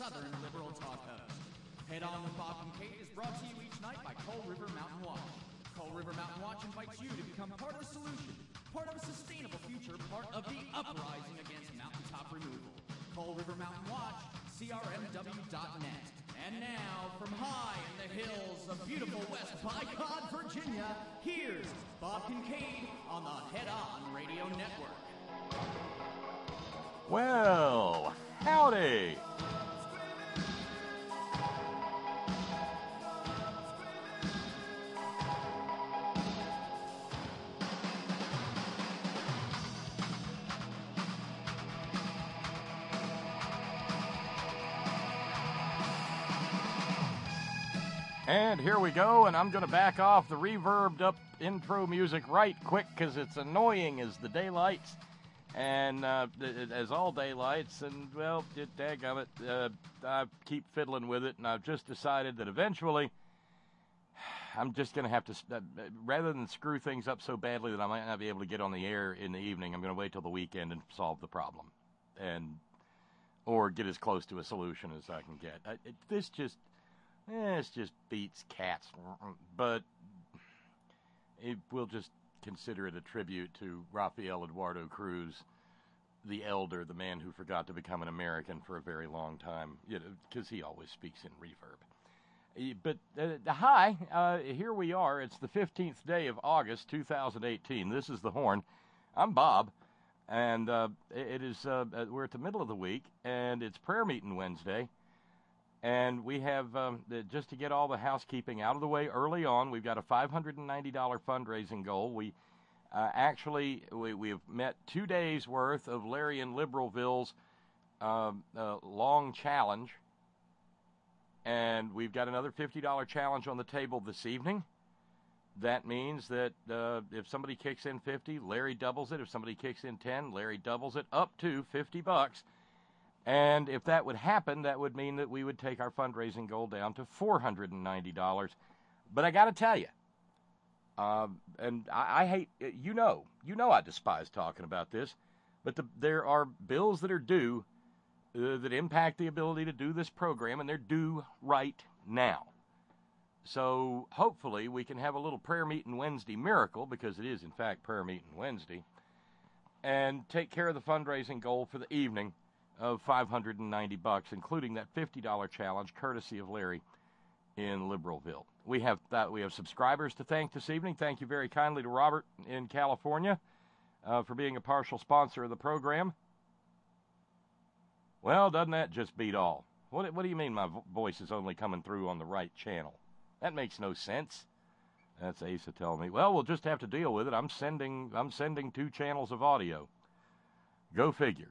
Southern liberal talk host. Head On with Bob and Kate is brought to you each night by Coal River Mountain Watch. Coal River Mountain Watch invites you to become part of the solution, part of a sustainable future, part of the uprising against mountaintop removal. Coal River Mountain Watch, crmw.net. And now, from high in the hills of beautiful West Bicod, Virginia, here's Bob Kincaid on the Head On Radio Network. Well, howdy. And here we go, and I'm going to back off the reverbed up intro music right quick because it's annoying as the daylights, and as all daylights, and well, dadgummit, I keep fiddling with it, and I've just decided that eventually I'm just going to have to, rather than screw things up so badly that I might not be able to get on the air in the evening, I'm going to wait till the weekend and solve the problem, or get as close to a solution as I can get. This just beats cats, but we'll just consider it a tribute to Rafael Eduardo Cruz, the elder, the man who forgot to become an American for a very long time, because he always speaks in reverb. But hi, here we are. It's the 15th day of August, 2018. This is The Horn. I'm Bob, and it is we're at the middle of the week, and it's prayer meeting Wednesday. And we have, just to get all the housekeeping out of the way early on, we've got a $590 fundraising goal. We have met 2 days' worth of Larry and Liberalville's long challenge. And we've got another $50 challenge on the table this evening. That means that if somebody kicks in 50, Larry doubles it. If somebody kicks in 10, Larry doubles it up to $50. And if that would happen, that would mean that we would take our fundraising goal down to $490. But I got to tell you, and I hate, you know I despise talking about this, but there are bills that are due that impact the ability to do this program, and they're due right now. So hopefully we can have a little prayer meeting Wednesday miracle, because it is in fact prayer meeting Wednesday, and take care of the fundraising goal for the evening of $590, including that $50 challenge, courtesy of Larry in Liberalville. We have subscribers to thank this evening. Thank you very kindly to Robert in California for being a partial sponsor of the program. Well, doesn't that just beat all? What do you mean my voice is only coming through on the right channel? That makes no sense. That's Asa telling me. Well, we'll just have to deal with it. I'm sending 2 channels of audio. Go figure.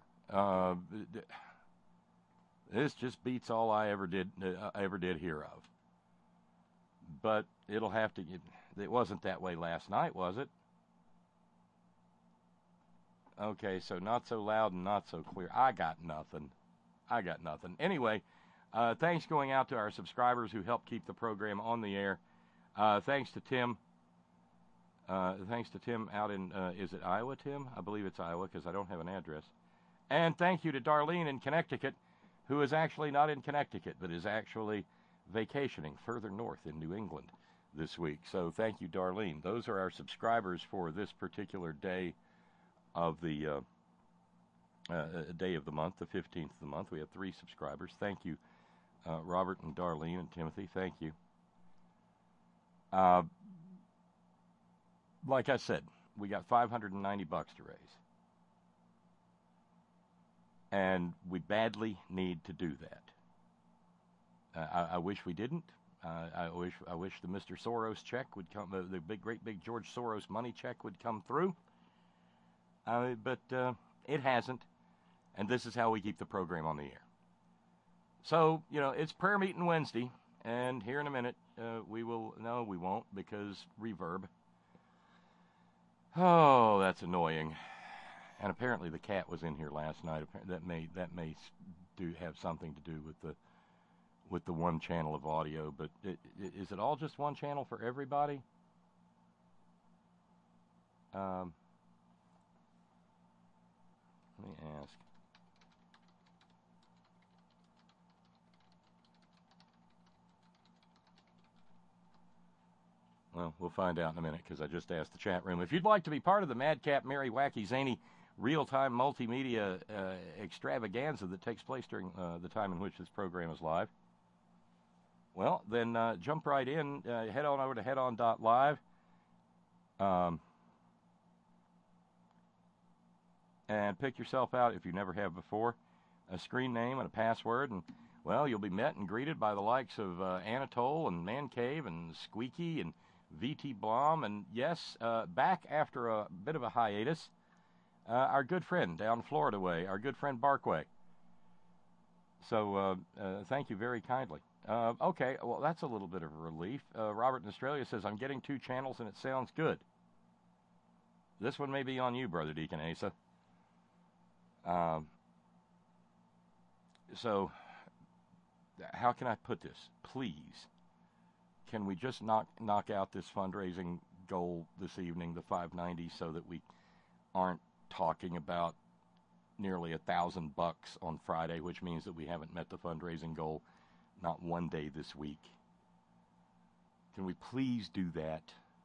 This just beats all I ever did hear of. But it'll have to. It wasn't that way last night, was it? Okay, so not so loud and not so clear. I got nothing. Anyway, thanks going out to our subscribers who help keep the program on the air. Thanks to Tim. Thanks to Tim out in, is it Iowa, Tim? I believe it's Iowa because I don't have an address. And thank you to Darlene in Connecticut, who is actually not in Connecticut, but is actually vacationing further north in New England this week. So thank you, Darlene. Those are our subscribers for this particular day of the day of the month, the 15th of the month. We have 3 subscribers. Thank you, Robert and Darlene and Timothy. Thank you. Like I said, we got $590 to raise. And we badly need to do that. I wish we didn't. I wish the Mr. Soros check would come, the great big George Soros money check would come through. But it hasn't. And this is how we keep the program on the air. So, it's prayer meeting Wednesday. And here in a minute, we won't, because reverb. Oh, that's annoying. And apparently the cat was in here last night. That may have something to do with the one channel of audio. But is it all just one channel for everybody? Let me ask. Well, we'll find out in a minute because I just asked the chat room. If you'd like to be part of the Madcap, Merry, Wacky, Zany, real-time multimedia extravaganza that takes place during the time in which this program is live, well, then jump right in. Head on over to headon.live. And pick yourself out, if you never have before, a screen name and a password, and, well, you'll be met and greeted by the likes of Anatole and Man Cave and Squeaky and V.T. Blom, and, yes, back after a bit of a hiatus, our good friend down Florida way, our good friend Barkway. So thank you very kindly. Okay, well, that's a little bit of a relief. Robert in Australia says, I'm getting 2 channels and it sounds good. This one may be on you, Brother Deacon Asa. So, how can I put this? Please, can we just knock out this fundraising goal this evening, the 590, so that we aren't talking about nearly $1,000 on Friday, which means that we haven't met the fundraising goal not one day this week. Can we please do that?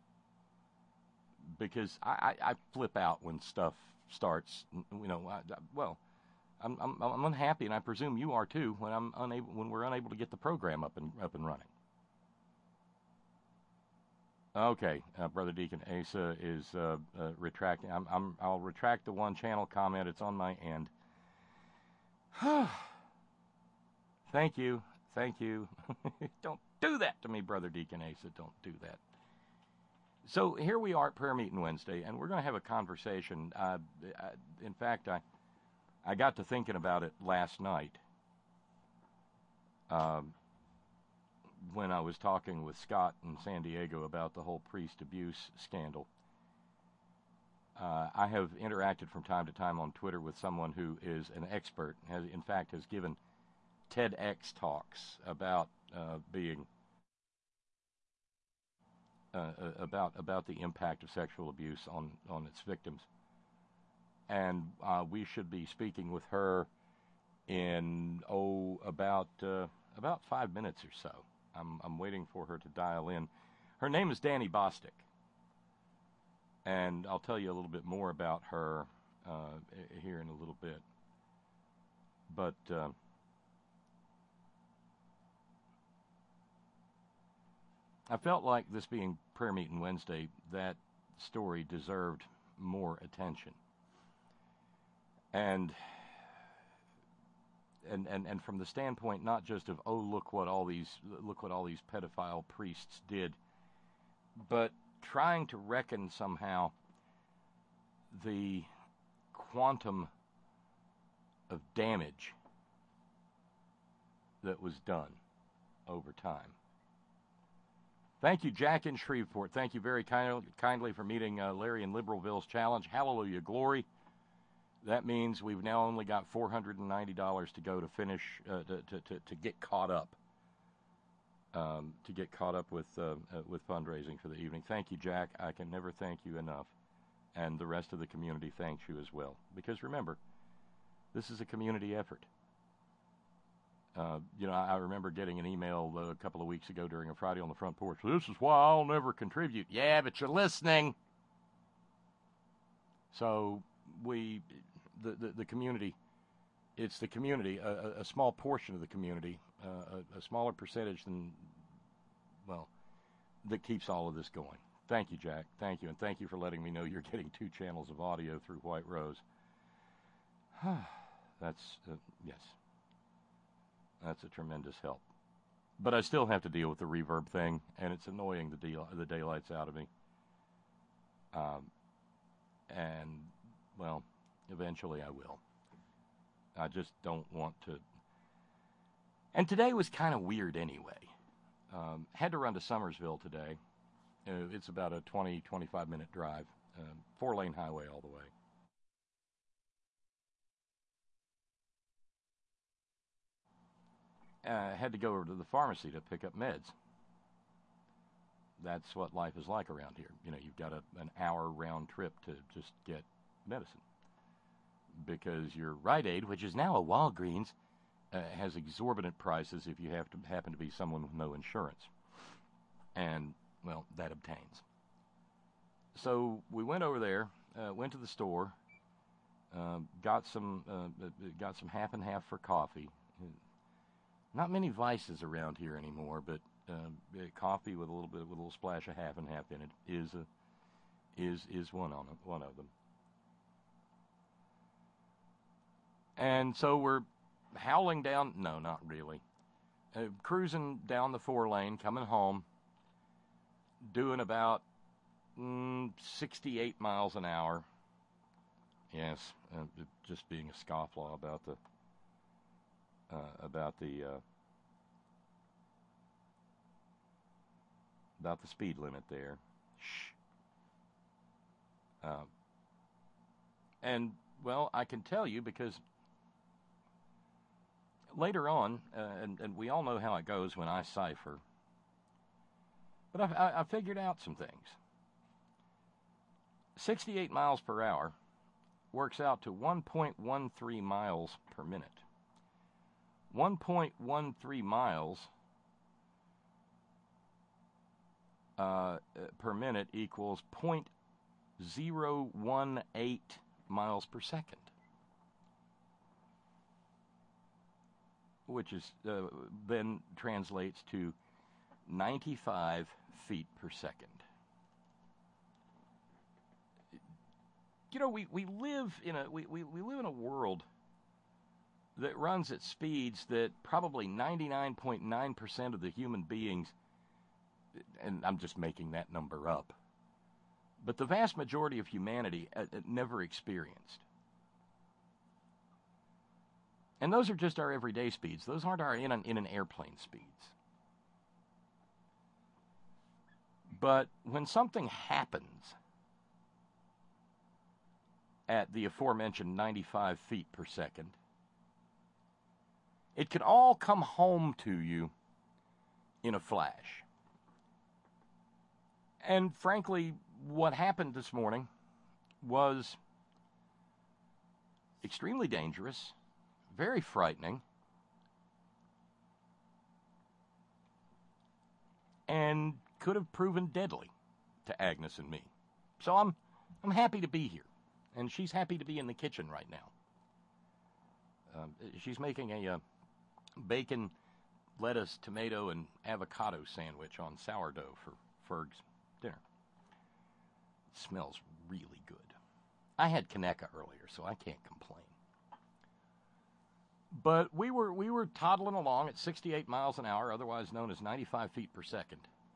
Because I flip out when stuff starts. You know, I'm unhappy, and I presume you are too, when we're unable to get the program up and running. Okay, Brother Deacon Asa is retracting. I'll retract the 1 channel comment. It's on my end. Thank you. Don't do that to me, Brother Deacon Asa. Don't do that. So here we are at Prayer Meeting Wednesday, and we're going to have a conversation. In fact, I got to thinking about it last night when I was talking with Scott in San Diego about the whole priest abuse scandal. I have interacted from time to time on Twitter with someone who is an expert, has given TEDx talks about about the impact of sexual abuse on its victims. And we should be speaking with her in about 5 minutes or so. I'm waiting for her to dial in. Her name is Dani Bostic, and I'll tell you a little bit more about her here in a little bit. But I felt like, this being Prayer Meeting Wednesday, that story deserved more attention. And from the standpoint not just of, oh, look what all these pedophile priests did, but trying to reckon somehow the quantum of damage that was done over time. Thank you, Jack in Shreveport. Thank you very kindly for meeting Larry in Liberalville's challenge. Hallelujah, glory. That means we've now only got $490 to go to finish, to get caught up. To get caught up with fundraising for the evening. Thank you, Jack. I can never thank you enough. And the rest of the community thanks you as well. Because remember, this is a community effort. I remember getting an email a couple of weeks ago during a Friday on the Front Porch. This is why I'll never contribute. Yeah, but you're listening. So the community, it's the community, a small portion of the community, a smaller percentage than, that keeps all of this going. Thank you, Jack. Thank you. And thank you for letting me know you're getting 2 channels of audio through White Rose. That's, yes. That's a tremendous help. But I still have to deal with the reverb thing, and it's annoying the daylights out of me. Eventually I will. I just don't want to. And today was kind of weird anyway. Had to run to Summersville today. It's about a 20-25 minute drive. 4-lane highway all the way. Had to go over to the pharmacy to pick up meds. That's what life is like around here. You've got an hour round trip to just get medicine. Because your Rite Aid, which is now a Walgreens, has exorbitant prices if you happen to be someone with no insurance. And well, that obtains. So we went over there, went to the store, got some half and half for coffee. Not many vices around here anymore, but coffee with a little splash of half and half in it is one of them. And so we're howling down. No, not really. Cruising down the 4-lane, coming home, doing about 68 miles an hour. Yes, just being a scofflaw about the speed limit there. Shh. And well, I can tell you because later on, and we all know how it goes when I cipher, but I figured out some things. 68 miles per hour works out to 1.13 miles per minute. 1.13 miles per minute equals 0.018 miles per second, which is then translates to 95 feet per second. You know, we live in a world that runs at speeds that probably 99.9% of the human beings, and I'm just making that number up, but the vast majority of humanity never experienced. And those are just our everyday speeds. Those aren't our in an airplane speeds. But when something happens at the aforementioned 95 feet per second, it can all come home to you in a flash. And frankly, what happened this morning was extremely dangerous, very frightening, and could have proven deadly to Agnes and me. So I'm happy to be here, and she's happy to be in the kitchen right now. She's making a bacon, lettuce, tomato, and avocado sandwich on sourdough for Ferg's dinner. It smells really good. I had Conecuh earlier, so I can't complain. But we were toddling along at 68 miles an hour, otherwise known as 95 feet per second,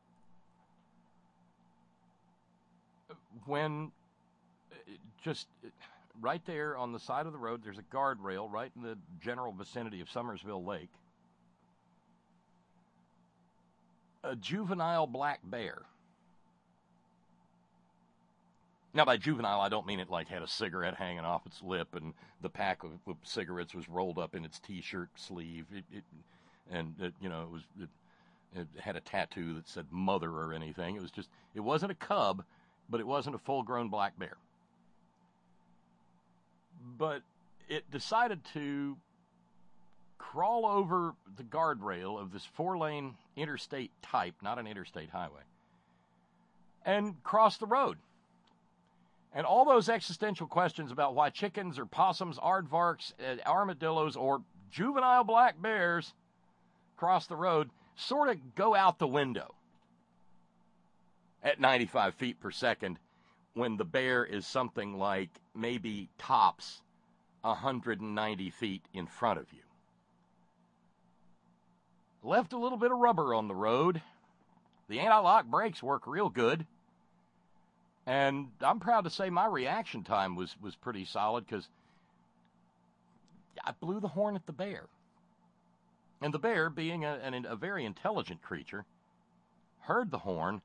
when just right there on the side of the road, there's a guardrail right in the general vicinity of Summersville Lake. A juvenile black bear. Now, by juvenile, I don't mean it like had a cigarette hanging off its lip and the pack of cigarettes was rolled up in its T-shirt sleeve. It had a tattoo that said mother or anything. It wasn't a cub, but it wasn't a full-grown black bear. But it decided to crawl over the guardrail of this 4-lane interstate type, not an interstate highway, and cross the road. And all those existential questions about why chickens or possums, aardvarks, armadillos, or juvenile black bears cross the road sort of go out the window at 95 feet per second when the bear is something like maybe tops 190 feet in front of you. Left a little bit of rubber on the road. The anti-lock brakes work real good. And I'm proud to say my reaction time was pretty solid because I blew the horn at the bear. And the bear, being a very intelligent creature, heard the horn.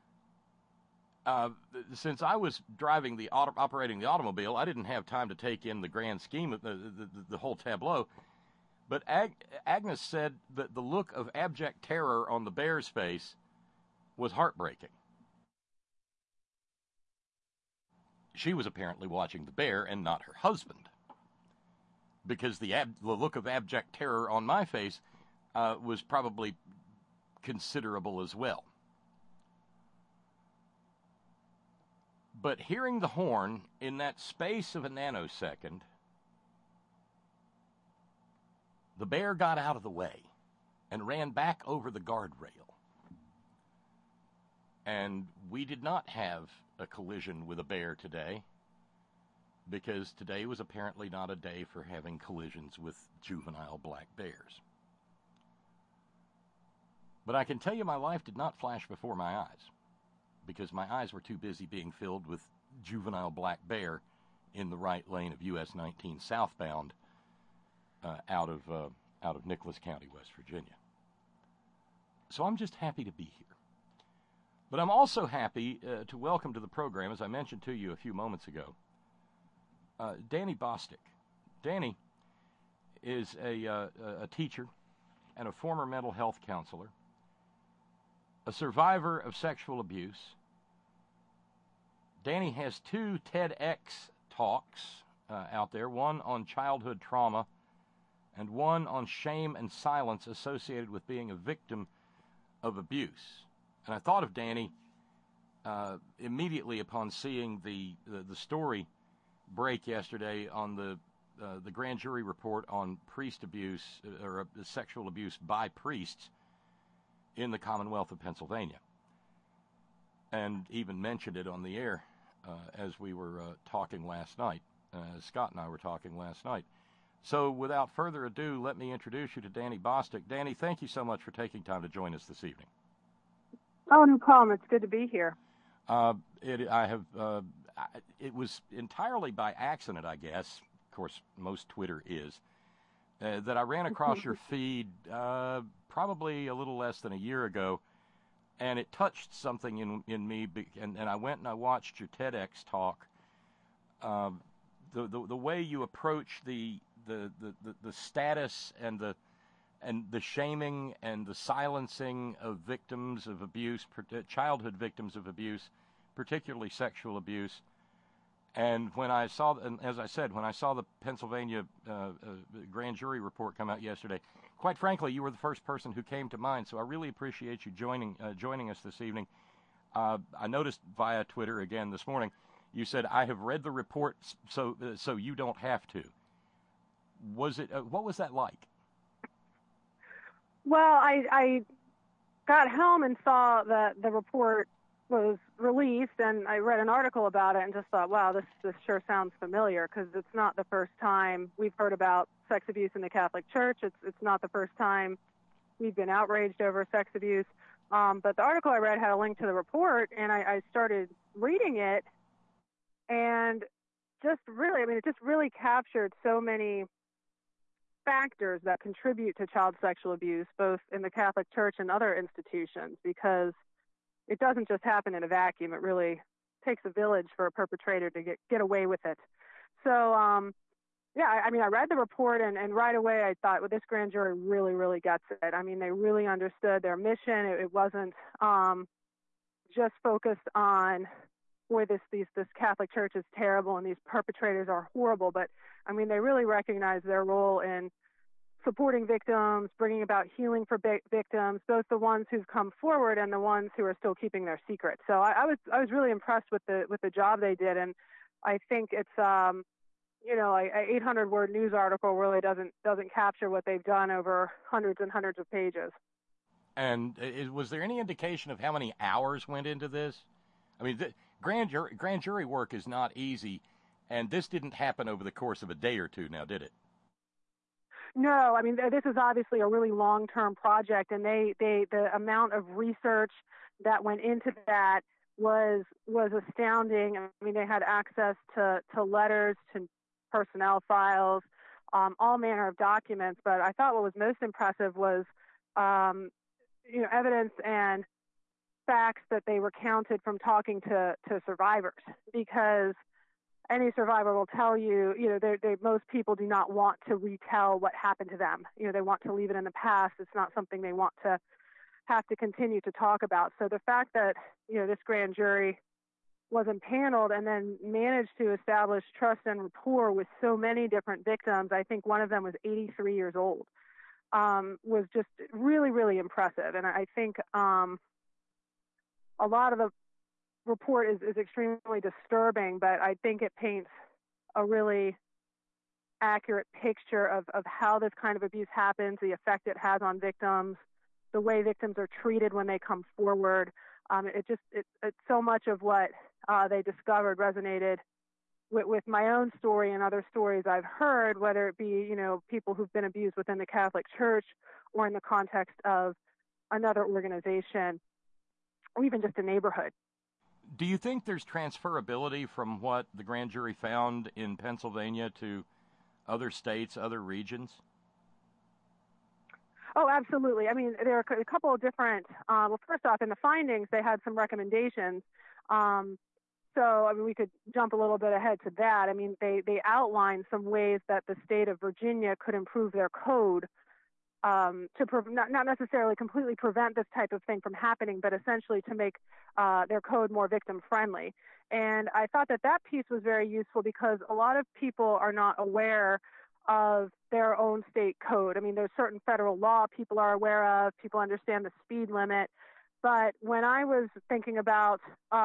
Since I was operating the automobile, I didn't have time to take in the grand scheme of the whole tableau. But Agnes said that the look of abject terror on the bear's face was heartbreaking. She was apparently watching the bear and not her husband, because the look of abject terror on my face was probably considerable as well. But hearing the horn in that space of a nanosecond, the bear got out of the way and ran back over the guardrail. And we did not have a collision with a bear today, because today was apparently not a day for having collisions with juvenile black bears. But I can tell you my life did not flash before my eyes, because my eyes were too busy being filled with juvenile black bear in the right lane of US 19 southbound out of Nicholas County, West Virginia. So I'm just happy to be here. But I'm also happy to welcome to the program, as I mentioned to you a few moments ago, Danny Bostic. Danny is a teacher and a former mental health counselor, a survivor of sexual abuse. Danny has 2 TEDx talks out there, one on childhood trauma and one on shame and silence associated with being a victim of abuse. And I thought of Danny immediately upon seeing the story break yesterday on the grand jury report on priest abuse or sexual abuse by priests in the Commonwealth of Pennsylvania, and even mentioned it on the air as we were talking last night. Scott and I were talking last night. So without further ado, let me introduce you to Danny Bostic. Danny, thank you so much for taking time to join us this evening. Oh, no problem. It's good to be here. It was entirely by accident, I guess. Of course, most Twitter is. That I ran across your feed probably a little less than a year ago, and it touched something in me. And I went and I watched your TEDx talk. The way you approach the status and the shaming and the silencing of victims of abuse, childhood victims of abuse, particularly sexual abuse. And when I saw, and as I said, when I saw the Pennsylvania grand jury report come out yesterday, quite frankly, you were the first person who came to mind. So I really appreciate you joining us this evening. I noticed via Twitter again this morning, you said, "I have read the report, so you don't have to." Was it? What was that like? Well, I got home and saw that the report was released, and I read an article about it and just thought, wow, this sure sounds familiar, because it's not the first time we've heard about sex abuse in the Catholic Church. It's not the first time we've been outraged over sex abuse. But the article I read had a link to the report, and I started reading it, and just really, it just really captured so many factors that contribute to child sexual abuse, both in the Catholic Church and other institutions, because it doesn't just happen in a vacuum. It really takes a village for a perpetrator to get away with it. So, I read the report, and right away I thought, well, this grand jury really, really gets it. They really understood their mission. It wasn't just focused on, boy, this Catholic Church is terrible and these perpetrators are horrible, but they really recognize their role in supporting victims, bringing about healing for victims, both the ones who've come forward and the ones who are still keeping their secret. So I was really impressed with the job they did, and I think it's an 800-word news article really doesn't capture what they've done over hundreds and hundreds of pages. And was there any indication of how many hours went into this? Grand jury work is not easy, and this didn't happen over the course of a day or two, now did it? No, this is obviously a really long-term project, and the amount of research that went into that was astounding. They had access to letters, to personnel files, all manner of documents. But I thought what was most impressive was, evidence and facts that they recounted from talking to survivors, because any survivor will tell you, most people do not want to retell what happened to them. They want to leave it in the past. It's not something they want to have to continue to talk about. So the fact that, this grand jury was impaneled and then managed to establish trust and rapport with so many different victims, I think one of them was 83 years old, was just really, really impressive. And I think a lot of report is extremely disturbing, but I think it paints a really accurate picture of how this kind of abuse happens, the effect it has on victims, the way victims are treated when they come forward. It's so much of what they discovered resonated with my own story and other stories I've heard, whether it be, people who've been abused within the Catholic Church or in the context of another organization or even just a neighborhood. Do you think there's transferability from what the grand jury found in Pennsylvania to other states, other regions? Oh, absolutely. I mean, there are a couple of different, first off, in the findings, they had some recommendations. We could jump a little bit ahead to that. I mean, they outlined some ways that the state of Virginia could improve their code to not necessarily completely prevent this type of thing from happening, but essentially to make their code more victim-friendly. And I thought that piece was very useful because a lot of people are not aware of their own state code. I mean, there's certain federal law people are aware of, people understand the speed limit. But when I was thinking about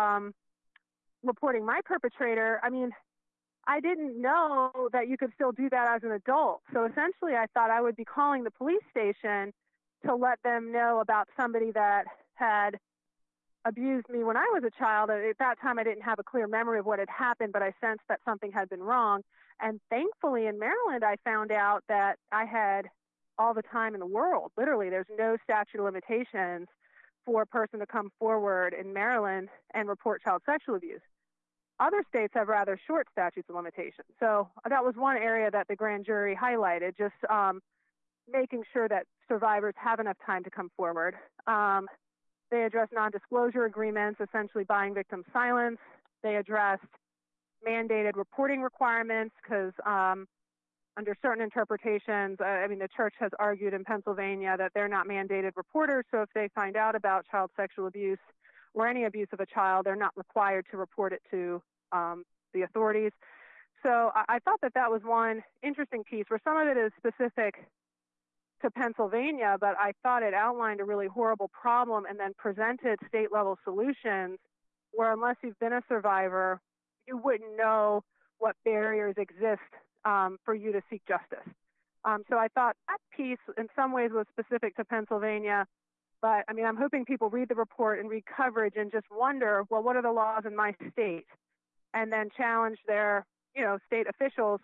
reporting my perpetrator, I mean, I didn't know that you could still do that as an adult. So essentially, I thought I would be calling the police station to let them know about somebody that had abused me when I was a child. At that time, I didn't have a clear memory of what had happened, but I sensed that something had been wrong. And thankfully, in Maryland, I found out that I had all the time in the world. Literally, there's no statute of limitations for a person to come forward in Maryland and report child sexual abuse. Other states have rather short statutes of limitations. So that was one area that the grand jury highlighted, just making sure that survivors have enough time to come forward. They addressed non-disclosure agreements, essentially buying victims' silence. They addressed mandated reporting requirements because under certain interpretations, the church has argued in Pennsylvania that they're not mandated reporters. So if they find out about child sexual abuse or any abuse of a child, they're not required to report it to the authorities. So I thought that was one interesting piece where some of it is specific to Pennsylvania, but I thought it outlined a really horrible problem and then presented state-level solutions where unless you've been a survivor, you wouldn't know what barriers exist for you to seek justice. So I thought that piece in some ways was specific to Pennsylvania, but I mean, I'm hoping people read the report and read coverage and just wonder, well, what are the laws in my state? And then challenge their, state officials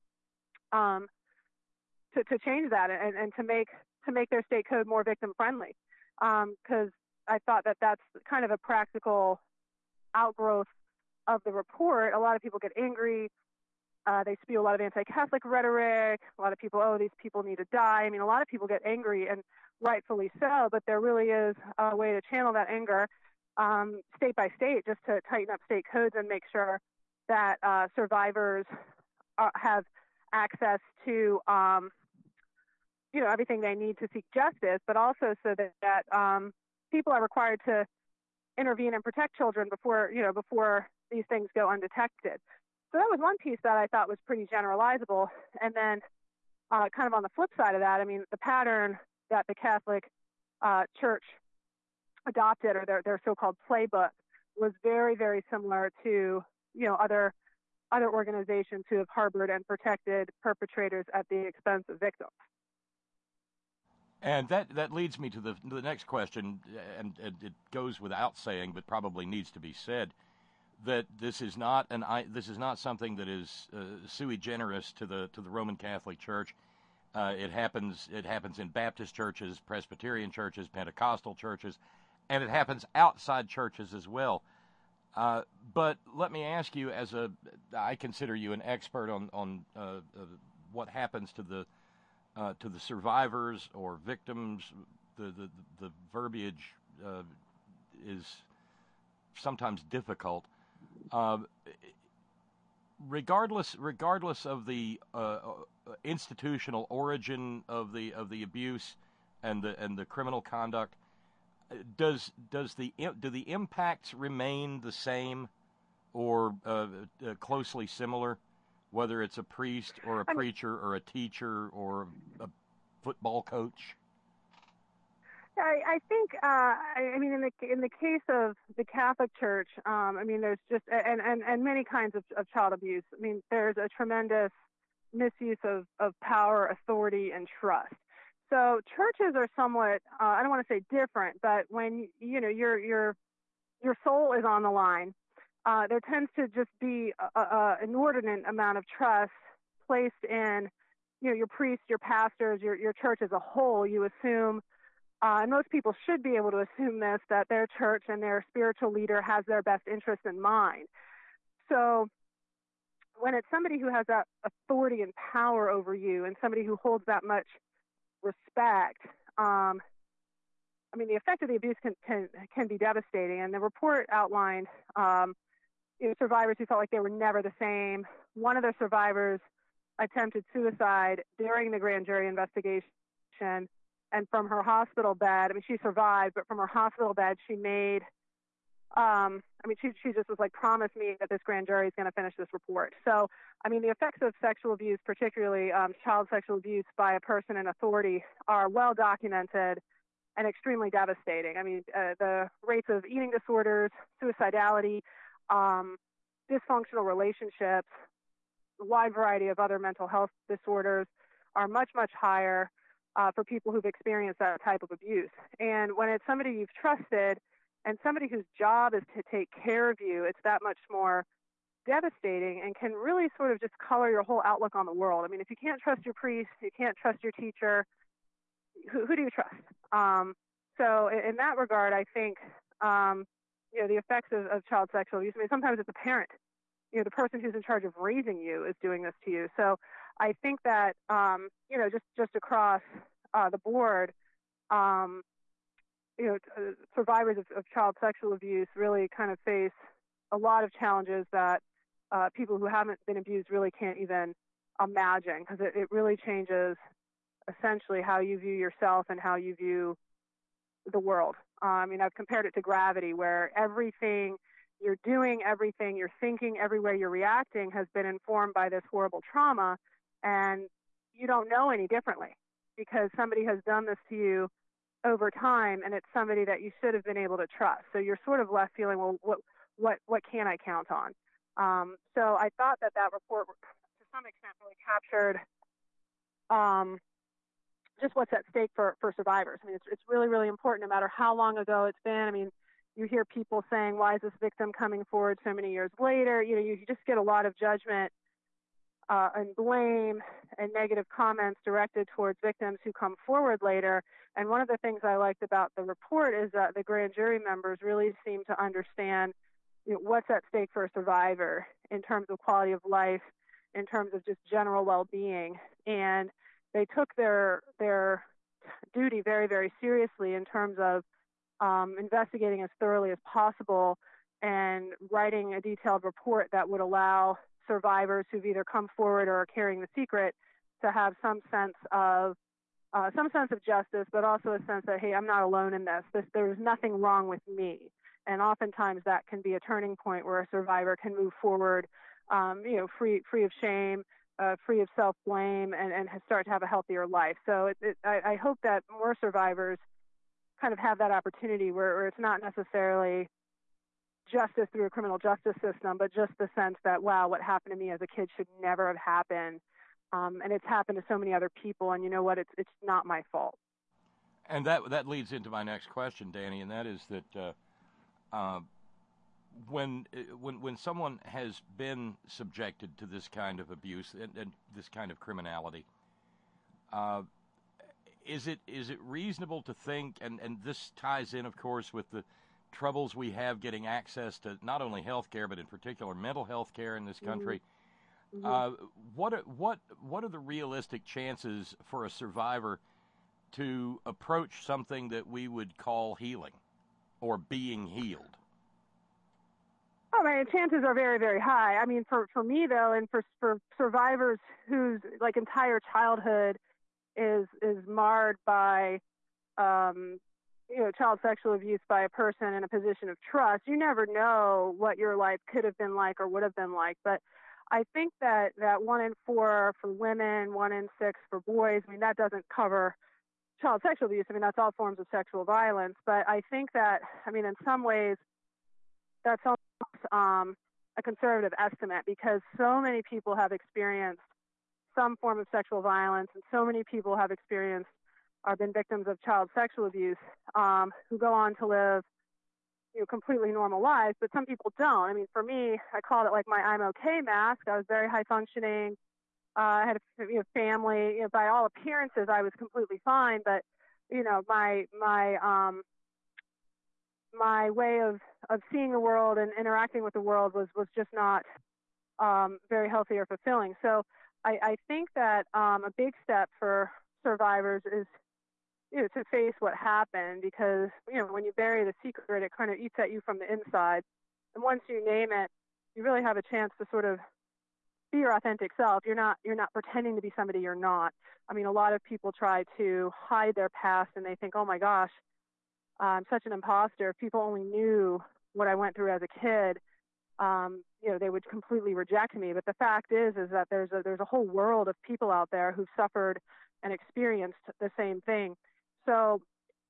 to change that and to make their state code more victim friendly. Because I thought that that's kind of a practical outgrowth of the report. A lot of people get angry. They spew a lot of anti-Catholic rhetoric. A lot of people, these people need to die. I mean, a lot of people get angry, and rightfully so, but there really is a way to channel that anger state by state, just to tighten up state codes and make sure that survivors have access to, everything they need to seek justice, but also so that people are required to intervene and protect children before these things go undetected. So that was one piece that I thought was pretty generalizable. And then kind of on the flip side of that, I mean, the pattern that the Catholic Church adopted, or their so-called playbook, was very, very similar to, other organizations who have harbored and protected perpetrators at the expense of victims. And that leads me to the next question, and it goes without saying, but probably needs to be said, that this is not something that is sui generis to the Roman Catholic Church. It happens in Baptist churches, Presbyterian churches, Pentecostal churches, and it happens outside churches as well. But let me ask you, I consider you an expert on what happens to the survivors or victims. The verbiage is sometimes difficult. Regardless of the institutional origin of the abuse and the criminal conduct, do the impacts remain the same or closely similar, whether it's a priest or a preacher or a teacher or a football coach? I think, I mean, in the case of the Catholic Church, I mean, there's just and many kinds of child abuse. I mean, there's a tremendous misuse of power, authority, and trust. So churches are somewhat, I don't want to say different, but when you know your soul is on the line, there tends to just be an inordinate amount of trust placed in, your priests, your pastors, your church as a whole. You assume, and most people should be able to assume this, that their church and their spiritual leader has their best interest in mind. So when it's somebody who has that authority and power over you, and somebody who holds that much respect, I mean, the effect of the abuse can be devastating. And the report outlined survivors who felt like they were never the same. One of the survivors attempted suicide during the grand jury investigation, and from her hospital bed, I mean, she survived, but from her hospital bed, she made, I mean, she just was like, promise me that this grand jury is going to finish this report. So, I mean, the effects of sexual abuse, particularly child sexual abuse by a person in authority, are well documented and extremely devastating. I mean, the rates of eating disorders, suicidality, dysfunctional relationships, a wide variety of other mental health disorders are much, much higher for people who've experienced that type of abuse. And when it's somebody you've trusted and somebody whose job is to take care of you, it's that much more devastating and can really sort of just color your whole outlook on the world. I mean, if you can't trust your priest, you can't trust your teacher, who do you trust? So in that regard, I think, the effects of child sexual abuse, I mean, sometimes it's a parent, the person who's in charge of raising you is doing this to you. So I think that, just across the board, survivors of child sexual abuse really kind of face a lot of challenges that people who haven't been abused really can't even imagine, because it really changes essentially how you view yourself and how you view the world. I mean, I've compared it to gravity, where everything you're doing, everything you're thinking, everywhere you're reacting has been informed by this horrible trauma, and you don't know any differently because somebody has done this to you over time, and it's somebody that you should have been able to trust. So you're sort of left feeling, well, what can I count on? So I thought that report, to some extent, really captured just what's at stake for survivors. I mean, it's really, really important, no matter how long ago it's been. I mean, you hear people saying, why is this victim coming forward so many years later? You just get a lot of judgment and blame and negative comments directed towards victims who come forward later. And one of the things I liked about the report is that the grand jury members really seem to understand what's at stake for a survivor in terms of quality of life, in terms of just general well-being. And they took their duty very, very seriously in terms of investigating as thoroughly as possible and writing a detailed report that would allow survivors who've either come forward or are carrying the secret to have some sense of justice, but also a sense that, hey, I'm not alone in this. There's nothing wrong with me. And oftentimes that can be a turning point where a survivor can move forward, free of shame, free of self-blame, and start to have a healthier life. So I hope that more survivors kind of have that opportunity where it's not necessarily justice through a criminal justice system, but just the sense that, wow, what happened to me as a kid should never have happened. And it's happened to so many other people, and you know what? It's not my fault. And that leads into my next question, Danny, and that is that when someone has been subjected to this kind of abuse and this kind of criminality, is it reasonable to think, and this ties in, of course, with the troubles we have getting access to not only health care, but in particular mental health care in this country. Mm-hmm. What are the realistic chances for a survivor to approach something that we would call healing or being healed? Oh, my chances are very, very high. I mean, for me, though, and for survivors whose entire childhood is marred by child sexual abuse by a person in a position of trust, you never know what your life could have been like or would have been like. But I think that 1 in 4 for women, 1 in 6 for boys, I mean, that doesn't cover child sexual abuse. I mean, that's all forms of sexual violence. But I think that, I mean, in some ways, that's almost a conservative estimate, because so many people have experienced some form of sexual violence, and so many people have experienced or been victims of child sexual abuse, who go on to live, completely normal lives. But some people don't. I mean, for me, I called it like my I'm okay mask. I was very high functioning. I had a family. By all appearances, I was completely fine. But my way of seeing the world and interacting with the world was just not very healthy or fulfilling. So I think that a big step for survivors is to face what happened, because when you bury the secret, it kind of eats at you from the inside. And once you name it, you really have a chance to sort of be your authentic self. You're not pretending to be somebody you're not. I mean, a lot of people try to hide their past, and they think, oh my gosh, I'm such an imposter. If people only knew what I went through as a kid, they would completely reject me. But the fact is that there's a whole world of people out there who've suffered and experienced the same thing. So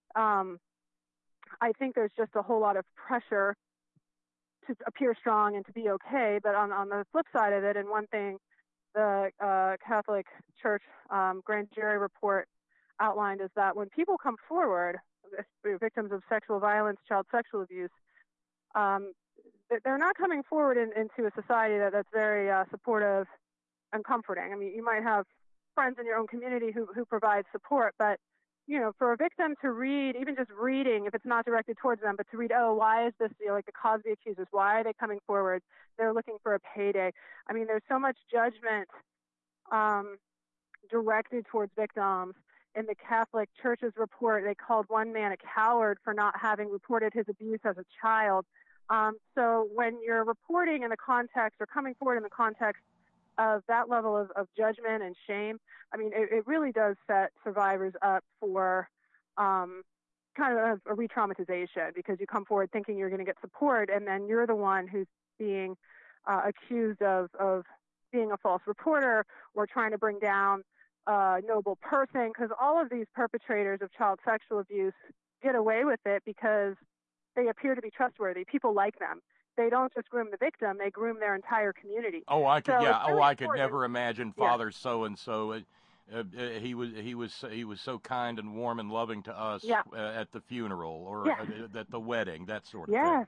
I think there's just a whole lot of pressure to appear strong and to be okay. But on the flip side of it, and one thing the Catholic Church grand jury report outlined is that when people come forward, victims of sexual violence, child sexual abuse, they're not coming forward into a society that's very supportive and comforting. I mean, you might have friends in your own community who provide support, but for a victim to read, even just reading, if it's not directed towards them, but to read, oh, why is this, like the Cosby accusers, why are they coming forward? They're looking for a payday. I mean, there's so much judgment directed towards victims. In the Catholic Church's report, they called one man a coward for not having reported his abuse as a child. So when you're reporting in the context or coming forward in the context of that level of judgment and shame, I mean, it really does set survivors up for kind of a re-traumatization, because you come forward thinking you're going to get support, and then you're the one who's being accused of being a false reporter or trying to bring down a noble person, because all of these perpetrators of child sexual abuse get away with it because they appear to be trustworthy. People like them. They don't just groom the victim; they groom their entire community. Oh, I could, so yeah. really I could never imagine Father so and so. He was so kind and warm and loving to us at the funeral or at the wedding, that sort of thing.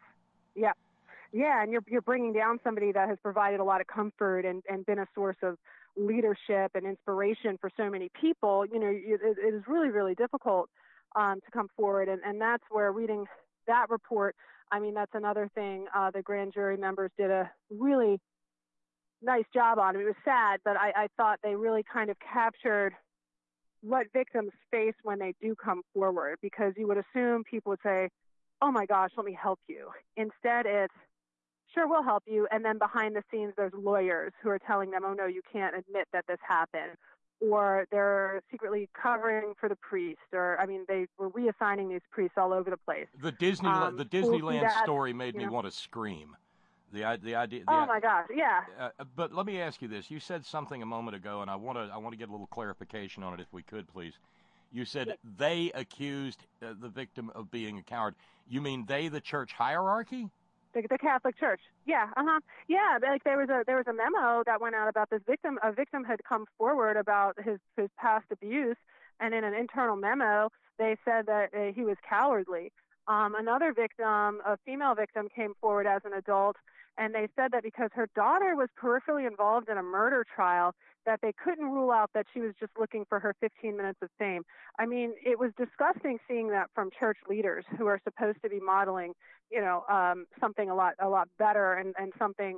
Yeah, and you're bringing down somebody that has provided a lot of comfort and been a source of leadership and inspiration for so many people. It is really, really difficult to come forward, and that's where reading that report, I mean, that's another thing the grand jury members did a really nice job on. It was sad, but I thought they really kind of captured what victims face when they do come forward, because you would assume people would say, oh my gosh, let me help you. Instead, it's, sure, we'll help you. And then behind the scenes, there's lawyers who are telling them, oh no, you can't admit that this happened. Or they're secretly covering for the priest. Or, I mean, they were reassigning these priests all over the place. The Disneyland story made me want to scream. The idea. Oh my gosh, yeah. But let me ask you this: you said something a moment ago, and I want to get a little clarification on it, if we could, please. You said they accused the victim of being a coward. You mean they, the church hierarchy? The Catholic Church. Yeah, Yeah, like there was a memo that went out about this victim. A victim had come forward about his past abuse, and in an internal memo, they said that he was cowardly. Another victim, a female victim, came forward as an adult, and they said that because her daughter was peripherally involved in a murder trial, that they couldn't rule out that she was just looking for her 15 minutes of fame. I mean, it was disgusting seeing that from church leaders who are supposed to be modeling, something a lot better and something,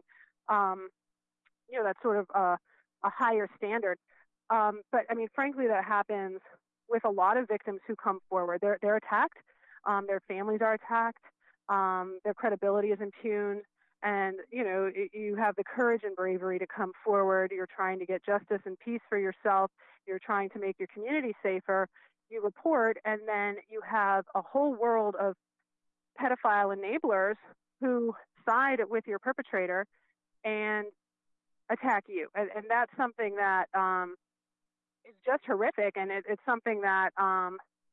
that's sort of a higher standard. But I mean, frankly, that happens with a lot of victims who come forward. They're attacked. Their families are attacked. Their credibility is impugned. And, you have the courage and bravery to come forward. You're trying to get justice and peace for yourself. You're trying to make your community safer. You report, and then you have a whole world of pedophile enablers who side with your perpetrator and attack you. And that's something that is just horrific. And it's something that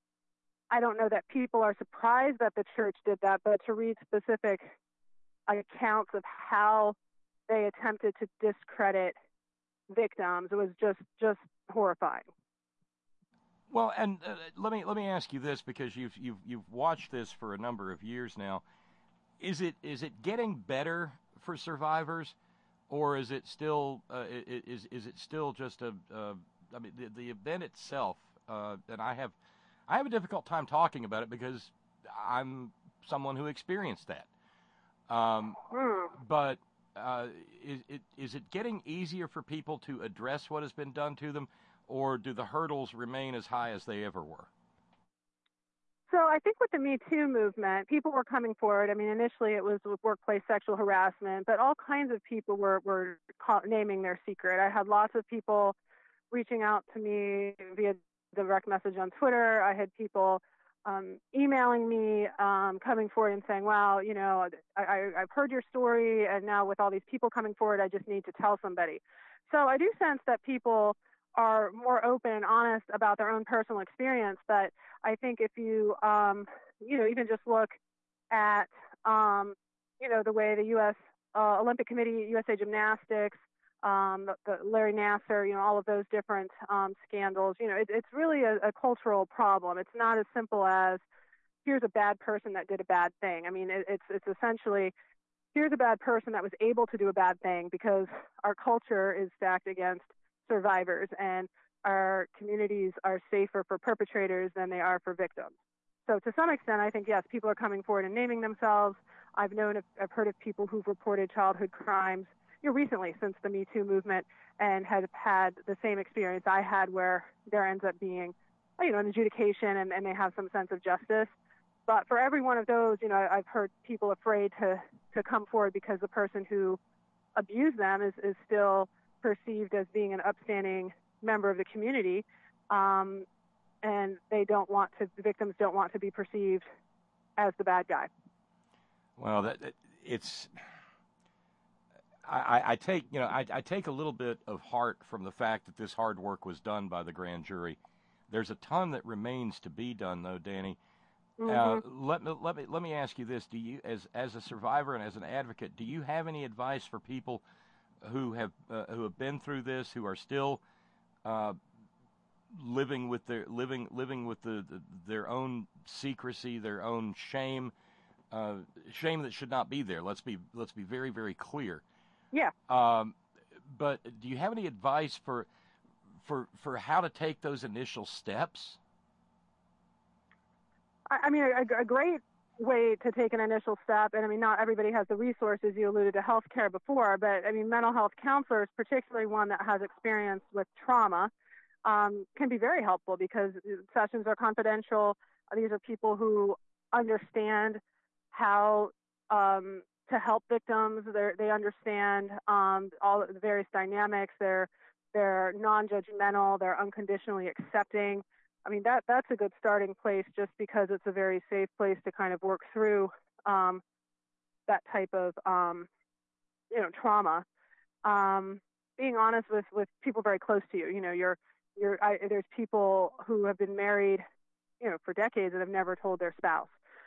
I don't know that people are surprised that the church did that, but to read specific accounts of how they attempted to discredit victims, it was just horrifying. Well, and let me ask you this, because you've watched this for a number of years now. Is it getting better for survivors, or is it still is it still just a I mean, the event itself, and I have a difficult time talking about it because I'm someone who experienced that. But is it getting easier for people to address what has been done to them, or do the hurdles remain as high as they ever were? So I think with the Me Too movement, people were coming forward. I mean, initially it was with workplace sexual harassment, but all kinds of people were naming their secret. I had lots of people reaching out to me via direct message on Twitter. I had people emailing me, coming forward and saying, wow, you know, I've heard your story, and now with all these people coming forward, I just need to tell somebody. So I do sense that people are more open and honest about their own personal experience. But I think if you, you know, even just look at, you know, the way the U.S. Olympic Committee, USA Gymnastics, the Larry Nassar, you know, all of those different scandals, you know, it's really a cultural problem. It's not as simple as here's a bad person that did a bad thing. I mean, it's essentially here's a bad person that was able to do a bad thing, because our culture is stacked against survivors, and our communities are safer for perpetrators than they are for victims. So to some extent, I think, yes, people are coming forward and naming themselves. I've heard of people who've reported childhood crimes, you know, recently since the Me Too movement, and have had the same experience I had, where there ends up being, you know, an adjudication and they have some sense of justice. But for every one of those, you know, I've heard people afraid to come forward because the person who abused them is still perceived as being an upstanding member of the community, and the victims don't want to be perceived as the bad guy. Well, I take a little bit of heart from the fact that this hard work was done by the grand jury. There's a ton that remains to be done, though, Danny. Mm-hmm. Let me ask you this: do you, as a survivor and as an advocate, do you have any advice for people who have been through this, who are still living with their own secrecy, their own shame, shame that should not be there? Let's be very, very clear. Yeah. But do you have any advice for how to take those initial steps? I mean, a great way to take an initial step, and I mean, not everybody has the resources. You alluded to healthcare before, but I mean, mental health counselors, particularly one that has experience with trauma, can be very helpful, because sessions are confidential. These are people who understand how to help victims. They understand all the various dynamics. They're non-judgmental. They're unconditionally accepting. I mean, that's a good starting place, just because it's a very safe place to kind of work through that type of you know, trauma. Being honest with people very close to you. You know, there's people who have been married, you know, for decades and have never told their spouse.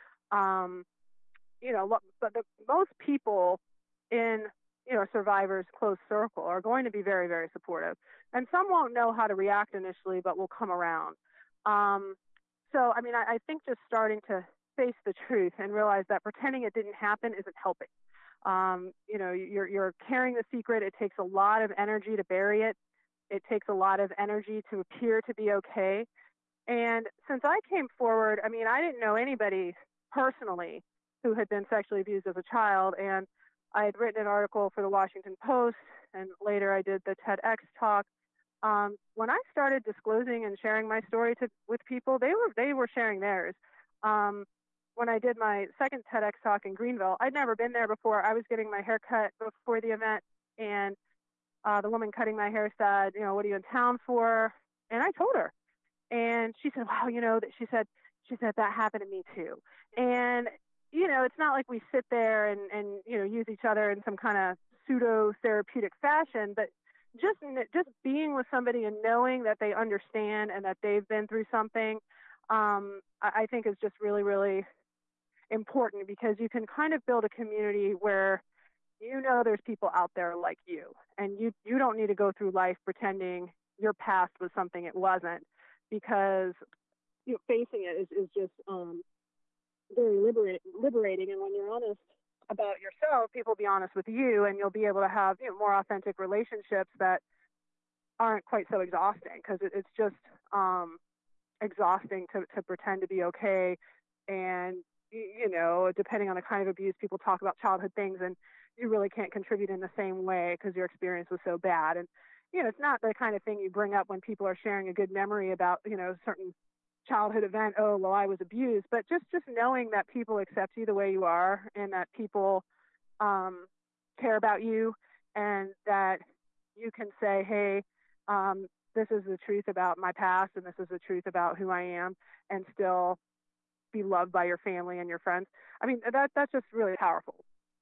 You know, but most people in, you know, a survivor's close circle are going to be very, very supportive, and some won't know how to react initially, but will come around. So, I mean, I think just starting to face the truth and realize that pretending it didn't happen isn't helping. You know, you're carrying the secret. It takes a lot of energy to bury it. It takes a lot of energy to appear to be okay. And since I came forward, I mean, I didn't know anybody personally who had been sexually abused as a child. And I had written an article for the Washington Post, and later I did the TEDx talk. When I started disclosing and sharing my story with people, they were sharing theirs. When I did my second TEDx talk in Greenville, I'd never been there before. I was getting my hair cut before the event, and the woman cutting my hair said, you know, what are you in town for? And I told her, and she said, wow, you know, she said that happened to me too. And you know, it's not like we sit there and you know, use each other in some kind of pseudo therapeutic fashion, but just being with somebody and knowing that they understand and that they've been through something, I think is just really, really important, because you can kind of build a community where there's people out there like you, and you don't need to go through life pretending your past was something it wasn't, because facing it is just very liberating. And when you're honest about yourself, people will be honest with you, and you'll be able to have more authentic relationships that aren't quite so exhausting, because it's just exhausting to pretend to be okay. And depending on the kind of abuse, people talk about childhood things, and you really can't contribute in the same way because your experience was so bad. And it's not the kind of thing you bring up when people are sharing a good memory about a certain childhood event. Oh, well, I was abused. But just knowing that people accept you the way you are, and that people care about you, and that you can say, hey, this is the truth about my past, and this is the truth about who I am, and still be loved by your family and your friends. I mean, that's just really powerful.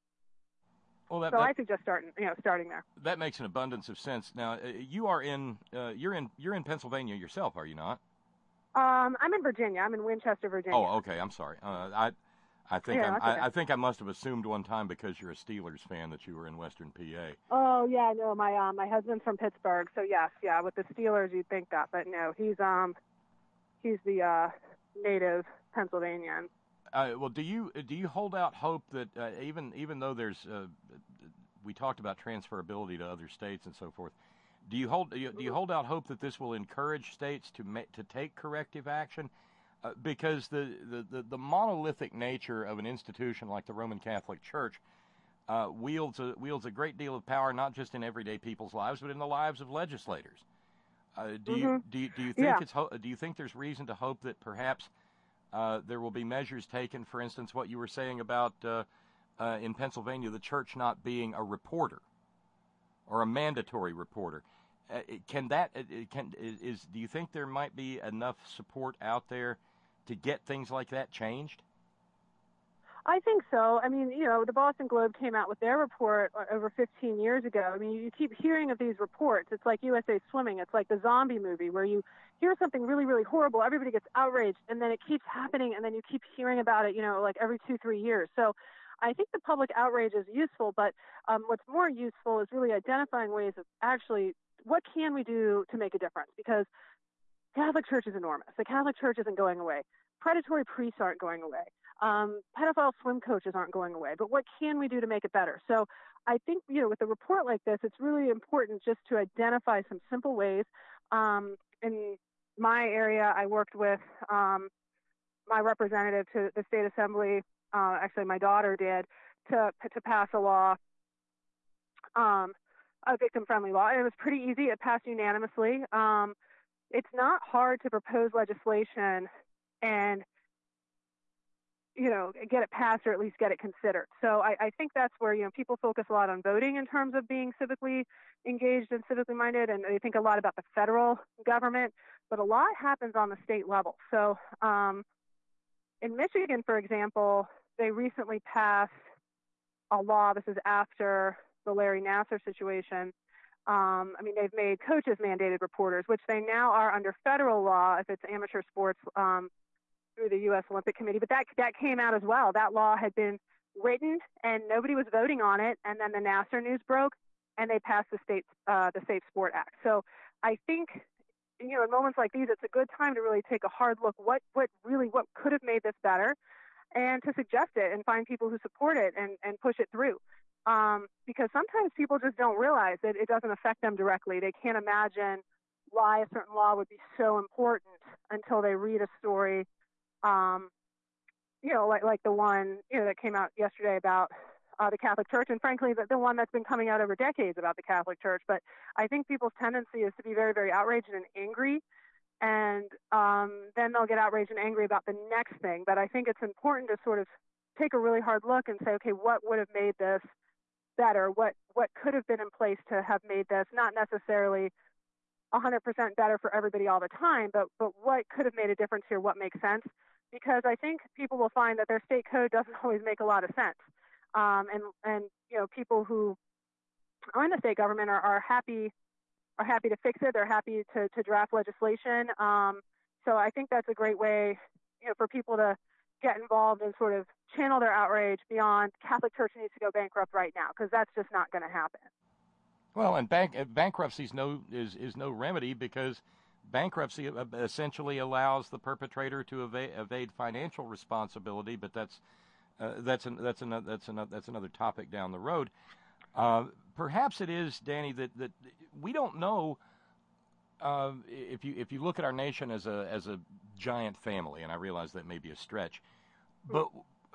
Well, I suggest starting there. That makes an abundance of sense. Now, you're in Pennsylvania yourself, are you not? I'm in Virginia. I'm in Winchester, Virginia. Oh, okay. I'm sorry. I think I must have assumed one time, because you're a Steelers fan, that you were in Western PA. Oh yeah, no. My husband's from Pittsburgh, so yes, yeah. With the Steelers, you'd think that, but no, he's the native Pennsylvanian. Well, do you hold out hope that even though there's we talked about transferability to other states and so forth, do you hold out hope that this will encourage states to take corrective action? Because the monolithic nature of an institution like the Roman Catholic Church wields a great deal of power, not just in everyday people's lives, but in the lives of legislators. Do you think there's reason to hope that perhaps there will be measures taken? For instance, what you were saying about in Pennsylvania, the church not being a reporter or a mandatory reporter. Do you think there might be enough support out there to get things like that changed? I think so. I mean, the Boston Globe came out with their report over 15 years ago. I mean, you keep hearing of these reports. It's like USA Swimming. It's like the zombie movie where you hear something really, really horrible. Everybody gets outraged, and then it keeps happening, and then you keep hearing about it, like every 2-3 years. So I think the public outrage is useful, but what's more useful is really identifying ways of actually what can we do to make a difference, because Catholic Church is enormous. The Catholic Church isn't going away. Predatory priests aren't going away. Pedophile swim coaches aren't going away. But what can we do to make it better? So I think, with a report like this, it's really important just to identify some simple ways. In my area, I worked with my representative to the state assembly. Actually, my daughter did, to pass a law, a victim-friendly law. And it was pretty easy. It passed unanimously. It's not hard to propose legislation and get it passed, or at least get it considered. So I think that's where, people focus a lot on voting in terms of being civically engaged and civically minded, and they think a lot about the federal government, but a lot happens on the state level. So in Michigan, for example, they recently passed a law. This is after the Larry Nassar situation. They've made coaches mandated reporters, which they now are under federal law if it's amateur sports, through the U.S. Olympic Committee. But that came out as well. That law had been written, and nobody was voting on it. And then the Nassar news broke, and they passed the Safe Sport Act. So I think, in moments like these, it's a good time to really take a hard look. What could have made this better, and to suggest it and find people who support it and push it through. Because sometimes people just don't realize that it doesn't affect them directly. They can't imagine why a certain law would be so important until they read a story, like the one, that came out yesterday about the Catholic Church, and frankly, the one that's been coming out over decades about the Catholic Church. But I think people's tendency is to be very, very outraged and angry, and then they'll get outraged and angry about the next thing. But I think it's important to sort of take a really hard look and say, okay, what would have made this better? What could have been in place to have made this not necessarily 100% better for everybody all the time, but what could have made a difference here? What makes sense? Because I think people will find that their state code doesn't always make a lot of sense. And people who are in the state government are happy to fix it. They're happy to draft legislation So I think that's a great way, for people to get involved and sort of channel their outrage beyond Catholic Church needs to go bankrupt right now, because that's just not going to happen. Well, and bankruptcy is no remedy, because bankruptcy essentially allows the perpetrator to evade financial responsibility. But that's another topic down the road. Perhaps it is, Danny, that we don't know. If you look at our nation as a giant family, and I realize that may be a stretch, but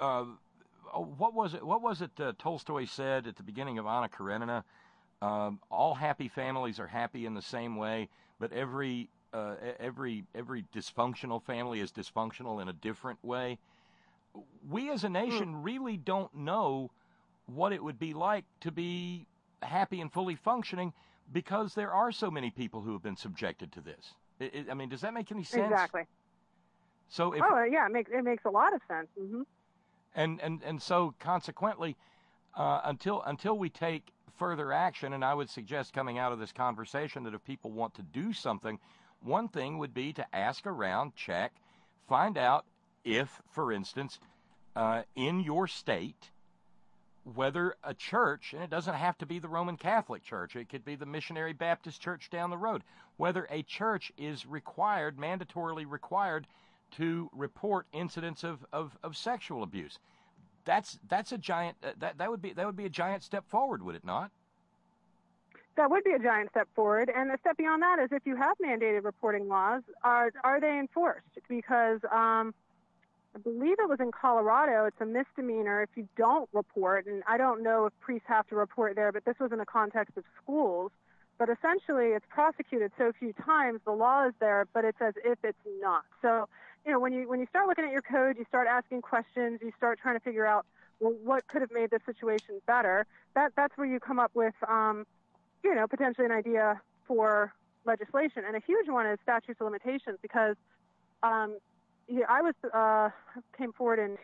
what was it Tolstoy said at the beginning of Anna Karenina? All happy families are happy in the same way, but every dysfunctional family is dysfunctional in a different way. We as a nation really don't know what it would be like to be happy and fully functioning, because there are so many people who have been subjected to this. I mean, does that make any sense? Exactly. So it makes a lot of sense. Mm-hmm. And so consequently, until we take further action, and I would suggest coming out of this conversation that if people want to do something, one thing would be to ask around, check, find out if, for instance, in your state, whether a church, and it doesn't have to be the Roman Catholic Church, it could be the Missionary Baptist Church down the road, whether a church is mandatorily required to report incidents of sexual abuse. That's a giant that would be a giant step forward, would it not? That would be a giant step forward. And a step beyond that is, if you have mandated reporting laws, are they enforced? Because I believe it was in Colorado, it's a misdemeanor if you don't report, and I don't know if priests have to report there, but this was in the context of schools. But essentially, it's prosecuted so few times, the law is there, but it's as if it's not. So, when you start looking at your code, you start asking questions, you start trying to figure out, well, what could have made this situation better. That's where you come up with, potentially an idea for legislation. And a huge one is statutes of limitations, because I came forward in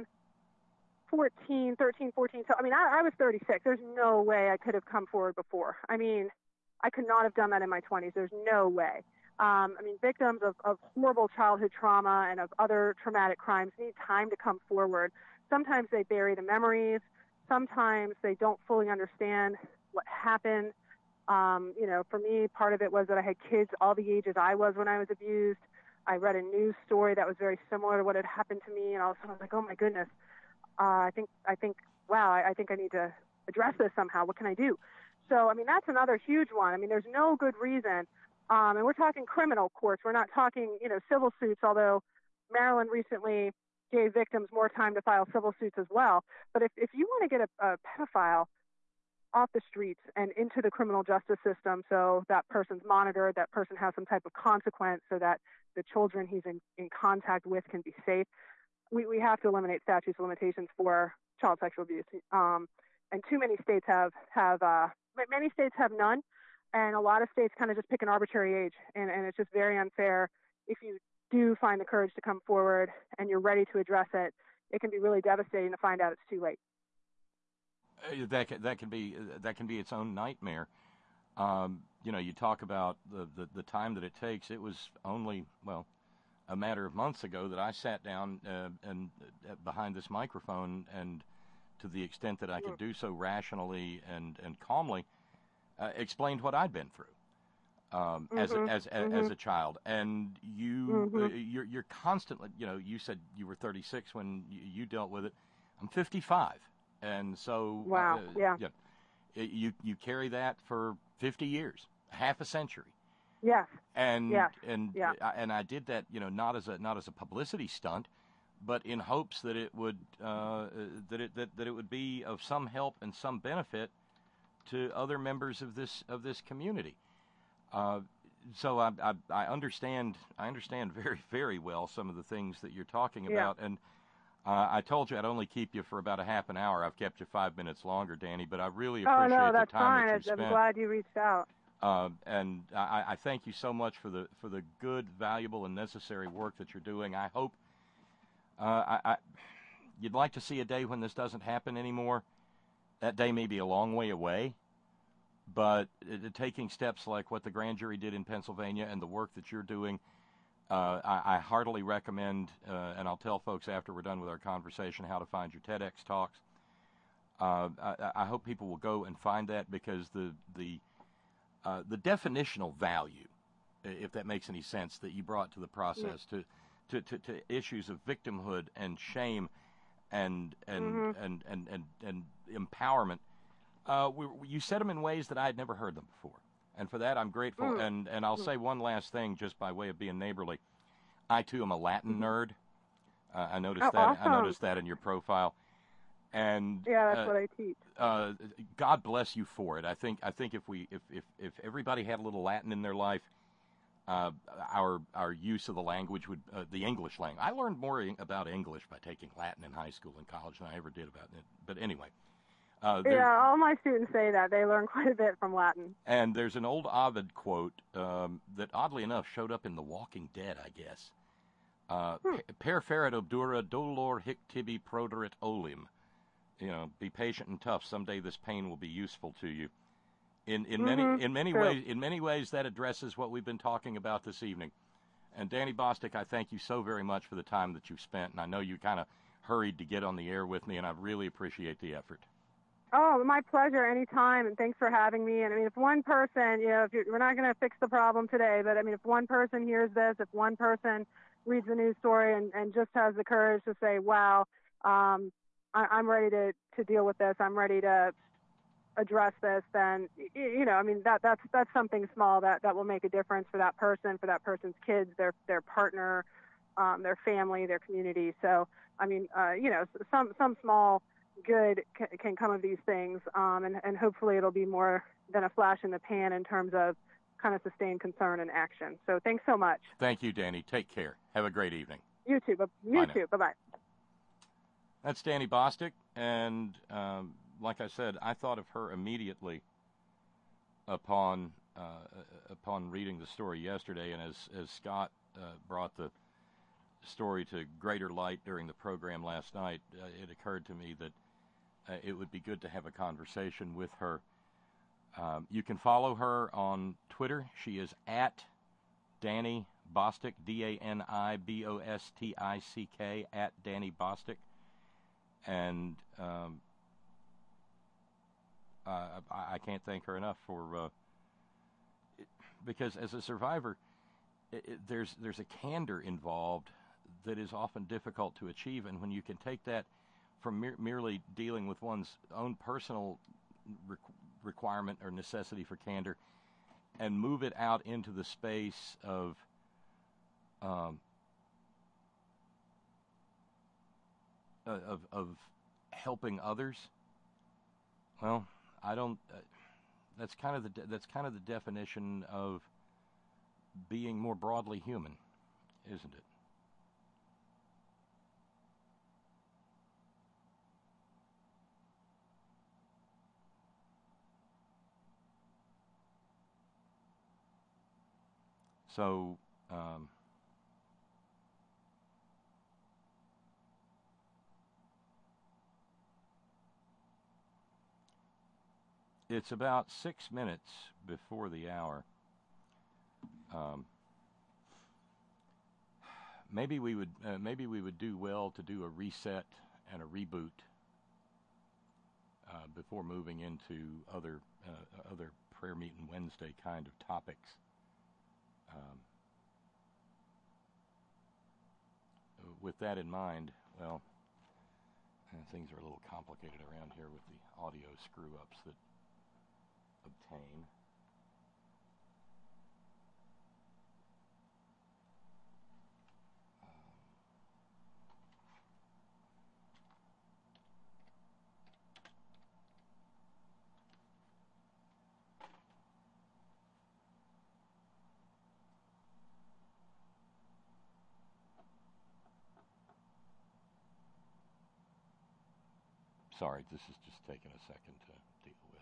2014, 13, 14. So, I was 36. There's no way I could have come forward before. I could not have done that in my 20s. There's no way. Victims of horrible childhood trauma and of other traumatic crimes need time to come forward. Sometimes they bury the memories. Sometimes they don't fully understand what happened. For me, part of it was that I had kids all the ages I was when I was abused. I read a news story that was very similar to what had happened to me, and all of a sudden I was like, oh my goodness, I think I need to address this somehow. What can I do? So, that's another huge one. There's no good reason, and we're talking criminal courts. We're not talking, civil suits, although Maryland recently gave victims more time to file civil suits as well. But if you want to get a pedophile off the streets and into the criminal justice system, so that person's monitored, that person has some type of consequence, so that the children he's in contact with can be safe, we have to eliminate statutes of limitations for child sexual abuse. And too many states have many states have none, and a lot of states kind of just pick an arbitrary age, and it's just very unfair. If you do find the courage to come forward and you're ready to address it, it can be really devastating to find out it's too late. That can be its own nightmare. You talk about the time that it takes. It was only a matter of months ago that I sat down and behind this microphone, and to the extent that I could do so rationally and calmly, explained what I'd been through as a child. And you're constantly, you said you were 36 when you dealt with it. I'm 55, and so wow, you carry that for 50 years, half a century. Yes. And I did that, not as a publicity stunt, but in hopes that it would that it would be of some help and some benefit to other members of this community. So I understand very, very well some of the things that you're talking about, and I told you I'd only keep you for about a half an hour. I've kept you 5 minutes longer, Danny, but I really appreciate the time that you spent. I'm glad you reached out. And I thank you so much for the good, valuable, and necessary work that you're doing. I hope you'd like to see a day when this doesn't happen anymore. That day may be a long way away, but taking steps like what the grand jury did in Pennsylvania and the work that you're doing, I heartily recommend, and I'll tell folks after we're done with our conversation how to find your TEDx talks. I hope people will go and find that, because the definitional value, if that makes any sense, that you brought to the process, to issues of victimhood and shame and empowerment, you said them in ways that I had never heard them before. And for that, I'm grateful. And I'll say one last thing, just by way of being neighborly. I, too, am a Latin nerd. I noticed that. Awesome. I noticed that in your profile. And yeah, that's what I teach. God bless you for it. I think if everybody had a little Latin in their life, our use of the language would the English language. I learned more about English by taking Latin in high school and college than I ever did about it. But anyway. All my students say that. They learn quite a bit from Latin. And there's an old Ovid quote that, oddly enough, showed up in The Walking Dead, I guess. Per ferit obdura dolor hic tibi proderit olim. Be patient and tough. Someday this pain will be useful to you. In many ways, that addresses what we've been talking about this evening. And Danny Bostic, I thank you so very much for the time that you've spent. And I know you kind of hurried to get on the air with me, and I really appreciate the effort. Oh, my pleasure. Anytime, and thanks for having me. And I mean, if one person, we're not going to fix the problem today, but I mean, if one person hears this, if one person reads the news story and just has the courage to say, wow, I'm ready to deal with this, I'm ready to address this, then, I mean, that's something small that will make a difference for that person, for that person's kids, their partner, their family, their community. So, I mean, some small good can come of these things, and hopefully it'll be more than a flash in the pan in terms of kind of sustained concern and action. So thanks so much. Thank you, Danny. Take care. Have a great evening. You too. Bye-bye. That's Danny Bostic, and like I said, I thought of her immediately upon reading the story yesterday, and as Scott brought the story to greater light during the program last night, it occurred to me that it would be good to have a conversation with her. You can follow her on Twitter. She is at Danny Bostic, DANIBOSTICK, at Danny Bostic. And I can't thank her enough for because as a survivor, there's a candor involved that is often difficult to achieve, and when you can take that from merely dealing with one's own personal requirement or necessity for candor and move it out into the space of helping others, well, I don't. That's kind of the definition of being more broadly human, isn't it? So, it's about 6 minutes before the hour. Maybe we would do well to do a reset and a reboot before moving into other prayer meeting Wednesday kind of topics. With that in mind, well, things are a little complicated around here with the audio screw-ups that obtain. Sorry, this is just taking a second to deal with.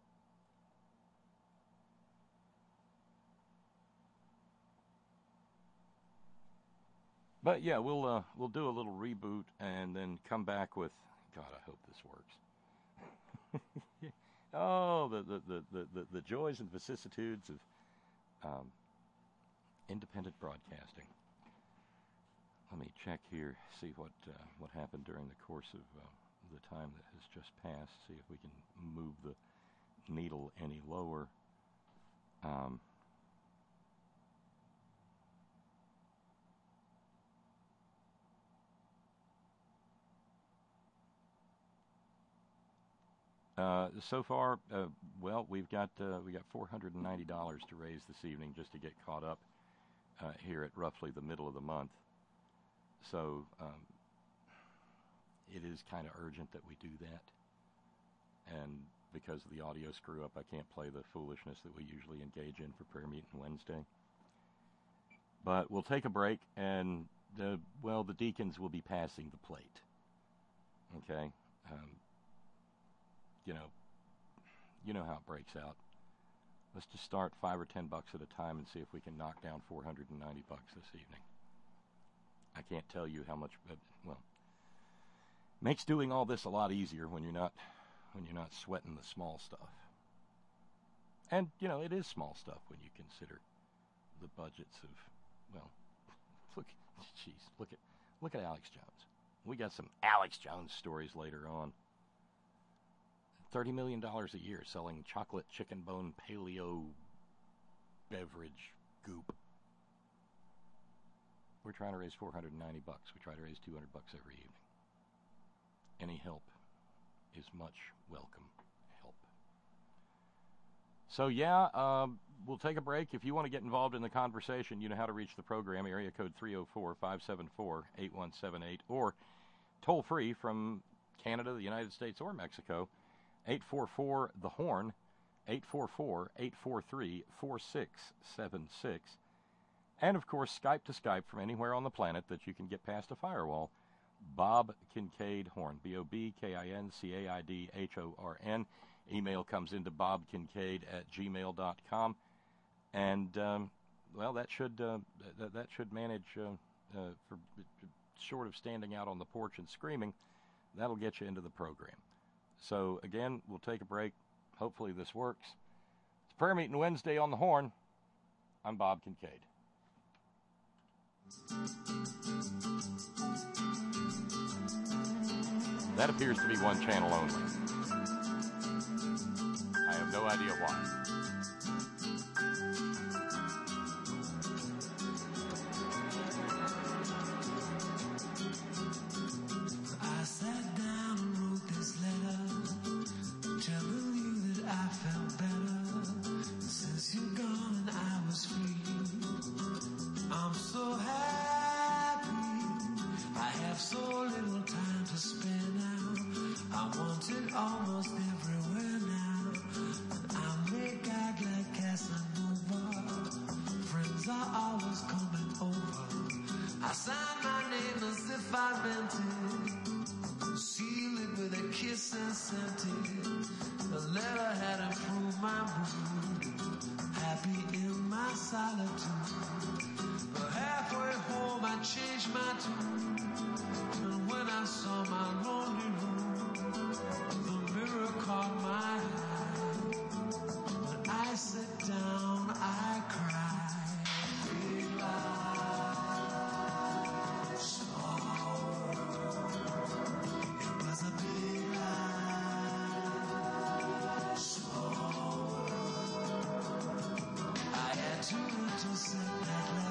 But yeah, we'll do a little reboot and then come back with. God, I hope this works. Oh, the joys and vicissitudes of independent broadcasting. Let me check here, see what happened during the course of the time that has just passed, see if we can move the needle any lower. So far, well, we got $490 to raise this evening just to get caught up here at roughly the middle of the month. So it is kind of urgent that we do that. And because of the audio screw-up, I can't play the foolishness that we usually engage in for Prayer Meeting Wednesday. But we'll take a break, and the deacons will be passing the plate. Okay? You know how it breaks out. Let's just start $5 or $10 at a time and see if we can knock down $490 this evening. I can't tell you how much. Makes doing all this a lot easier when you're not sweating the small stuff. And it is small stuff when you consider the budgets of. Look at Alex Jones. We got some Alex Jones stories later on. $30 million a year selling chocolate chicken bone paleo beverage goop. We're trying to raise $490. We try to raise $200 every evening. Any help is much welcome help. So we'll take a break. If you want to get involved in the conversation, you know how to reach the program. Area code 304-574-8178 or toll free from Canada, the United States, or Mexico. 844-THE-HORN, 844-843-4676. And, of course, Skype to Skype from anywhere on the planet that you can get past a firewall. Bob Kincaid Horn, BOBKINCAIDHORN. Email comes into bobkincaid@gmail.com. And, that should manage, for short of standing out on the porch and screaming, that'll get you into the program. So, again, we'll take a break. Hopefully this works. It's Prayer Meeting Wednesday on the Horn. I'm Bob Kincaid. That appears to be one channel only. I have no idea why.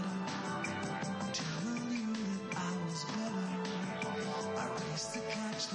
Catch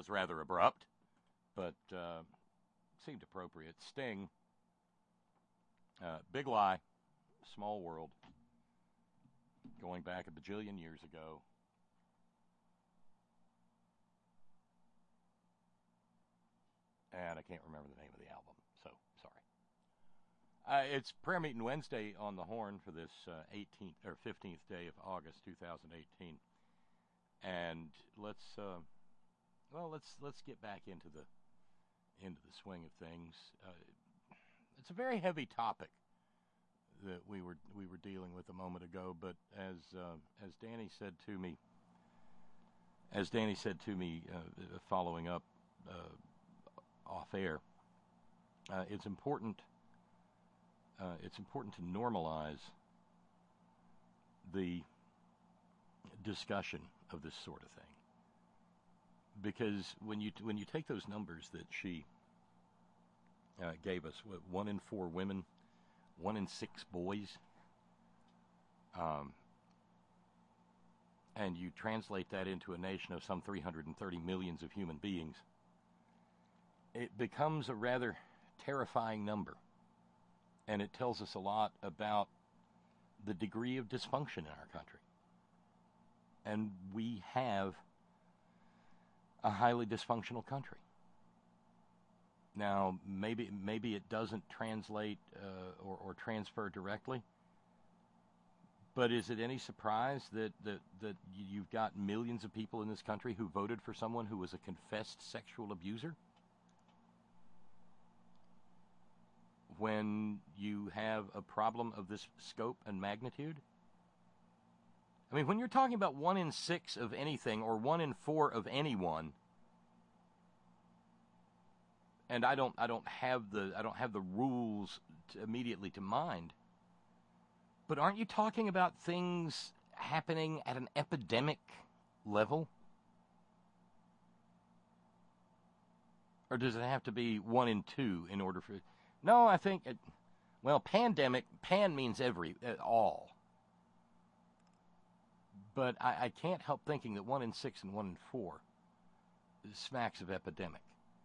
was rather abrupt, but seemed appropriate. Sting, Big Lie, Small World, going back a bajillion years ago. And I can't remember the name of the album, so sorry. It's Prayer Meeting Wednesday on the Horn for this 18th or 15th day of August 2018, and let's get back into the swing of things. It's a very heavy topic that we were dealing with a moment ago, but as Danny said to me, following up off air, it's important to normalize the discussion of this sort of thing, because when you take those numbers that she gave us, 1 in 4 women, 1 in 6 boys, and you translate that into a nation of some 330 million of human beings, it becomes a rather terrifying number, and it tells us a lot about the degree of dysfunction in our country. And we have a highly dysfunctional country. Now, maybe it doesn't translate or transfer directly, but is it any surprise that you've got millions of people in this country who voted for someone who was a confessed sexual abuser? When you have a problem of this scope and magnitude? I mean, when you're talking about 1 in 6 of anything or 1 in 4 of anyone, and I don't have the rules immediately to mind, but aren't you talking about things happening at an epidemic level? Or does it have to be 1 in 2 in order for? No, I think pandemic. Pan means all. But I can't help thinking that 1 in 6 and 1 in 4 smacks of epidemic.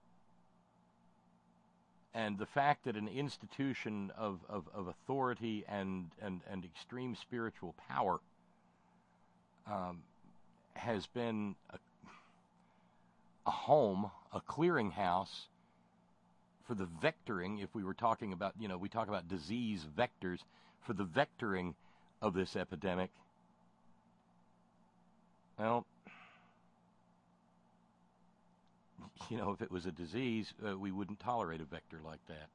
And the fact that an institution of authority and extreme spiritual power has been a home, a clearinghouse for the vectoring, if we were talking about, we talk about disease vectors, for the vectoring of this epidemic. Well, if it was a disease, we wouldn't tolerate a vector like that.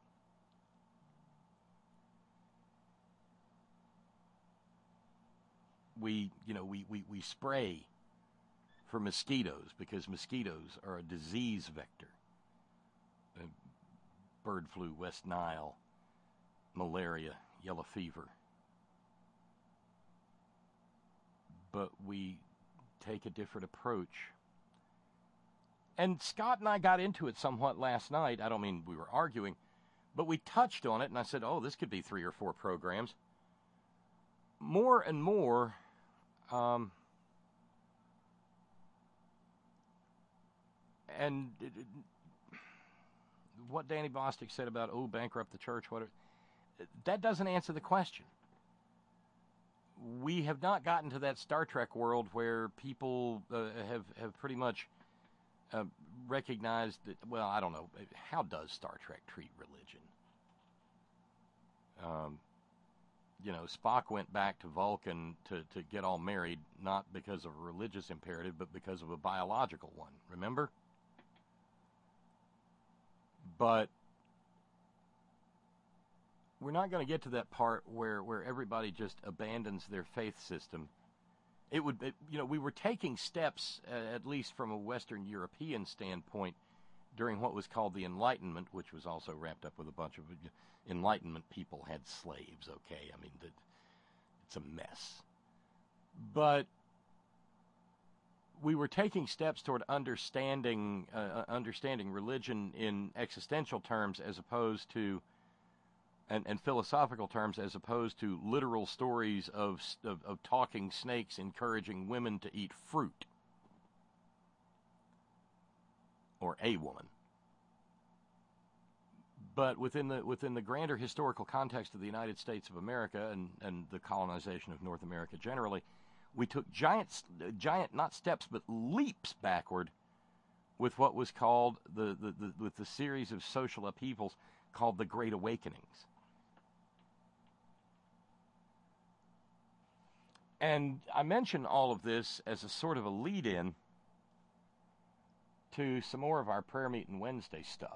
We spray for mosquitoes because mosquitoes are a disease vector. Bird flu, West Nile, malaria, yellow fever. But we take a different approach. And Scott and I got into it somewhat last night. I don't mean we were arguing, but we touched on it, and I said, this could be 3 or 4 programs. More and more, what Danny Bostic said about, bankrupt the church, that doesn't answer the question. We have not gotten to that Star Trek world where people have pretty much recognized that, I don't know, how does Star Trek treat religion? Spock went back to Vulcan to get all married, not because of a religious imperative, but because of a biological one, remember? But we're not going to get to that part where everybody just abandons their faith system. We were taking steps, at least from a Western European standpoint, during what was called the Enlightenment, which was also wrapped up with a bunch of Enlightenment people had slaves, okay? I mean, it's a mess. But we were taking steps toward understanding religion in existential terms as opposed to, and philosophical terms as opposed to literal stories of talking snakes encouraging women to eat fruit. or a woman. But within the grander historical context of the United States of America and the colonization of North America generally, we took giant not steps but leaps backward with what was called with the series of social upheavals called the Great Awakenings. And I mention all of this as a sort of a lead-in to some more of our Prayer Meeting Wednesday stuff.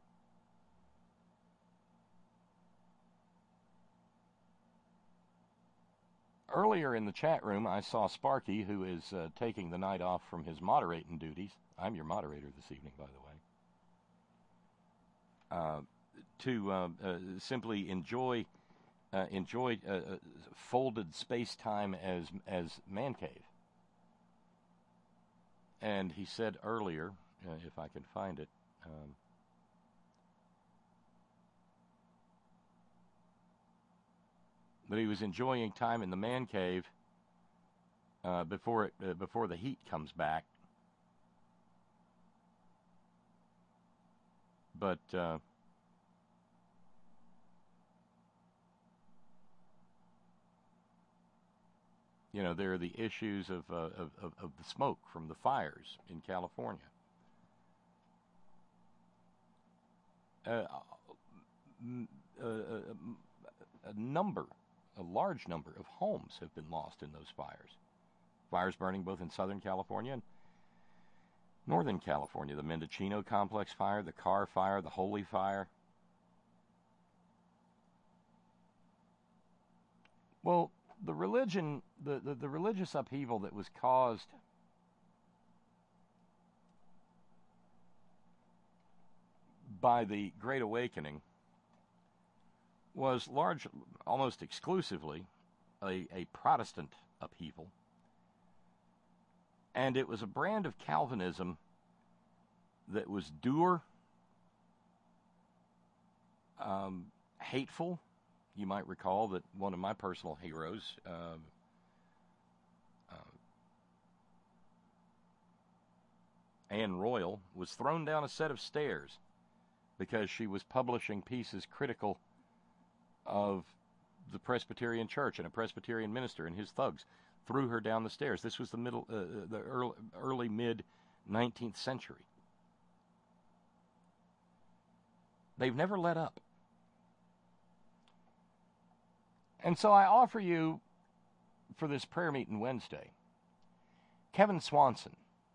Earlier in the chat room, I saw Sparky, who is taking the night off from his moderating duties. I'm your moderator this evening, by the way. To simply enjoy folded space-time as man cave. And he said earlier, if I can find it, that he was enjoying time in the man cave before the heat comes back. But there are the issues of the smoke from the fires in California. A large number of homes have been lost in those fires. Fires burning both in Southern California and Northern California. The Mendocino Complex fire, the Carr fire, the Holy fire. Well, the religious upheaval that was caused by the Great Awakening was almost exclusively a Protestant upheaval. And it was a brand of Calvinism that was dour, hateful. You might recall that one of my personal heroes, Anne Royal, was thrown down a set of stairs because she was publishing pieces critical of the Presbyterian Church, and a Presbyterian minister and his thugs threw her down the stairs. This was the early mid 19th century. They've never let up. And so I offer you, for this Prayer Meeting Wednesday, Kevin Swanson.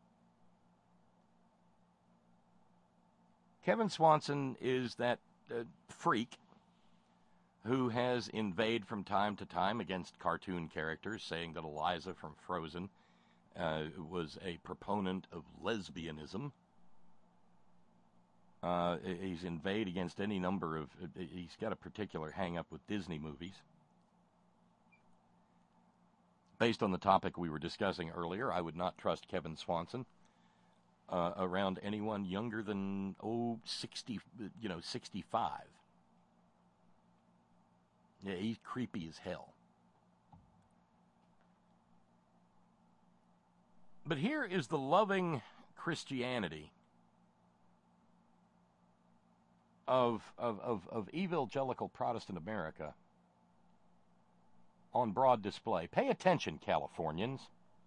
Kevin Swanson is that freak who has inveighed from time to time against cartoon characters, saying that Eliza from Frozen was a proponent of lesbianism. He's inveighed against any number of... he's got a particular hang-up with Disney movies. Based on the topic we were discussing earlier, I would not trust Kevin Swanson around anyone younger than 65. Yeah, he's creepy as hell. But here is the loving Christianity of evangelical Protestant America on broad display. Pay attention, Californians.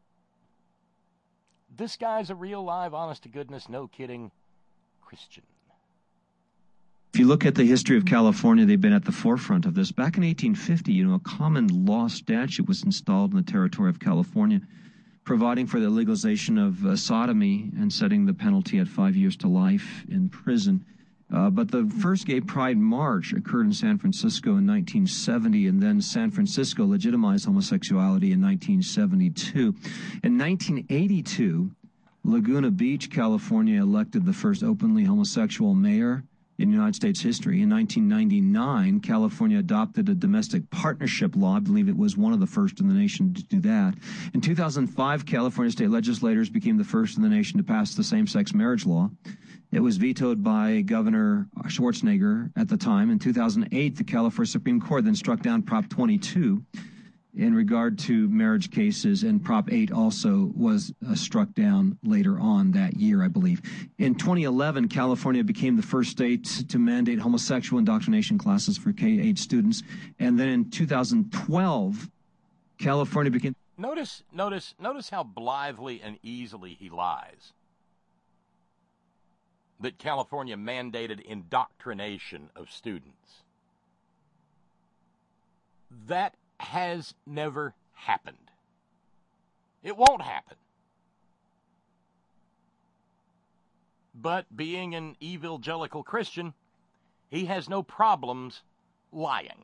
This guy's a real live, honest-to-goodness, no-kidding Christian. If you look at the history of California, they've been at the forefront of this. Back in 1850, a common law statute was installed in the territory of California, providing for the legalization of sodomy and setting the penalty at 5 years to life in prison. But the first Gay Pride March occurred in San Francisco in 1970, and then San Francisco legitimized homosexuality in 1972. In 1982, Laguna Beach, California, elected the first openly homosexual mayor in United States history. In 1999, California adopted a domestic partnership law. I believe it was one of the first in the nation to do that. In 2005, California state legislators became the first in the nation to pass the same-sex marriage law. It was vetoed by Governor Schwarzenegger at the time. In 2008, the California Supreme Court then struck down Prop 22. in regard to marriage cases, and Prop 8 also was struck down later on that year, I believe. In 2011, California became the first state to mandate homosexual indoctrination classes for K-8 students. And then in 2012, California became... Notice how blithely and easily he lies. That California mandated indoctrination of students. That has never happened. It won't happen. But being an evangelical Christian, he has no problems lying.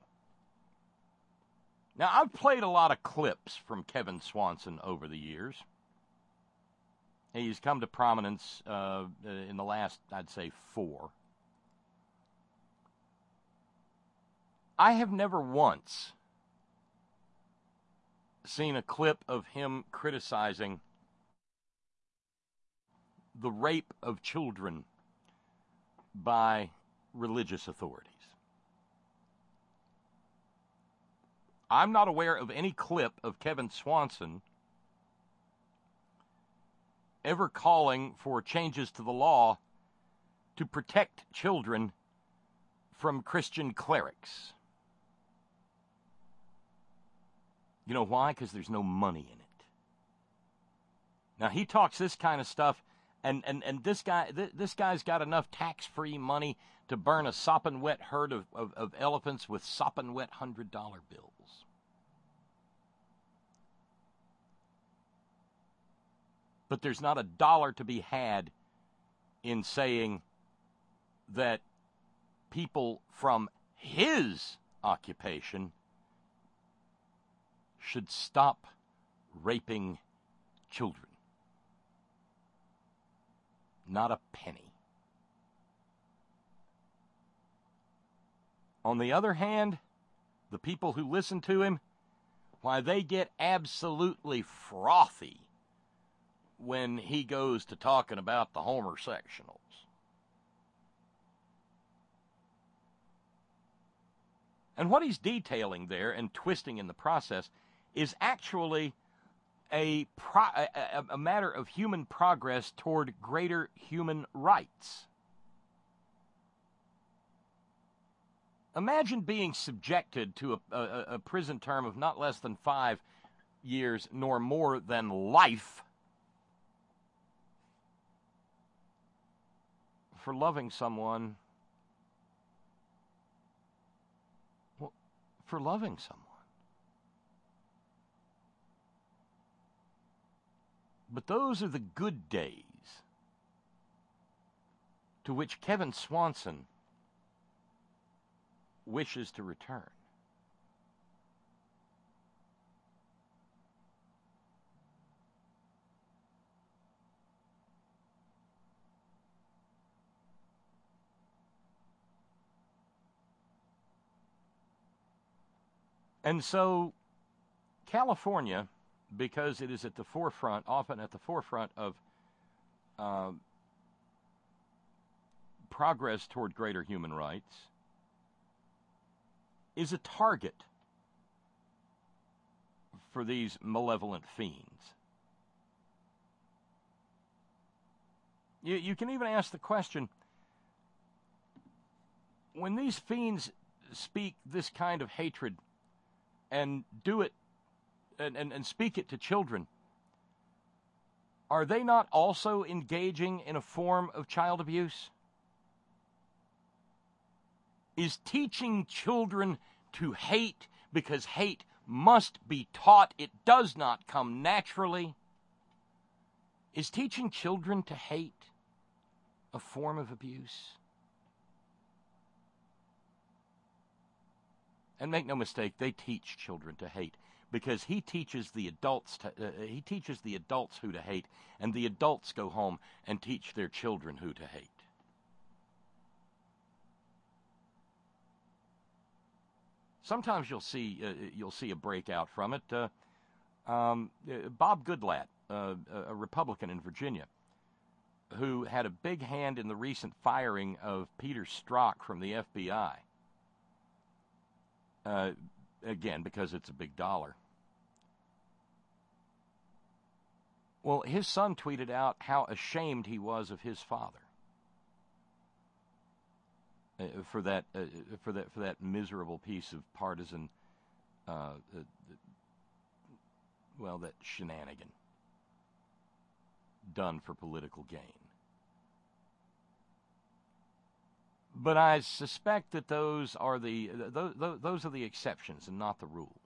Now, I've played a lot of clips from Kevin Swanson over the years. He's come to prominence in the last, I'd say, 4. I have never once seen a clip of him criticizing the rape of children by religious authorities. I'm not aware of any clip of Kevin Swanson ever calling for changes to the law to protect children from Christian clerics. You know why? Because there's no money in it. Now, he talks this kind of stuff, and this guy's got enough tax-free money to burn a sopping wet herd of elephants with sopping wet $100 bills. But there's not a dollar to be had in saying that people from his occupation should stop raping children. Not a penny. On the other hand, the people who listen to him, why, they get absolutely frothy when he goes to talking about the homosexuals. And what he's detailing there and twisting in the process is actually a matter of human progress toward greater human rights. Imagine being subjected to a prison term of not less than 5 years, nor more than life, for loving someone. For loving someone. But those are the good days to which Kevin Swanson wishes to return. And so, California, because it is at the forefront, often at the forefront of progress toward greater human rights, is a target for these malevolent fiends. You can even ask the question, when these fiends speak this kind of hatred and do it and speak it to children, are they not also engaging in a form of child abuse? Is teaching children to hate because hate must be taught, it does not come naturally? Is teaching children to hate a form of abuse? And make no mistake, they teach children to hate, because he teaches the adults who to hate, and the adults go home and teach their children who to hate. Sometimes you'll see a breakout from it. Bob Goodlatte, a Republican in Virginia, who had a big hand in the recent firing of Peter Strzok from the FBI. Again, because it's a big dollar. Well, his son tweeted out how ashamed he was of his father for that miserable piece of partisan, that shenanigan done for political gain. But I suspect that those are the exceptions and not the rule.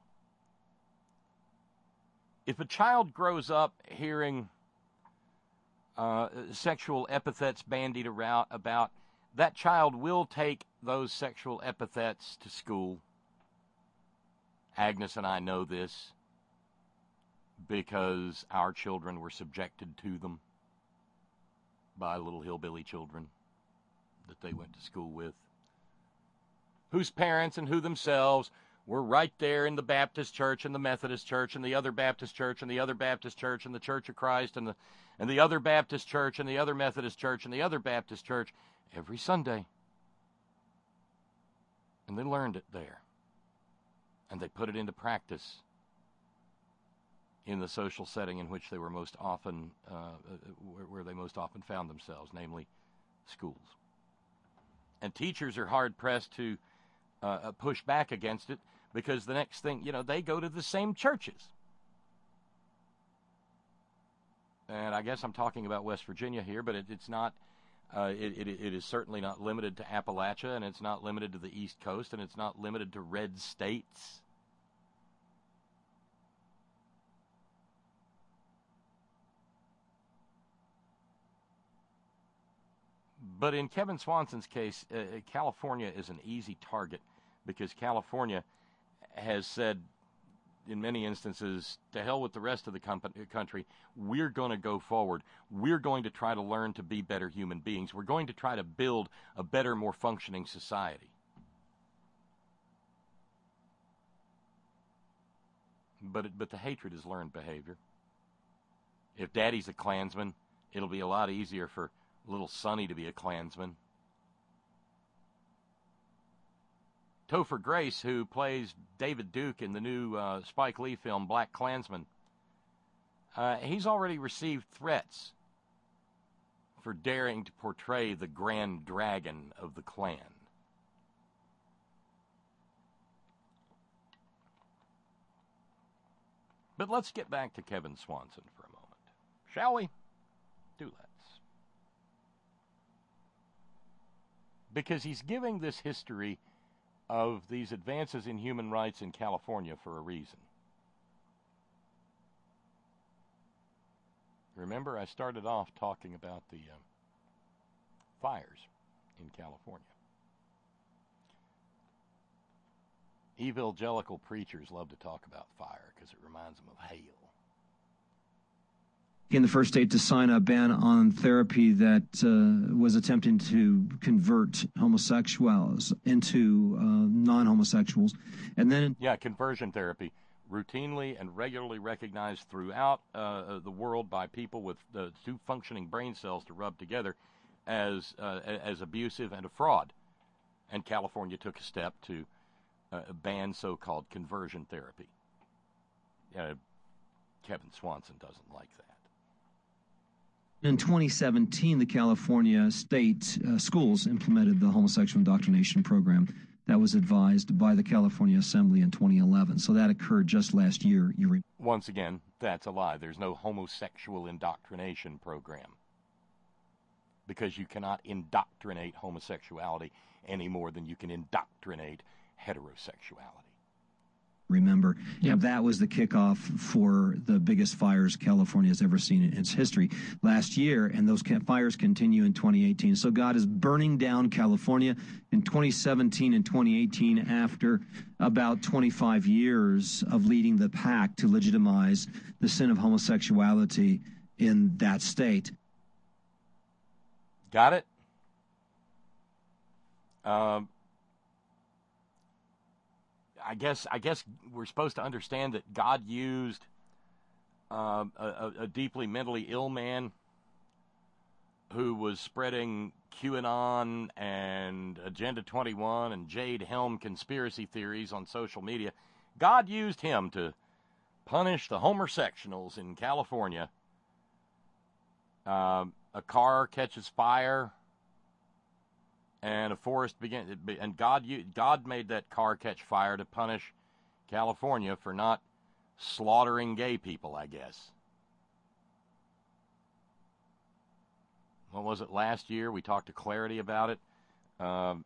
If a child grows up hearing sexual epithets bandied around about, that child will take those sexual epithets to school. Agnes and I know this because our children were subjected to them by little hillbilly children that they went to school with, whose parents and who themselves were right there in the Baptist church and the Methodist church and the other Baptist church and the other Baptist church and the Church of Christ and the other Baptist church and the other Methodist church and the other Baptist church every Sunday. And they learned it there. And they put it into practice in the social setting in which they were most often, where they most often found themselves, namely schools. And teachers are hard-pressed to push back against it because the next thing, they go to the same churches. And I guess I'm talking about West Virginia here, but it's not, it is certainly not limited to Appalachia, and it's not limited to the East Coast, and it's not limited to red states. But in Kevin Swanson's case, California is an easy target because California has said in many instances, to hell with the rest of the country, we're going to go forward. We're going to try to learn to be better human beings. We're going to try to build a better, more functioning society. But the hatred is learned behavior. If Daddy's a Klansman, it'll be a lot easier for little Sonny to be a Klansman. Topher Grace, who plays David Duke in the new Spike Lee film Black Klansman, he's already received threats for daring to portray the Grand Dragon of the Klan. But let's get back to Kevin Swanson for a moment, shall we? Do let's. Because he's giving this history of these advances in human rights in California for a reason. Remember, I started off talking about the fires in California. Evangelical preachers love to talk about fire because it reminds them of hail. In the first state to sign a ban on therapy that was attempting to convert homosexuals into non-homosexuals. And then... conversion therapy, routinely and regularly recognized throughout the world by people with two functioning brain cells to rub together as abusive and a fraud. And California took a step to ban so-called conversion therapy. Kevin Swanson doesn't like that. In 2017, the California state schools implemented the homosexual indoctrination program that was advised by the California Assembly in 2011. So that occurred just last year. Once again, that's a lie. There's no homosexual indoctrination program because you cannot indoctrinate homosexuality any more than you can indoctrinate heterosexuality. Remember, that was the kickoff for the biggest fires California has ever seen in its history last year, and those fires continue in 2018. So God is burning down California in 2017 and 2018 after about 25 years of leading the pack to legitimize the sin of homosexuality in that state. Got it? I guess we're supposed to understand that God used a deeply mentally ill man who was spreading QAnon and Agenda 21 and Jade Helm conspiracy theories on social media. God used him to punish the homosexuals in California A car catches fire, and a forest begins. And God made that car catch fire to punish California for not slaughtering gay people, I guess. What was it last year? We talked to Clarity about it. An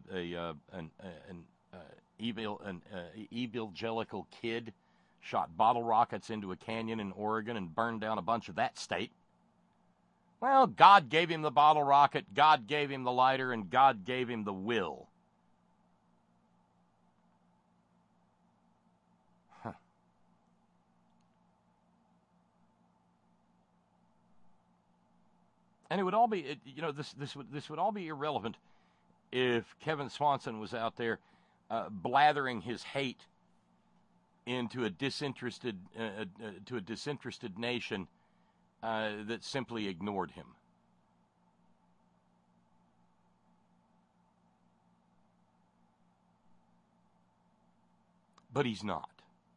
evangelical kid shot bottle rockets into a canyon in Oregon and burned down a bunch of that state. Well, God gave him the bottle rocket, God gave him the lighter, and God gave him the will. Huh. And it would all be, this would all be irrelevant if Kevin Swanson was out there blathering his hate into a disinterested nation that simply ignored him. But he's not.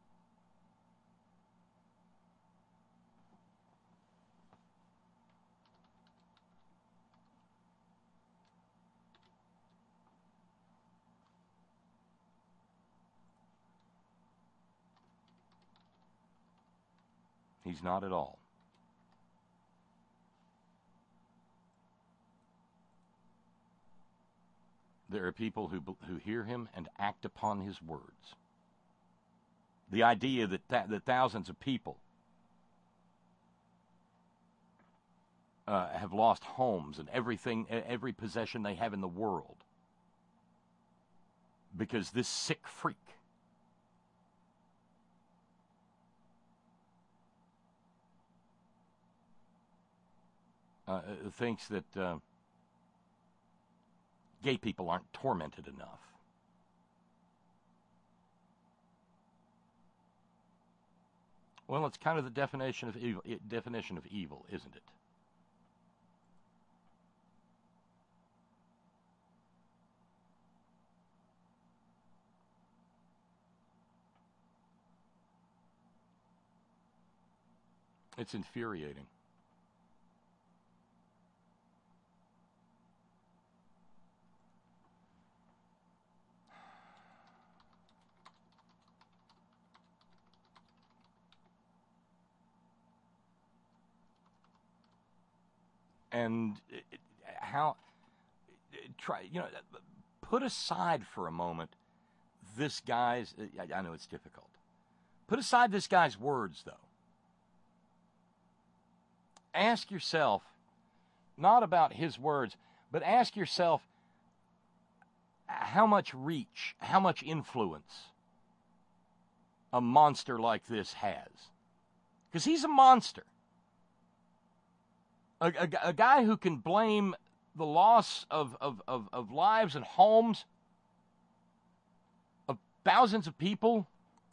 He's not at all. There are people who hear him and act upon his words. The idea that thousands of people have lost homes and everything, every possession they have in the world, because this sick freak thinks that gay people aren't tormented enough. Well, it's kind of the definition of evil, isn't it? It's infuriating. And put aside for a moment this guy's, I know it's difficult. Put aside this guy's words, though. Ask yourself, not about his words, but ask yourself how much reach, how much influence a monster like this has. Because he's a monster. A guy who can blame the loss of lives and homes of thousands of people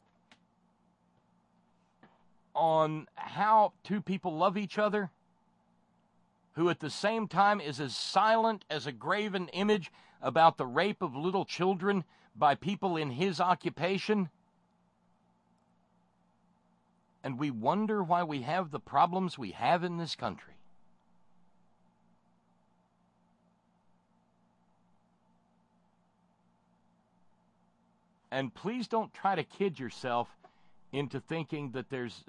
on how two people love each other, who at the same time is as silent as a graven image about the rape of little children by people in his occupation. And we wonder why we have the problems we have in this country. And please don't try to kid yourself into thinking that there's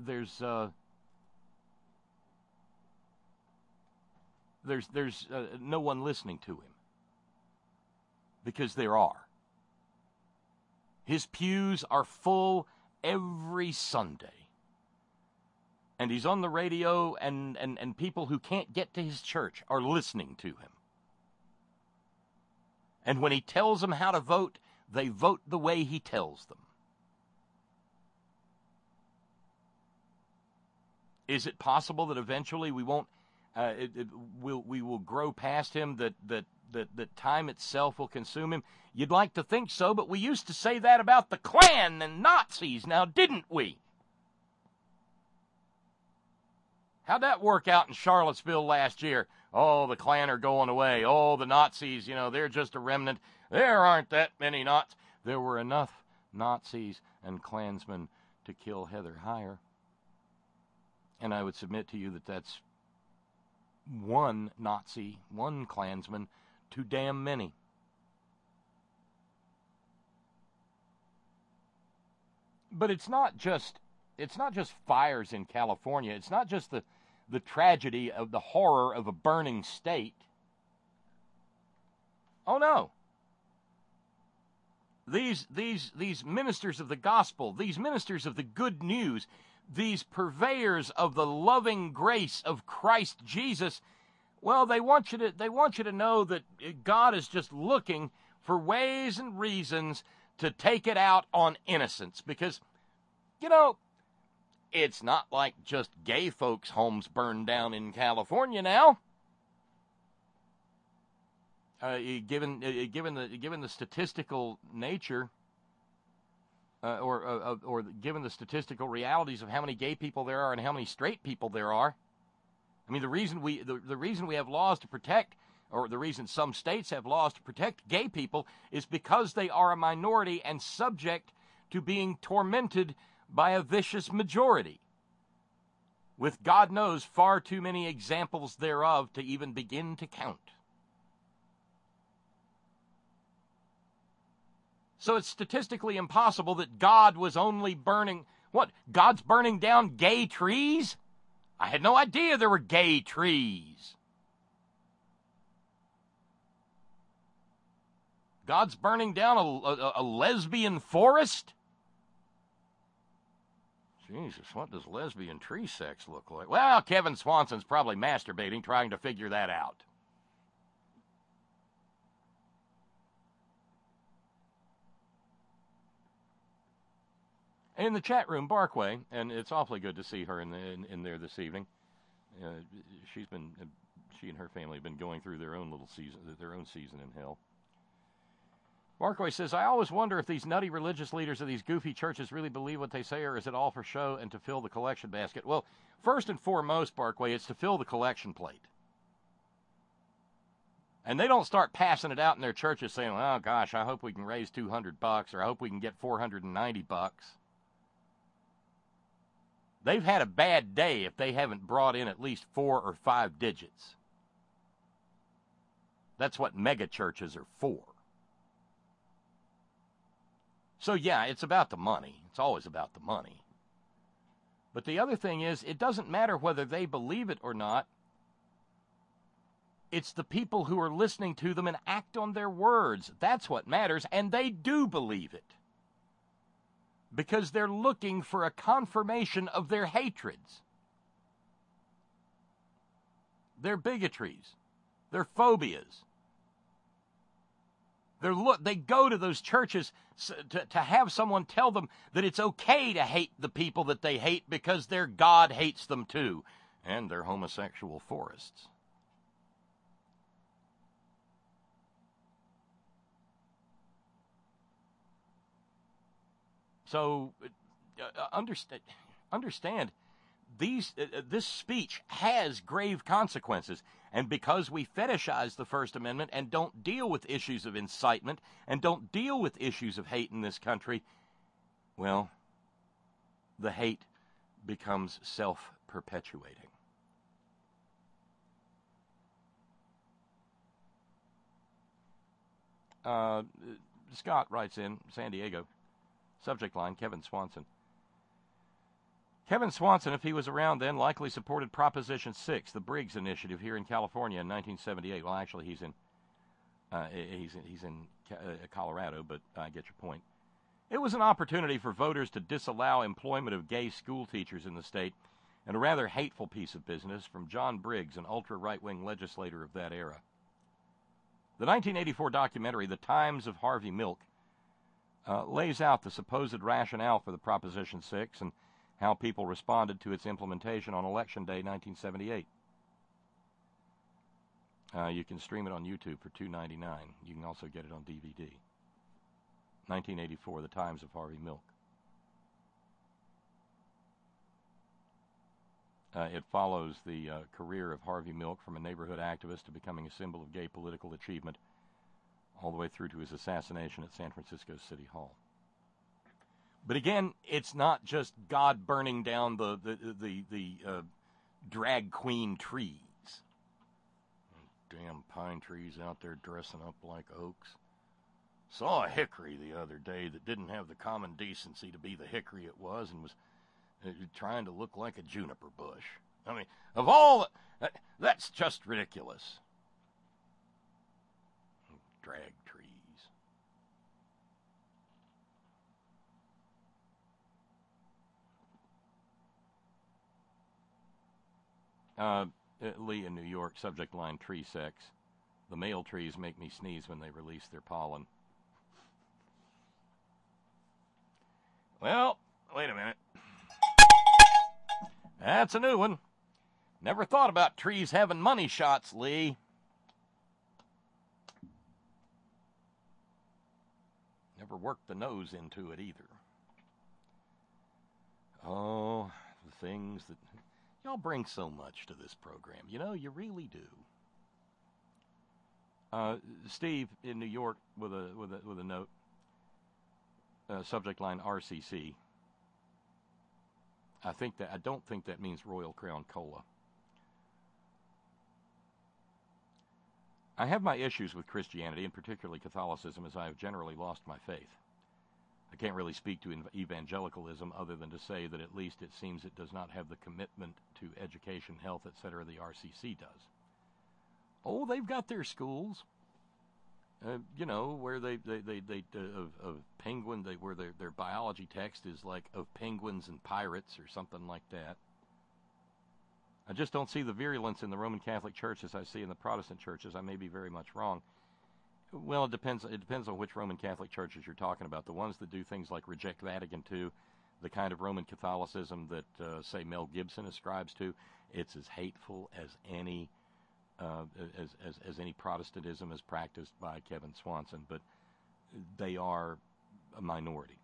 no one listening to him, because there are. His pews are full every Sunday, and he's on the radio, and people who can't get to his church are listening to him. And when he tells them how to vote, they vote the way he tells them. Is it possible that eventually we won't? We will grow past him, that time itself will consume him? You'd like to think so, but we used to say that about the Klan and Nazis, now didn't we? How'd that work out in Charlottesville last year? Oh, the Klan are going away. Oh, the Nazis, they're just a remnant. There aren't that many Nazis. There were enough Nazis and Klansmen to kill Heather Heyer. And I would submit to you that that's one Nazi, one Klansman, too damn many. But it's not just fires in California. It's not just the tragedy of the horror of a burning state. Oh no. These ministers of the gospel, these ministers of the good news, these purveyors of the loving grace of Christ Jesus, well, they want you to know that God is just looking for ways and reasons to take it out on innocents, because, you know, it's not like just gay folks' homes burned down in California now. Given the statistical nature, or given the statistical realities of how many gay people there are and how many straight people there are, I mean, the reason we have laws to protect, or the reason some states have laws to protect gay people, is because they are a minority and subject to being tormented by a vicious majority, with God knows far too many examples thereof to even begin to count. So it's statistically impossible that God was only burning... What? God's burning down gay trees? I had no idea there were gay trees. God's burning down a lesbian forest? Jesus, what does lesbian tree sex look like? Well, Kevin Swanson's probably masturbating trying to figure that out. In the chat room, Barkway, and it's awfully good to see her in there this evening. She and her family have been going through their own season in hell. Barkway says, I always wonder if these nutty religious leaders of these goofy churches really believe what they say, or is it all for show and to fill the collection basket? Well, first and foremost, Barkway, it's to fill the collection plate. And they don't start passing it out in their churches saying, oh gosh, I hope we can raise $200, or I hope we can get $490. They've had a bad day if they haven't brought in at least 4 or 5 digits. That's what mega churches are for. So yeah, it's about the money. It's always about the money. But the other thing is, it doesn't matter whether they believe it or not. It's the people who are listening to them and act on their words. That's what matters, and they do believe it. Because they're looking for a confirmation of their hatreds, their bigotries, their phobias. They go to those churches to have someone tell them that it's okay to hate the people that they hate because their God hates them too, and their homosexual forests. So understand this speech has grave consequences, and because we fetishize the First Amendment and don't deal with issues of incitement and don't deal with issues of hate in this country, well, the hate becomes self-perpetuating. Scott writes in, San Diego. Subject line, Kevin Swanson. Kevin Swanson, if he was around then, likely supported Proposition 6, the Briggs Initiative here in California in 1978. Well, actually, he's in Colorado, but I get your point. It was an opportunity for voters to disallow employment of gay school teachers in the state, and a rather hateful piece of business from John Briggs, an ultra-right-wing legislator of that era. The 1984 documentary, The Times of Harvey Milk, lays out the supposed rationale for the Proposition 6 and how people responded to its implementation on Election Day 1978. You can stream it on YouTube for $2.99. You can also get it on DVD. 1984, The Times of Harvey Milk. It follows the career of Harvey Milk from a neighborhood activist to becoming a symbol of gay political achievement, all the way through to his assassination at San Francisco City Hall. But again, it's not just God burning down the drag queen trees. damn pine trees out there dressing up like oaks. Saw a hickory the other day that didn't have the common decency to be the hickory it was and was trying to look like a juniper bush. I mean, of all, that's just ridiculous. Drag trees. Lee in New York, subject line, tree sex. The male trees make me sneeze when they release their pollen. Well, wait a minute. That's a new one. Never thought about trees having money shots, Lee. Never worked the nose into it either. Oh, the things that... Y'all bring so much to this program. You know, you really do. Steve in New York with a note. Subject line RCC. I don't think that means Royal Crown Cola. I have my issues with Christianity, and particularly Catholicism, as I have generally lost my faith. I can't really speak to evangelicalism other than to say that at least it seems it does not have the commitment to education, health, etc. the RCC does. Oh, they've got their schools, where they of penguin, where their biology text is like of penguins and pirates or something like that. I just don't see the virulence in the Roman Catholic Church as I see in the Protestant churches. I may be very much wrong. Well, it depends on which Roman Catholic churches you're talking about. The ones that do things like reject Vatican II, the kind of Roman Catholicism that, say, Mel Gibson ascribes to, it's as hateful as any Protestantism as practiced by Kevin Swanson, but they are a minority.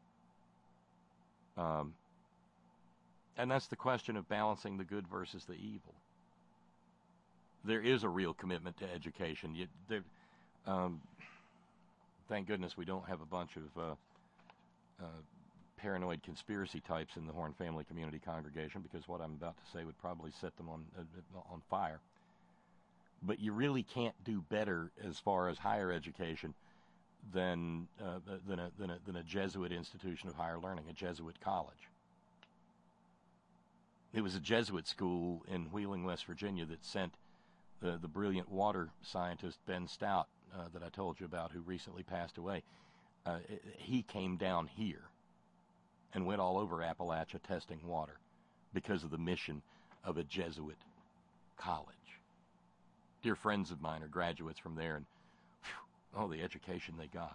And that's the question of balancing the good versus the evil. There is a real commitment to education. Thank goodness we don't have a bunch of paranoid conspiracy types in the Horn Family Community Congregation, because what I'm about to say would probably set them on fire. But you really can't do better as far as higher education than a Jesuit institution of higher learning, a Jesuit college. It was a Jesuit school in Wheeling, West Virginia, that sent the brilliant water scientist Ben Stout that I told you about, who recently passed away. He came down here and went all over Appalachia testing water because of the mission of a Jesuit college. Dear friends of mine are graduates from there, and the education they got.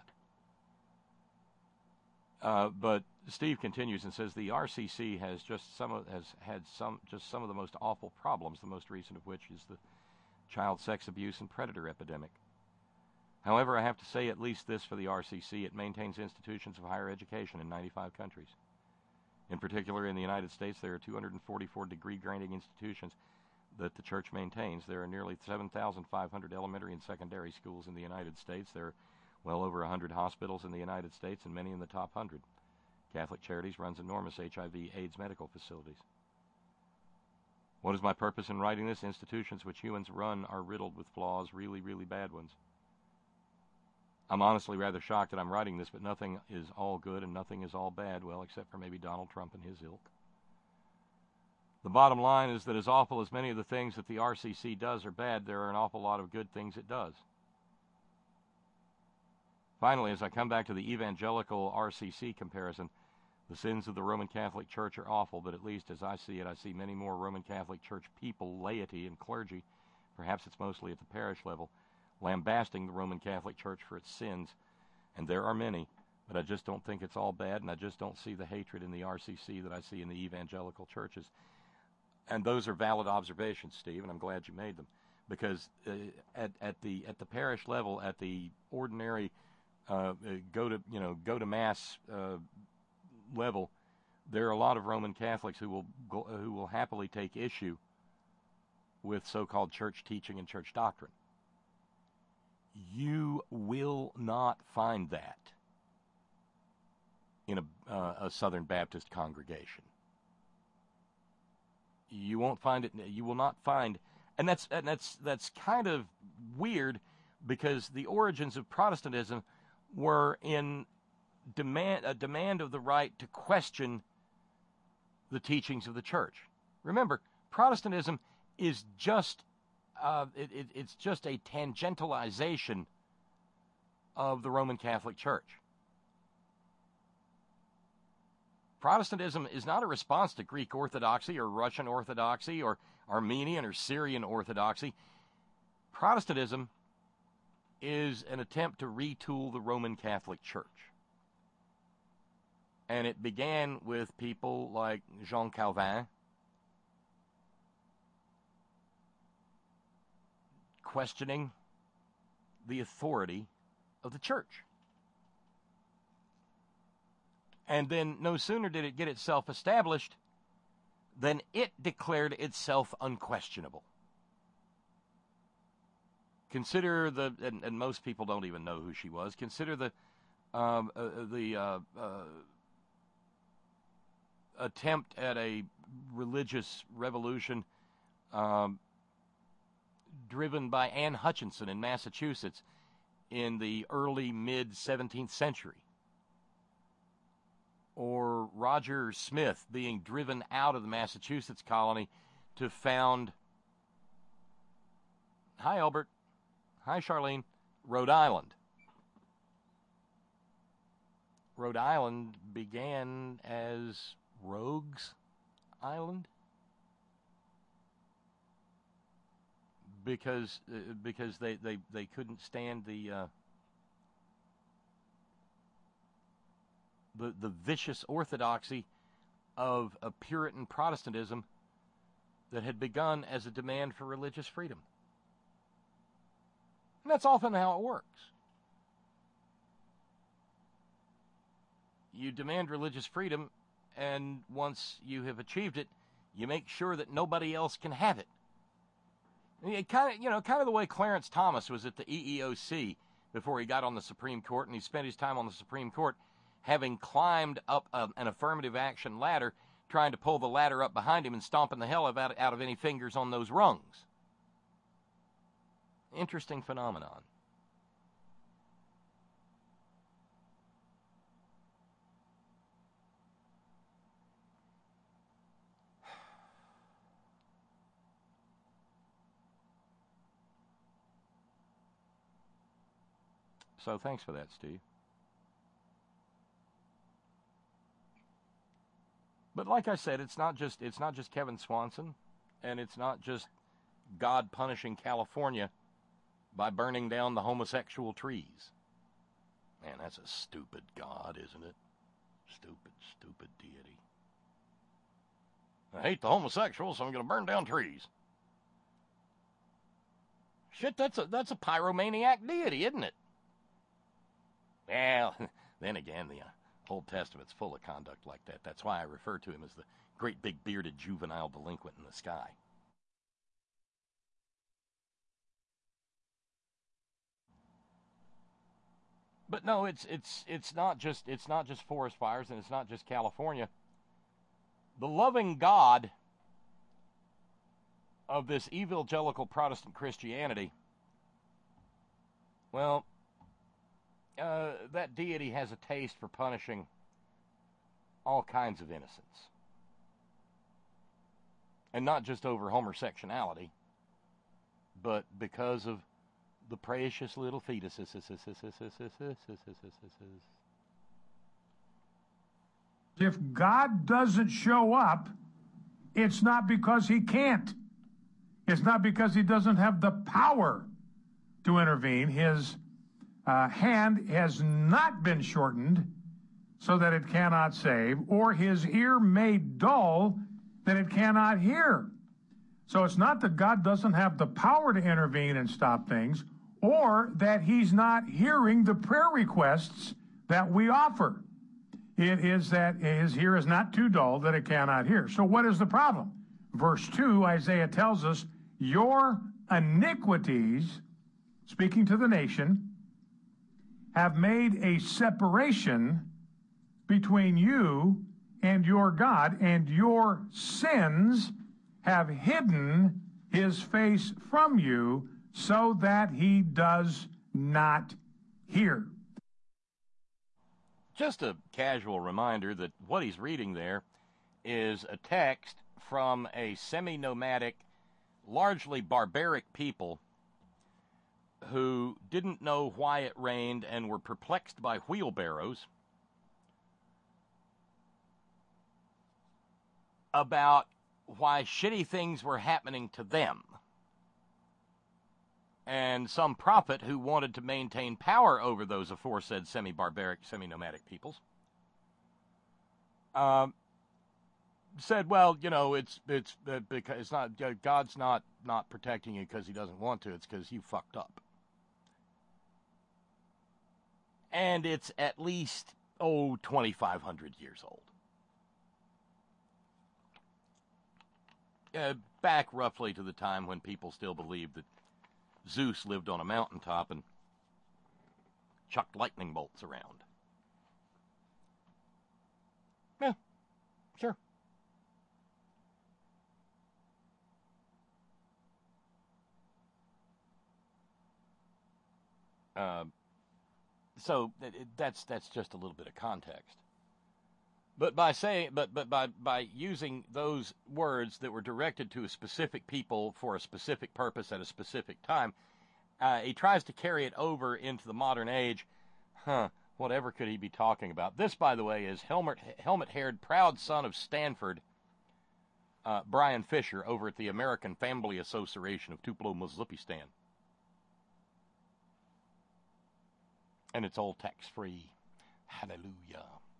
But Steve continues and says the RCC has had some of the most awful problems, the most recent of which is the child sex abuse and predator epidemic. However, I have to say at least this for the RCC: it maintains institutions of higher education in 95 countries. In particular, in the United States, there are 244 degree-granting institutions that the church maintains. There are nearly 7,500 elementary and secondary schools in the United States. There are well over 100 hospitals in the United States, and many in the top 100. Catholic Charities runs enormous HIV/AIDS medical facilities. What is my purpose in writing this? Institutions which humans run are riddled with flaws, really, really bad ones. I'm honestly rather shocked that I'm writing this, but nothing is all good and nothing is all bad, well, except for maybe Donald Trump and his ilk. The bottom line is that as awful as many of the things that the RCC does are bad, there are an awful lot of good things it does. Finally, as I come back to the evangelical RCC comparison, the sins of the Roman Catholic Church are awful, but at least as I see it, I see many more Roman Catholic Church people, laity, and clergy, perhaps it's mostly at the parish level, lambasting the Roman Catholic Church for its sins, and there are many, but I just don't think it's all bad, and I just don't see the hatred in the RCC that I see in the evangelical churches. And those are valid observations, Steve, and I'm glad you made them, because at the parish level, at the ordinary go to mass level, there are a lot of Roman Catholics who will happily take issue with so-called church teaching and church doctrine. You will not find that in a Southern Baptist congregation. You won't find it. You will not find And that's kind of weird, because the origins of Protestantism were in a demand of the right to question the teachings of the church. Remember, Protestantism is just it's just a tangentialization of the Roman Catholic Church. Protestantism is not a response to Greek Orthodoxy or Russian Orthodoxy or Armenian or Syrian Orthodoxy. Protestantism is an attempt to retool the Roman Catholic Church. And it began with people like Jean Calvin, questioning the authority of the church. And then no sooner did it get itself established than it declared itself unquestionable. Consider and most people don't even know who she was. Consider the attempt at a religious revolution driven by Anne Hutchinson in Massachusetts in the early mid-17th century. Or Roger Smith being driven out of the Massachusetts colony to found, hi Albert, hi Charlene, Rhode Island. Rhode Island began as Rogues Island because they couldn't stand the vicious orthodoxy of a Puritan Protestantism that had begun as a demand for religious freedom. And that's often how it works. You demand religious freedom, and once you have achieved it, you make sure that nobody else can have it. Kind of the way Clarence Thomas was at the EEOC before he got on the Supreme Court, and he spent his time on the Supreme Court having climbed up an affirmative action ladder, trying to pull the ladder up behind him and stomping the hell out of any fingers on those rungs. Interesting phenomenon. So thanks for that, Steve. But like I said, it's not just Kevin Swanson, and it's not just God punishing California by burning down the homosexual trees. Man, that's a stupid God, isn't it? Stupid deity. I hate the homosexuals, so I'm going to burn down trees. Shit, that's a pyromaniac deity, isn't it? Well, then again, the Old Testament's full of conduct like that. That's why I refer to him as the great big bearded juvenile delinquent in the sky. But no, it's not just forest fires, and it's not just California. The loving God of this evangelical Protestant Christianity, well, that deity has a taste for punishing all kinds of innocents. And not just over homosexuality, but because of the precious little fetuses. If God doesn't show up, it's not because he can't. It's not because he doesn't have the power to intervene. His hand has not been shortened so that it cannot save, or his ear made dull that it cannot hear. So it's not that God doesn't have the power to intervene and stop things, or that he's not hearing the prayer requests that we offer. It is that his ear is not too dull that it cannot hear. So what is the problem? Verse 2, Isaiah tells us, your iniquities, speaking to the nation, have made a separation between you and your God, and your sins have hidden his face from you so that he does not hear. Just a casual reminder that what he's reading there is a text from a semi-nomadic, largely barbaric people who didn't know why it rained and were perplexed by wheelbarrows about why shitty things were happening to them. And some prophet who wanted to maintain power over those aforesaid semi-barbaric, semi-nomadic peoples said, well, you know, it's because it's not, God's not protecting you because he doesn't want to, it's because you fucked up. And it's at least, 2,500 years old. Back roughly to the time when people still believed that Zeus lived on a mountaintop and chucked lightning bolts around. Yeah, sure. So that's just a little bit of context. But by using those words that were directed to a specific people for a specific purpose at a specific time, he tries to carry it over into the modern age. Whatever could he be talking about? This, by the way, is helmet-haired, proud son of Stanford, Brian Fisher, over at the American Family Association of Tupelo, Mazlipistan. And it's all tax-free. Hallelujah.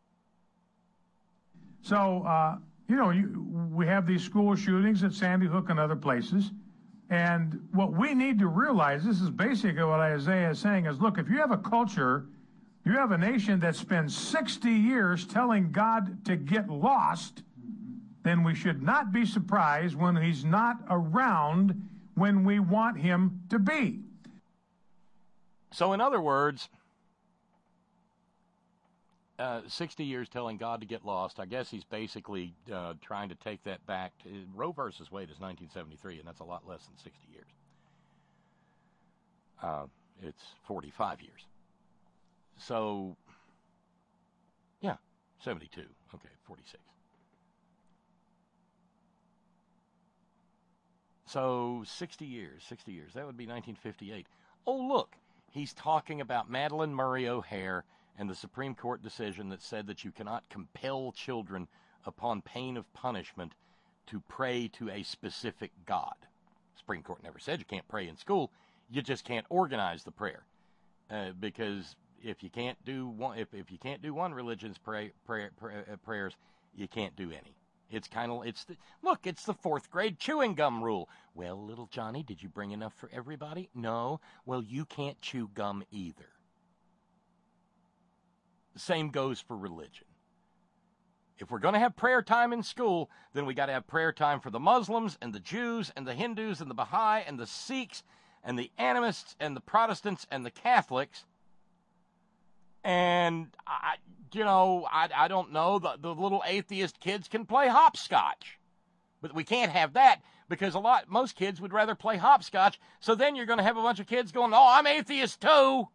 So, we have these school shootings at Sandy Hook and other places. And what we need to realize, this is basically what Isaiah is saying, is, look, if you have a culture, you have a nation that spends 60 years telling God to get lost, then we should not be surprised when he's not around when we want him to be. So, in other words, 60 years telling God to get lost. I guess he's basically trying to take that back. Roe versus Wade is 1973, and that's a lot less than 60 years. It's 45 years. So, yeah, 72. Okay, 46. So, 60 years. That would be 1958. Oh, look, he's talking about Madalyn Murray O'Hair and the Supreme Court decision that said that you cannot compel children upon pain of punishment to pray to a specific God. Supreme Court never said you can't pray in school. You just can't organize the prayer, because if you can't do one, if you can't do one religion's prayers, you can't do any. It's kind of it's the fourth grade chewing gum rule. Well, little Johnny, did you bring enough for everybody? No. Well, you can't chew gum either. The same goes for religion. If we're going to have prayer time in school, then we got to have prayer time for the Muslims and the Jews and the Hindus and the Baha'i and the Sikhs and the animists and the Protestants and the Catholics. And I don't know, the little atheist kids can play hopscotch. But we can't have that because most kids would rather play hopscotch. So then you're going to have a bunch of kids going, "Oh, I'm atheist too."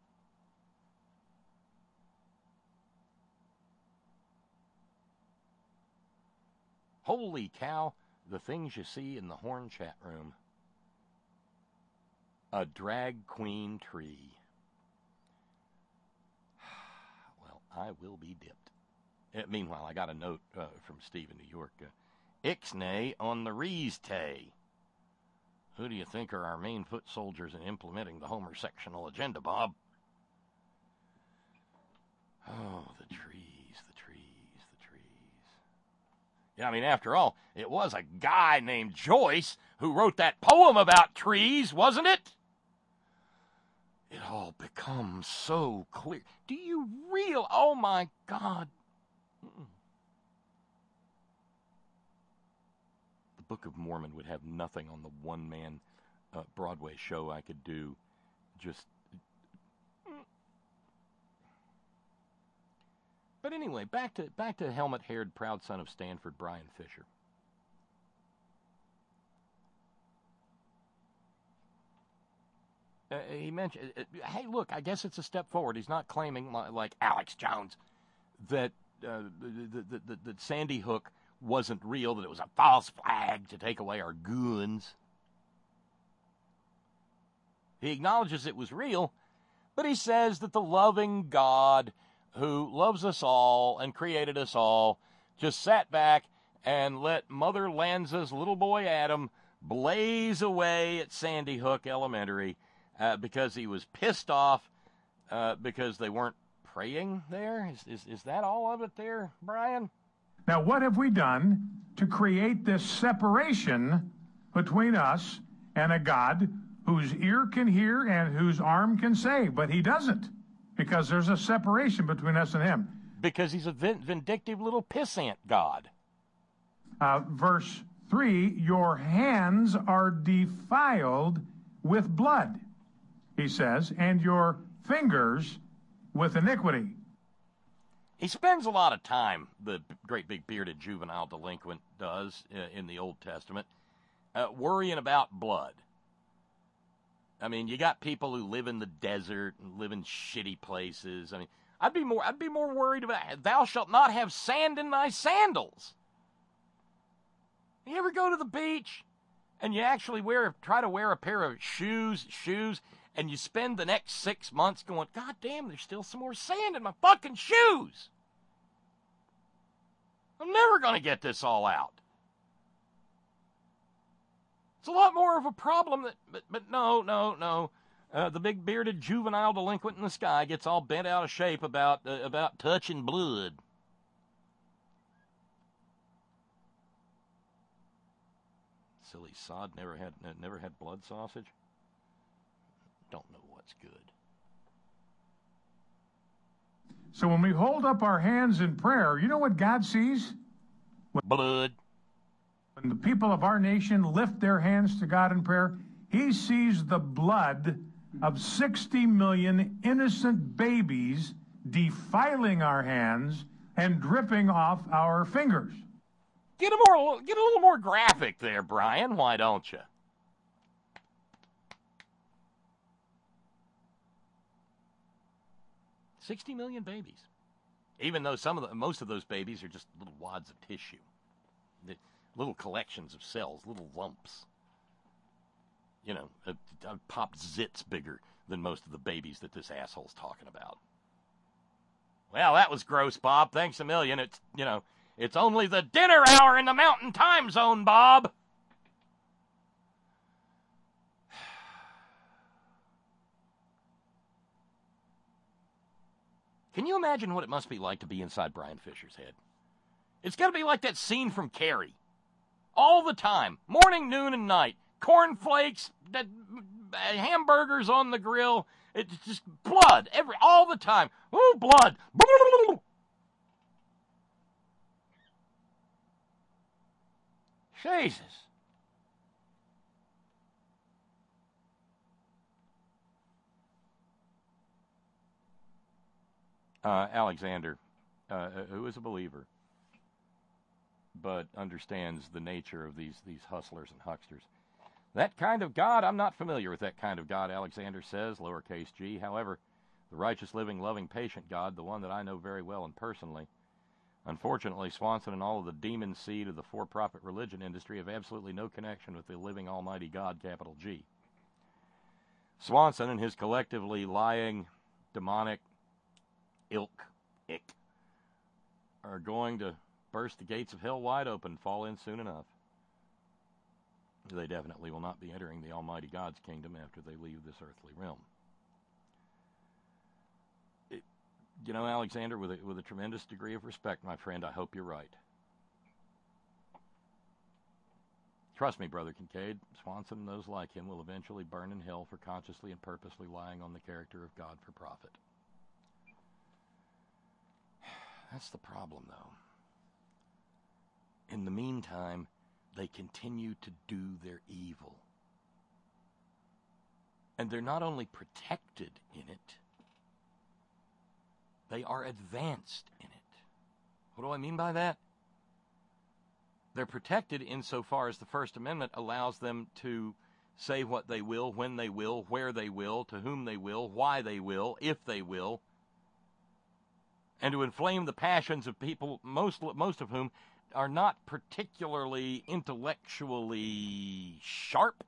Holy cow, the things you see in the Horn chat room. A drag queen tree. Well, I will be dipped. Meanwhile, I got a note from Steve in New York. Ixnay on the Rees-tay. Who do you think are our main foot soldiers in implementing the homosexual agenda, Bob? Oh, the trees. Yeah, I mean, after all, it was a guy named Joyce who wrote that poem about trees, wasn't it? It all becomes so clear. Do you realize? Oh, my God. The Book of Mormon would have nothing on the one-man Broadway show I could do. Just... But anyway, back to helmet-haired, proud son of Stanford, Brian Fisher. he mentioned, hey, look, I guess it's a step forward. He's not claiming, like Alex Jones, that that Sandy Hook wasn't real, that it was a false flag to take away our guns. He acknowledges it was real, but he says that the loving God who loves us all and created us all just sat back and let Mother Lanza's little boy Adam blaze away at Sandy Hook Elementary because he was pissed off because they weren't praying there. Is that all of it there, Brian? Now, what have we done to create this separation between us and a God whose ear can hear and whose arm can save? But he doesn't, because there's a separation between us and him. Because he's a vindictive little pissant God. Verse 3, your hands are defiled with blood, he says, and your fingers with iniquity. He spends a lot of time, the great big bearded juvenile delinquent does in the Old Testament, worrying about blood. I mean, you got people who live in the desert and live in shitty places. I mean, I'd be more worried about, thou shalt not have sand in thy sandals. You ever go to the beach and you actually try to wear a pair of shoes, and you spend the next 6 months going, God damn, there's still some more sand in my fucking shoes. I'm never going to get this all out. It's a lot more of a problem but no. The big bearded juvenile delinquent in the sky gets all bent out of shape about touching blood. Silly sod never had blood sausage. Don't know what's good. So when we hold up our hands in prayer, you know what God sees? Blood. When the people of our nation lift their hands to God in prayer, he sees the blood of 60 million innocent babies defiling our hands and dripping off our fingers. Get a little more graphic there, Brian. Why don't you? $60 million babies. Even though most of those babies are just little wads of tissue. Little collections of cells, little lumps. You know, popped zits bigger than most of the babies that this asshole's talking about. Well, that was gross, Bob. Thanks a million. It's only the dinner hour in the Mountain Time Zone, Bob. Can you imagine what it must be like to be inside Brian Fisher's head? It's got to be like that scene from Carrie. All the time. Morning, noon, and night. Cornflakes, hamburgers on the grill. It's just blood. All the time. Ooh, blood. Jesus. Alexander, who is a believer, but understands the nature of these hustlers and hucksters. That kind of God, I'm not familiar with that kind of God, Alexander says, lowercase g. However, the righteous, living, loving, patient God, the one that I know very well and personally. Unfortunately, Swanson and all of the demon seed of the for-profit religion industry have absolutely no connection with the living almighty God, capital G. Swanson and his collectively lying, demonic ilk are going to burst the gates of hell wide open, fall in soon enough. They definitely will not be entering the almighty God's kingdom after they leave this earthly realm. Alexander, with a tremendous degree of respect, my friend, I hope you're right. Trust me, Brother Kincaid, Swanson and those like him will eventually burn in hell for consciously and purposely lying on the character of God for profit. That's the problem, though. In the meantime, they continue to do their evil. And they're not only protected in it, they are advanced in it. What do I mean by that? They're protected insofar as the First Amendment allows them to say what they will, when they will, where they will, to whom they will, why they will, if they will, and to inflame the passions of people, most of whom are not particularly intellectually sharp.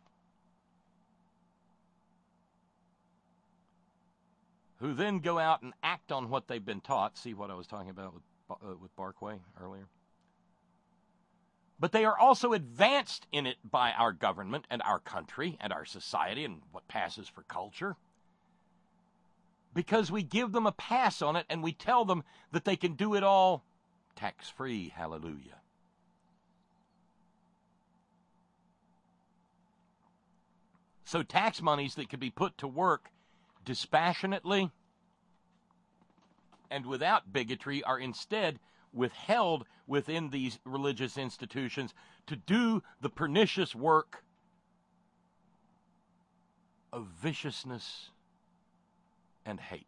Who then go out and act on what they've been taught. See what I was talking about with Barkway earlier? But they are also advanced in it by our government and our country and our society and what passes for culture. Because we give them a pass on it and we tell them that they can do it all tax-free. Hallelujah. So tax monies that could be put to work dispassionately and without bigotry are instead withheld within these religious institutions to do the pernicious work of viciousness and hate.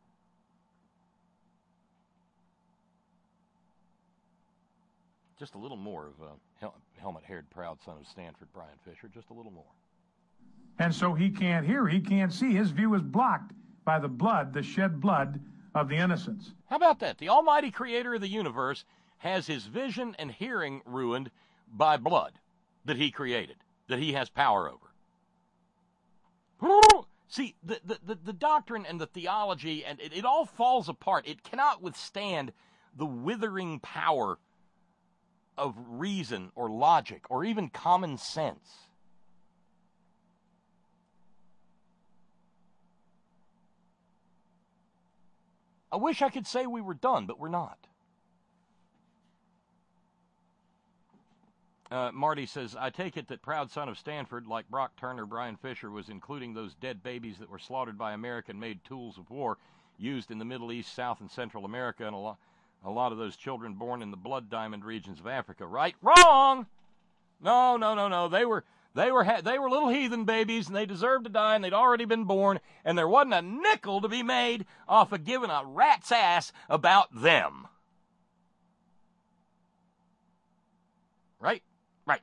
Just a little more of helmet-haired, proud son of Stanford, Brian Fisher, just a little more. And so he can't hear, he can't see. His view is blocked by the blood, the shed blood of the innocents. How about that? The almighty creator of the universe has his vision and hearing ruined by blood that he created, that he has power over. See, the doctrine and the theology, and it all falls apart. It cannot withstand the withering power of reason or logic or even common sense. I wish I could say we were done, but we're not. Marty says, I take it that proud son of Stanford, like Brock Turner, Brian Fisher, was including those dead babies that were slaughtered by American-made tools of war used in the Middle East, South, and Central America, and a lot of those children born in the blood diamond regions of Africa. Right? Wrong! No. They were little heathen babies, and they deserved to die, and they'd already been born, and there wasn't a nickel to be made off of giving a rat's ass about them. Right? Right.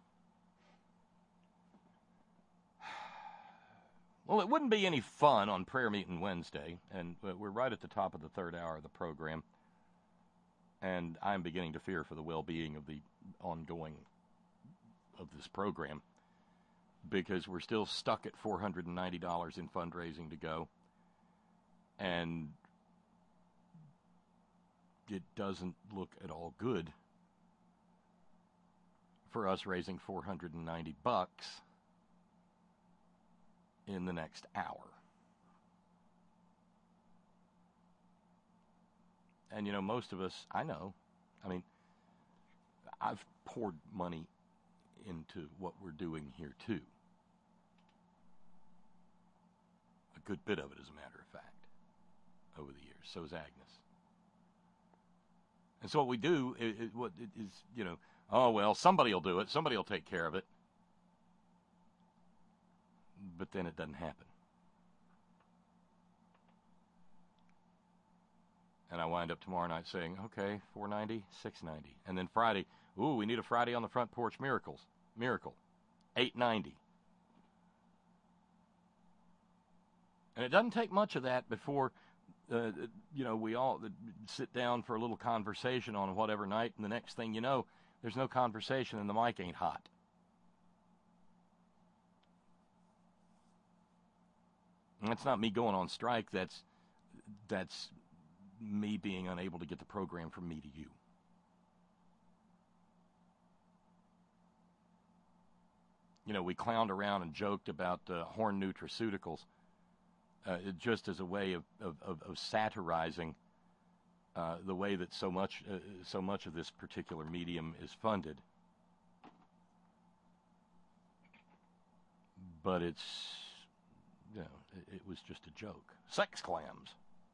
Well, it wouldn't be any fun on prayer meeting Wednesday, and we're right at the top of the third hour of the program, and I'm beginning to fear for the well-being of the ongoing of this program, because we're still stuck at $490 in fundraising to go, and it doesn't look at all good for us raising $490 in the next hour. And you know, most of us, I know, I mean, I've poured money into what we're doing here too. A good bit of it, as a matter of fact, over the years. So is Agnes. And so what we do is you know, oh, well, somebody will do it. Somebody will take care of it. But then it doesn't happen. And I wind up tomorrow night saying, okay, $490, $690. And then Friday, ooh, we need a Friday on the Front Porch Miracle, $890. And it doesn't take much of that before, you know, we all sit down for a little conversation on whatever night, and the next thing you know, there's no conversation and the mic ain't hot. And that's not me going on strike. That's me being unable to get the program from me to you. You know, we clowned around and joked about Horn Nutraceuticals just as a way of satirizing the way that so much of this particular medium is funded. But it's, you know, it was just a joke. Sex clams.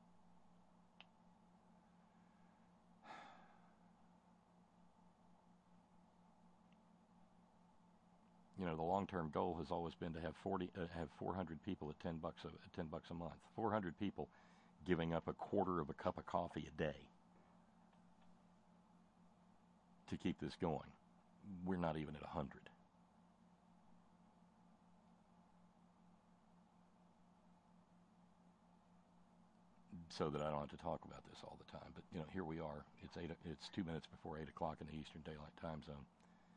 You know, the long-term goal has always been to have 400 people at $10 a month. 400 people giving up a quarter of a cup of coffee a day to keep this going. We're not even at 100. so that I don't have to talk about this all the time. But, here we are. It's 2 minutes before 8 o'clock in the Eastern Daylight Time Zone.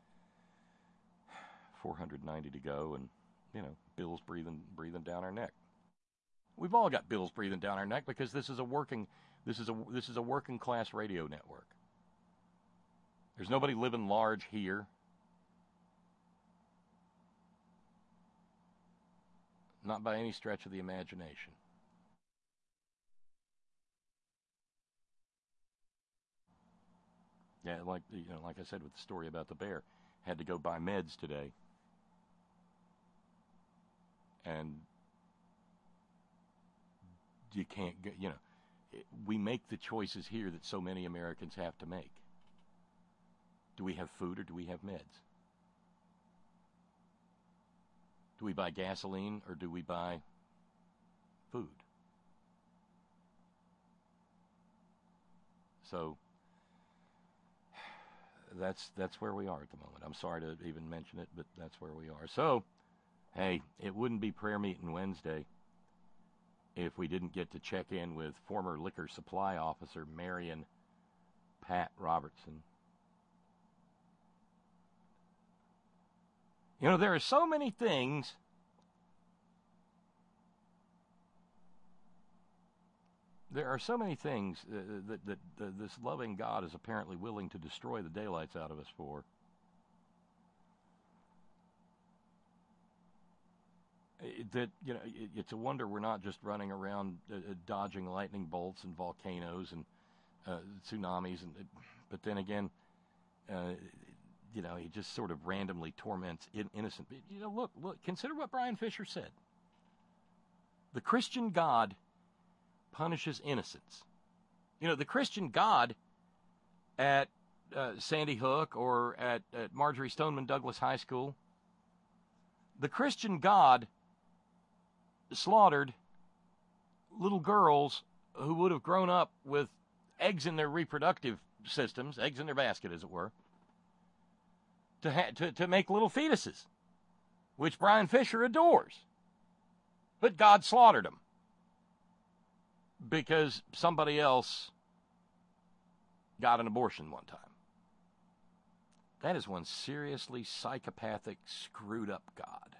490 to go, and, bills breathing down our neck. We've all got bills breathing down our neck because this is a working class radio network. There's nobody living large here. Not by any stretch of the imagination. Yeah, like I said with the story about the bear, had to go buy meds today. And you can't get, we make the choices here that so many Americans have to make. Do we have food or do we have meds? Do we buy gasoline or do we buy food? So that's where we are at the moment. I'm sorry to even mention it, but that's where we are. So, hey, it wouldn't be prayer meeting Wednesday if we didn't get to check in with former liquor supply officer Marion Pat Robertson. There are so many things that this loving God is apparently willing to destroy the daylights out of us for. It's a wonder we're not just running around dodging lightning bolts and volcanoes and tsunamis, but then again, he just sort of randomly torments innocent. Look, consider what Brian Fisher said. The Christian God punishes innocence. The Christian God at Sandy Hook or at Marjorie Stoneman Douglas High School, the Christian God slaughtered little girls who would have grown up with eggs in their reproductive systems, eggs in their basket, as it were, to make little fetuses, which Brian Fisher adores. But God slaughtered them because somebody else got an abortion one time. That is one seriously psychopathic, screwed up God.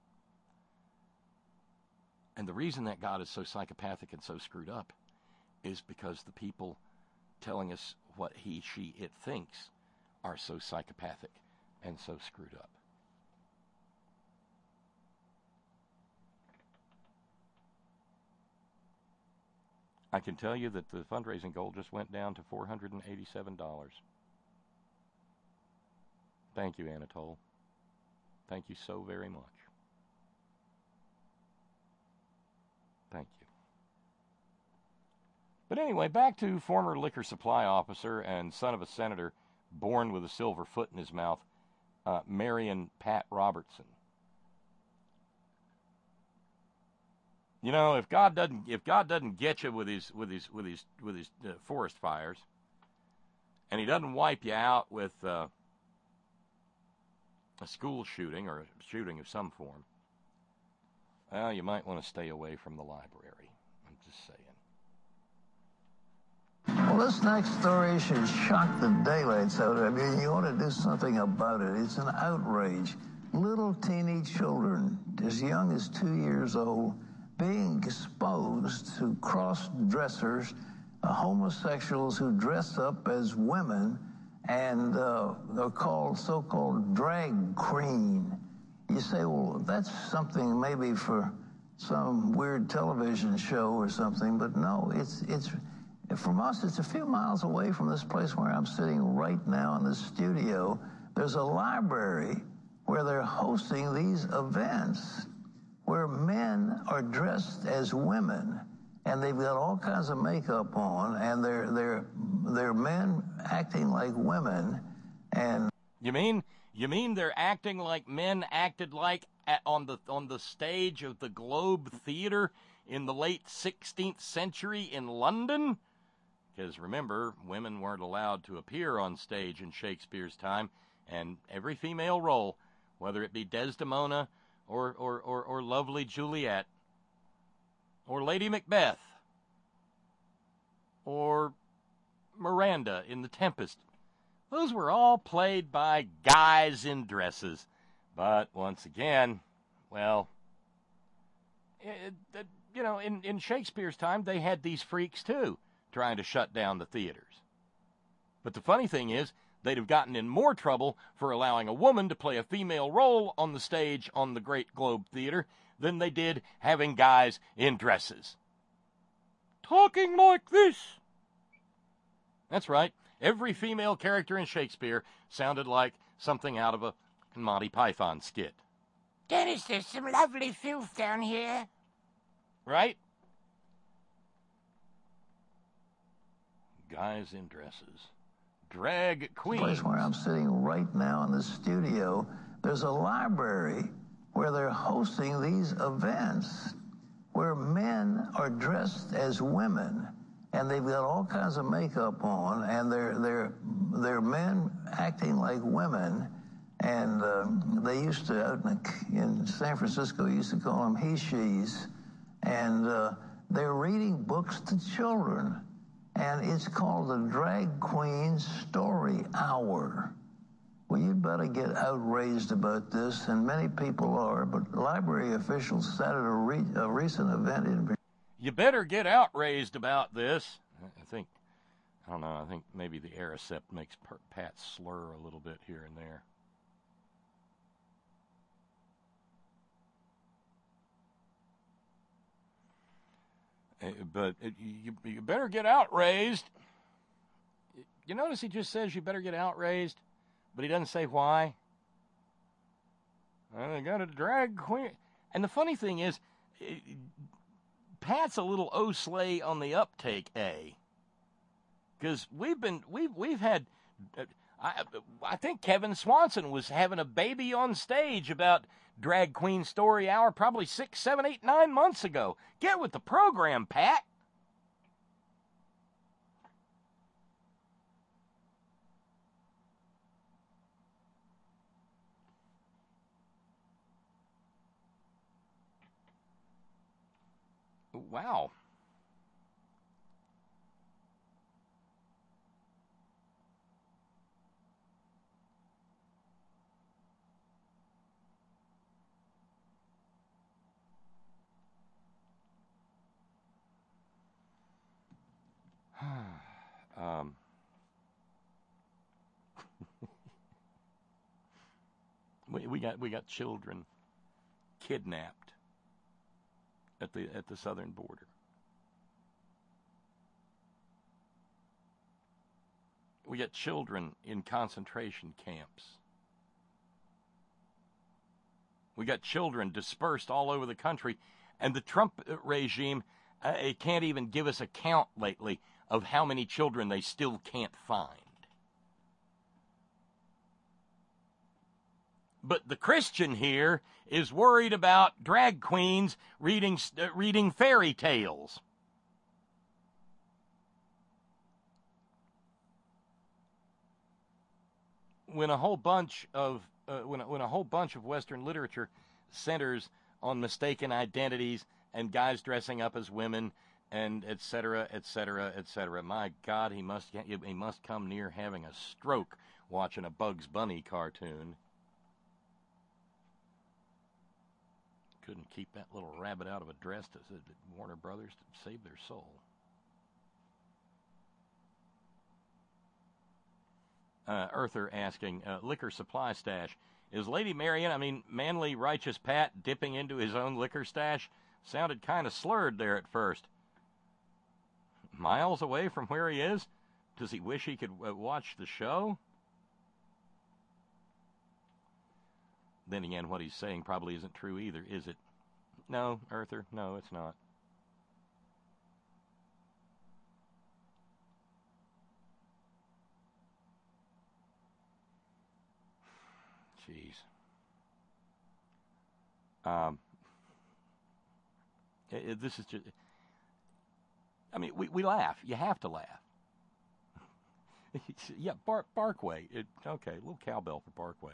And the reason that God is so psychopathic and so screwed up is because the people telling us what he, she, it thinks are so psychopathic and so screwed up. I can tell you that the fundraising goal just went down to $487. Thank you, Anatole. Thank you so very much. Thank you. But anyway, back to former liquor supply officer and son of a senator born with a silver foot in his mouth, Marion Pat Robertson. If God doesn't get you with his forest fires, and he doesn't wipe you out with a school shooting or a shooting of some form, well, you might want to stay away from the library. I'm just saying. Well, this next story should shock the daylights out of you. You ought to do something about it. It's an outrage. Little teeny children, as young as 2 years old, being exposed to cross-dressers, homosexuals who dress up as women, and they're called so-called drag queen. You say, well, that's something maybe for some weird television show or something, but no, it's from us, it's a few miles away from this place where I'm sitting right now in the studio. There's a library where they're hosting these events where men are dressed as women, and they've got all kinds of makeup on, and they're men acting like women. And you mean they're acting like men acted like on the stage of the Globe Theatre in the late 16th century in London? Because remember, women weren't allowed to appear on stage in Shakespeare's time, and every female role, whether it be Desdemona or lovely Juliet or Lady Macbeth, or Miranda in The Tempest. Those were all played by guys in dresses. But once again, well, in Shakespeare's time, they had these freaks too, trying to shut down the theaters. But the funny thing is, they'd have gotten in more trouble for allowing a woman to play a female role on the stage on the Great Globe Theater than they did having guys in dresses. Talking like this. That's right. Every female character in Shakespeare sounded like something out of a Monty Python skit. Dennis, there's some lovely filth down here. Right? Guys in dresses. Drag queens. The place where I'm sitting right now in the studio, there's a library where they're hosting these events where men are dressed as women, and they've got all kinds of makeup on, and they're men acting like women. And they used to, out in San Francisco, used to call them he-she's. And they're reading books to children. And it's called the Drag Queen Story Hour. Well, you'd better get outraged about this, and many people are, but library officials sat at a recent event in... You better get outraged about this. I think maybe the Aricept makes Pat slur a little bit here and there. But you better get outraised. You notice he just says you better get outraised, but he doesn't say why. They got a drag queen. And the funny thing is, Pat's a little O-slay on the uptake, because we've had. I think Kevin Swanson was having a baby on stage about Drag Queen Story Hour probably 6, 7, 8, 9 months ago. Get with the program, Pat. Wow. We got children kidnapped at the southern border. We got children in concentration camps. We got children dispersed all over the country, and the Trump regime can't even give us a count lately of how many children they still can't find. But the Christian here is worried about drag queens reading fairy tales. When a whole bunch of Western literature centers on mistaken identities and guys dressing up as women and et cetera, et cetera, et cetera. My God, he must come near having a stroke watching a Bugs Bunny cartoon. Couldn't keep that little rabbit out of a dress to Warner Brothers to save their soul. Earther asking, liquor supply stash. Is Lady Marion, manly righteous Pat, dipping into his own liquor stash? Sounded kind of slurred there at first. Miles away from where he is? Does he wish he could watch the show? Then again, what he's saying probably isn't true either, is it? No, Earther, no, it's not. Jeez. This is just... we laugh. You have to laugh. Yeah, Barkway. Okay, a little cowbell for Barkway.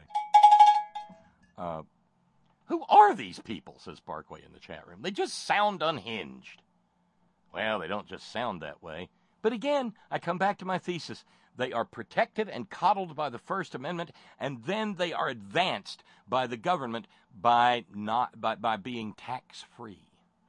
Who are these people, says Barkway in the chat room. They just sound unhinged. Well, they don't just sound that way. But again, I come back to my thesis. They are protected and coddled by the First Amendment, and then they are advanced by the government by being tax-free.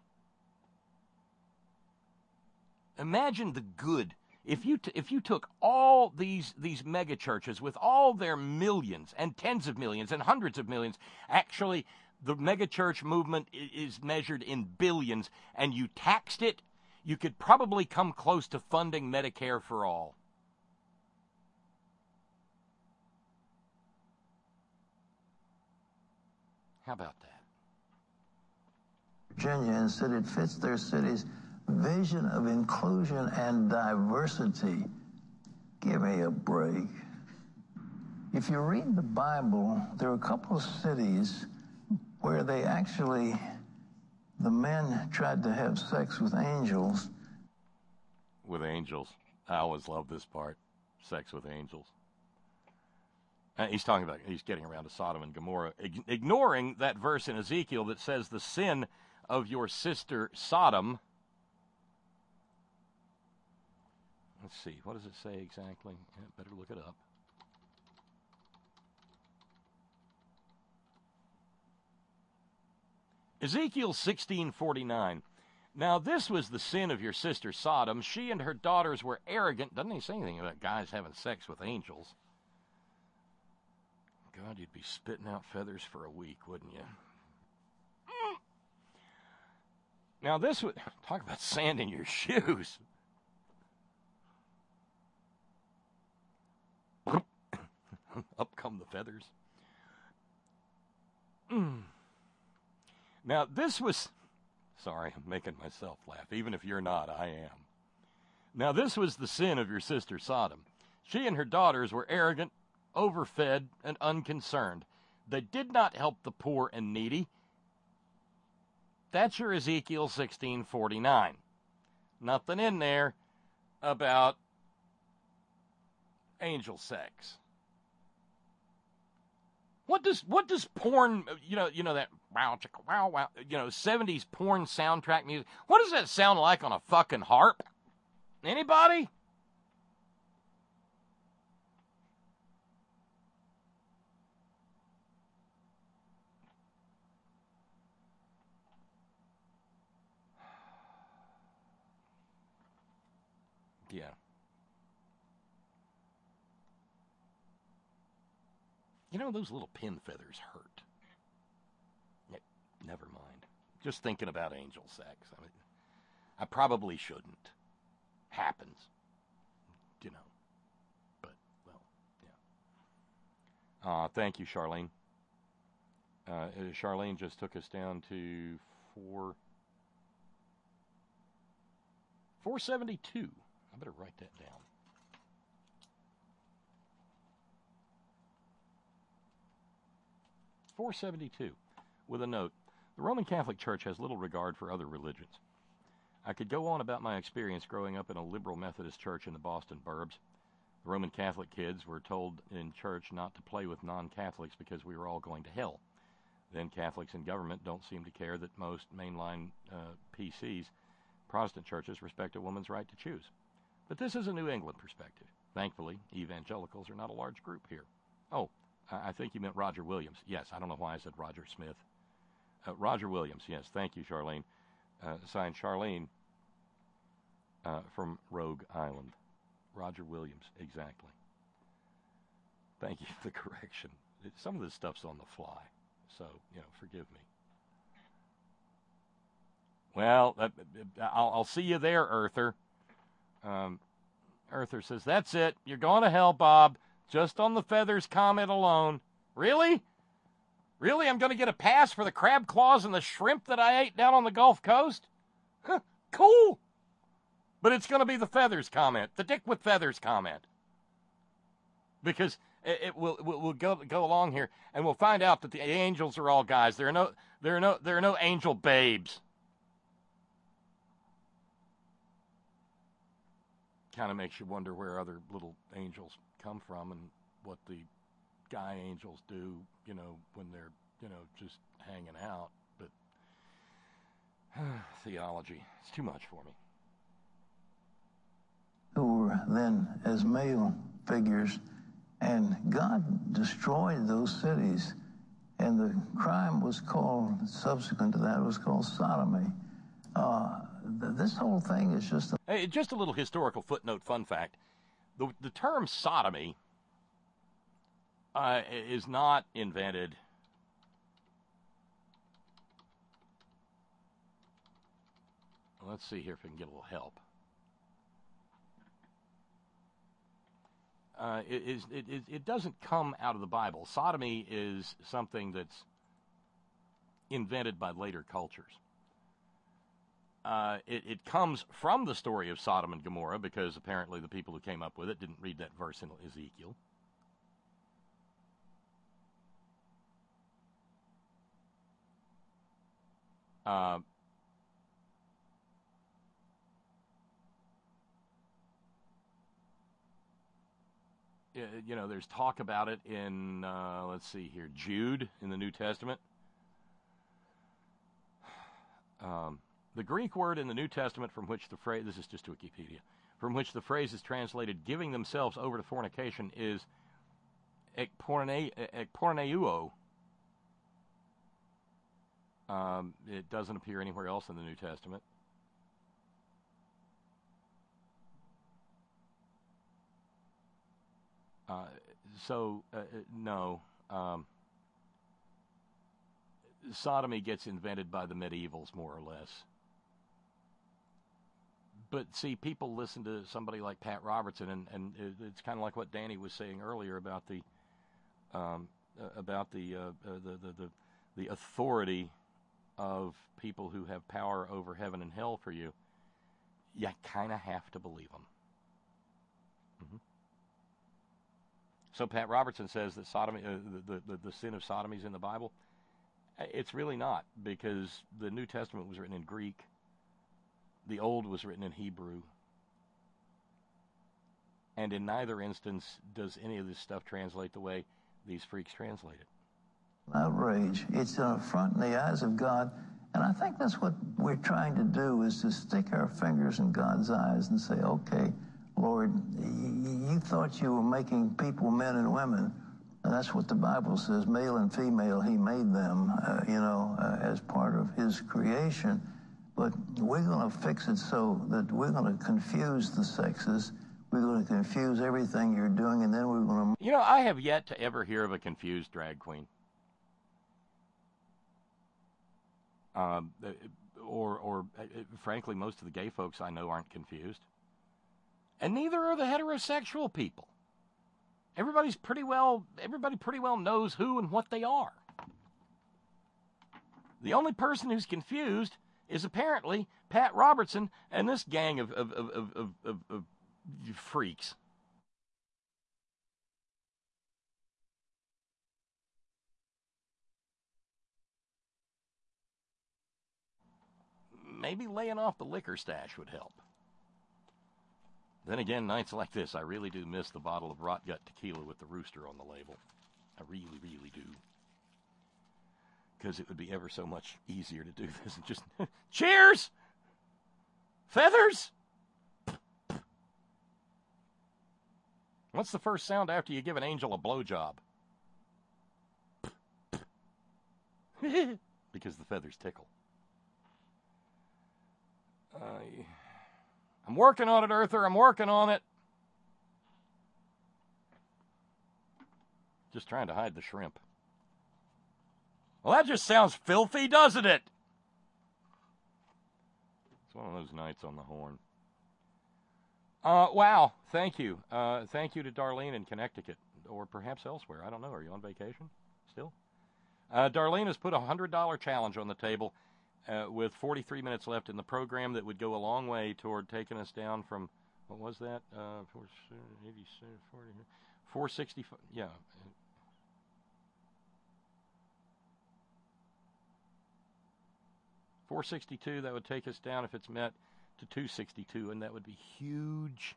Imagine the good. If you took all these mega churches with all their millions and tens of millions and hundreds of millions, actually the mega church movement is measured in billions, and you taxed it, you could probably come close to funding Medicare for all. How about that? Virginia and said it fits their city's vision of inclusion and diversity. Give me a break. If you read the Bible, there are a couple of cities where they actually, the men tried to have sex with angels. With angels. I always love this part. Sex with angels. He's getting around to Sodom and Gomorrah, ignoring that verse in Ezekiel that says the sin of your sister Sodom. Let's see, what does it say exactly? Better look it up. Ezekiel 16:49. Now this was the sin of your sister Sodom. She and her daughters were arrogant. Doesn't he say anything about guys having sex with angels? God, you'd be spitting out feathers for a week, wouldn't you? Now this would, talk about sand in your shoes. Up come the feathers. Now this was, sorry, I'm making myself laugh. Even if you're not, I am. Now this was the sin of your sister Sodom. She and her daughters were arrogant, overfed, and unconcerned. They did not help the poor and needy. That's your Ezekiel 16:49. Nothing in there about angel sex. What does porn, you know that wow chicka wow wow, 70s porn soundtrack music, what does that sound like on a fucking harp? Anybody? Yeah. Those little pin feathers hurt. Never mind. Just thinking about angel sex. I probably shouldn't. Happens. But, well, yeah. Thank you, Charlene. Charlene just took us down to 472. I better write that down. $472 with a note. The Roman Catholic Church has little regard for other religions. I could go on about my experience growing up in a liberal Methodist church in the Boston burbs. The Roman Catholic kids were told in church not to play with non-Catholics because we were all going to hell. Then Catholics in government don't seem to care that most mainline PCs, Protestant churches, respect a woman's right to choose. But this is a New England perspective. Thankfully, evangelicals are not a large group here. Oh, I think you meant Roger Williams. Yes, I don't know why I said Roger Smith. Roger Williams, yes. Thank you, Charlene. Signed Charlene from Rogue Island. Roger Williams, exactly. Thank you for the correction. Some of this stuff's on the fly, so, forgive me. Well, I'll see you there, Earther. Earther says, that's it. You're going to hell, Bob. Just on the feathers comment alone. Really? Really? I'm going to get a pass for the crab claws and the shrimp that I ate down on the Gulf Coast? Huh, cool. But it's going to be the feathers comment, the dick with feathers comment. Because we'll go along here and we'll find out that the angels are all guys. There are no angel babes. Kind of makes you wonder where other little angels come from and what the guy angels do, when they're, just hanging out. But theology, it's too much for me. were then as male figures, and God destroyed those cities. And the crime was called, subsequent to that, was called sodomy. This whole thing is just... Hey, just a little historical footnote fun fact. The term sodomy is not invented... Let's see here if I can get a little help. It doesn't come out of the Bible. Sodomy is something that's invented by later cultures. It comes from the story of Sodom and Gomorrah, because apparently the people who came up with it didn't read that verse in Ezekiel. You know, there's talk about it in, let's see here, Jude in the New Testament. The Greek word in the New Testament from which the phrase, this is just Wikipedia, from which the phrase is translated, giving themselves over to fornication, is ekporneuo. It doesn't appear anywhere else in the New Testament. No. Sodomy gets invented by the medievals, more or less. But see, people listen to somebody like Pat Robertson, and it's kind of like what Danny was saying earlier about the authority of people who have power over heaven and hell for you. You kind of have to believe them. Mm-hmm. So Pat Robertson says that sodomy, the sin of sodomy is in the Bible. It's really not, because the New Testament was written in Greek. The Old was written in Hebrew. And in neither instance does any of this stuff translate the way these freaks translate it. Outrage. It's an affront in the eyes of God. And I think that's what we're trying to do, is to stick our fingers in God's eyes and say, okay, Lord, you thought you were making people men and women. And that's what the Bible says, male and female, he made them, as part of his creation. But we're going to fix it so that we're going to confuse the sexes. We're going to confuse everything you're doing, and then we're going to... You know, I have yet to ever hear of a confused drag queen. Frankly, most of the gay folks I know aren't confused. And neither are the heterosexual people. Everybody pretty well knows who and what they are. The only person who's confused is apparently Pat Robertson and this gang of freaks. Maybe laying off the liquor stash would help. Then again, nights like this, I really do miss the bottle of Rot Gut tequila with the rooster on the label. I really, really do. Because it would be ever so much easier to do this and just... Cheers! Feathers! What's the first sound after you give an angel a blowjob? Because the feathers tickle. I'm working on it, Earther. I'm working on it. Just trying to hide the shrimp. Well, that just sounds filthy, doesn't it? It's one of those nights on the horn. Wow. Thank you. Thank you to Darlene in Connecticut, or perhaps elsewhere. I don't know. Are you on vacation still? Darlene has put a $100 challenge on the table with 43 minutes left in the program that would go a long way toward taking us down from, what was that? 465. Yeah. 462, that would take us down, if it's met, to 262, and that would be huge.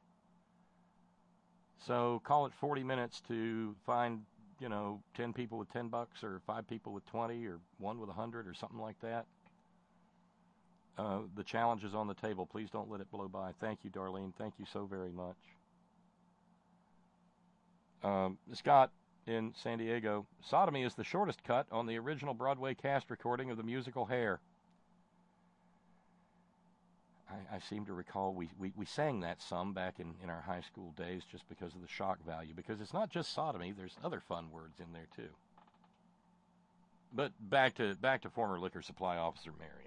So call it 40 minutes to find, 10 people with $10, or 5 people with 20, or 1 with 100, or something like that. The challenge is on the table. Please don't let it blow by. Thank you, Darlene. Thank you so very much. Scott in San Diego, sodomy is the shortest cut on the original Broadway cast recording of the musical Hair. I seem to recall we sang that some back in our high school days just because of the shock value, because it's not just sodomy, there's other fun words in there too. But back to former liquor supply officer Marion.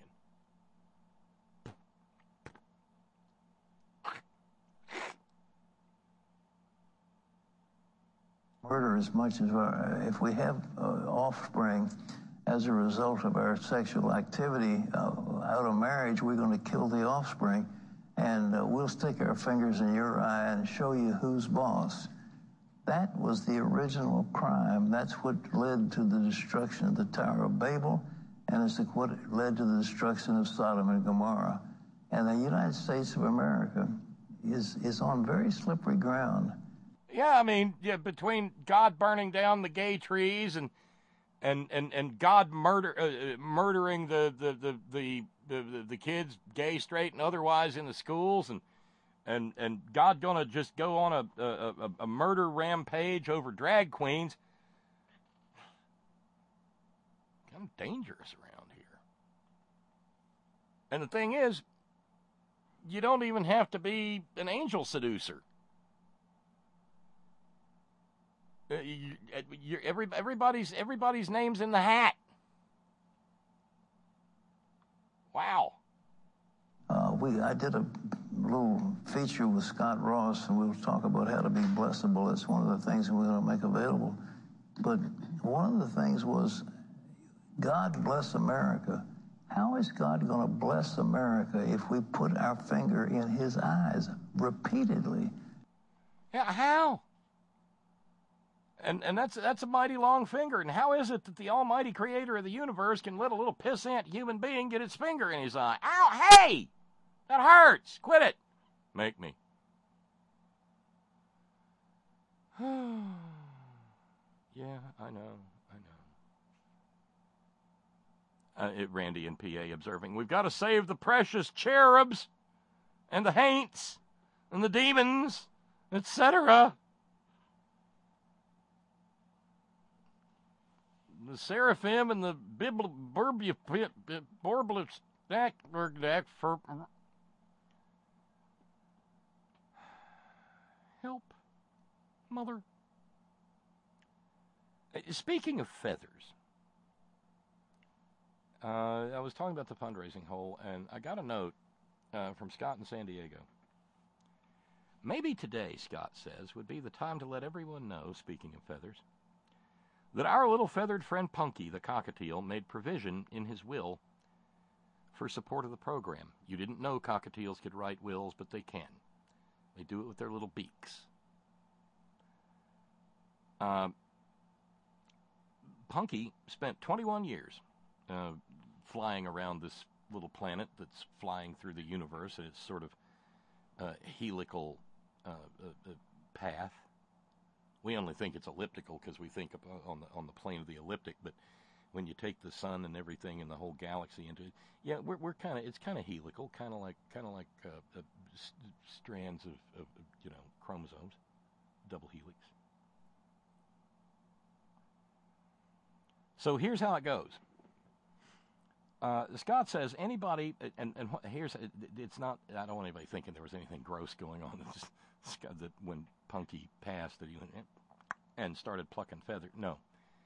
Murder as much as if we have offspring as a result of our sexual activity out of marriage, we're going to kill the offspring, and we'll stick our fingers in your eye and show you who's boss. That was the original crime. That's what led to the destruction of the Tower of Babel, and it's what led to the destruction of Sodom and Gomorrah. And the United States of America is on very slippery ground. Yeah, I mean, between God burning down the gay trees and God murdering the kids, gay, straight, and otherwise, in the schools, and God gonna just go on a murder rampage over drag queens. Kind of dangerous around here. And the thing is, you don't even have to be an angel seducer. Everybody's name's in the hat. Wow. I did a little feature with Scott Ross, and we'll talk about how to be blessable. It's one of the things we're going to make available. But one of the things was, God bless America. How is God going to bless America if we put our finger in his eyes repeatedly? Yeah, how? And that's a mighty long finger. And how is it that the almighty creator of the universe can let a little pissant human being get its finger in his eye? Ow, hey! That hurts! Quit it! Make me. Yeah, I know. Randy in PA observing, we've got to save the precious cherubs and the haints and the demons, etc. The seraphim and the for help, mother. Speaking of feathers, I was talking about the fundraising hole, and I got a note from Scott in San Diego. Maybe today, Scott says, would be the time to let everyone know, speaking of feathers, that our little feathered friend Punky, the cockatiel, made provision in his will for support of the program. You didn't know cockatiels could write wills, but they can. They do it with their little beaks. Punky spent 21 years flying around this little planet that's flying through the universe at its sort of helical path. We only think it's elliptical because we think on the plane of the elliptic, but when you take the sun and everything and the whole galaxy into it, yeah, it's kind of helical, kind of like strands of chromosomes, double helix. So here's how it goes. Scott says anybody, and here's, it's not, I don't want anybody thinking there was anything gross going on that when Punky passed that he went and started plucking feathers. No.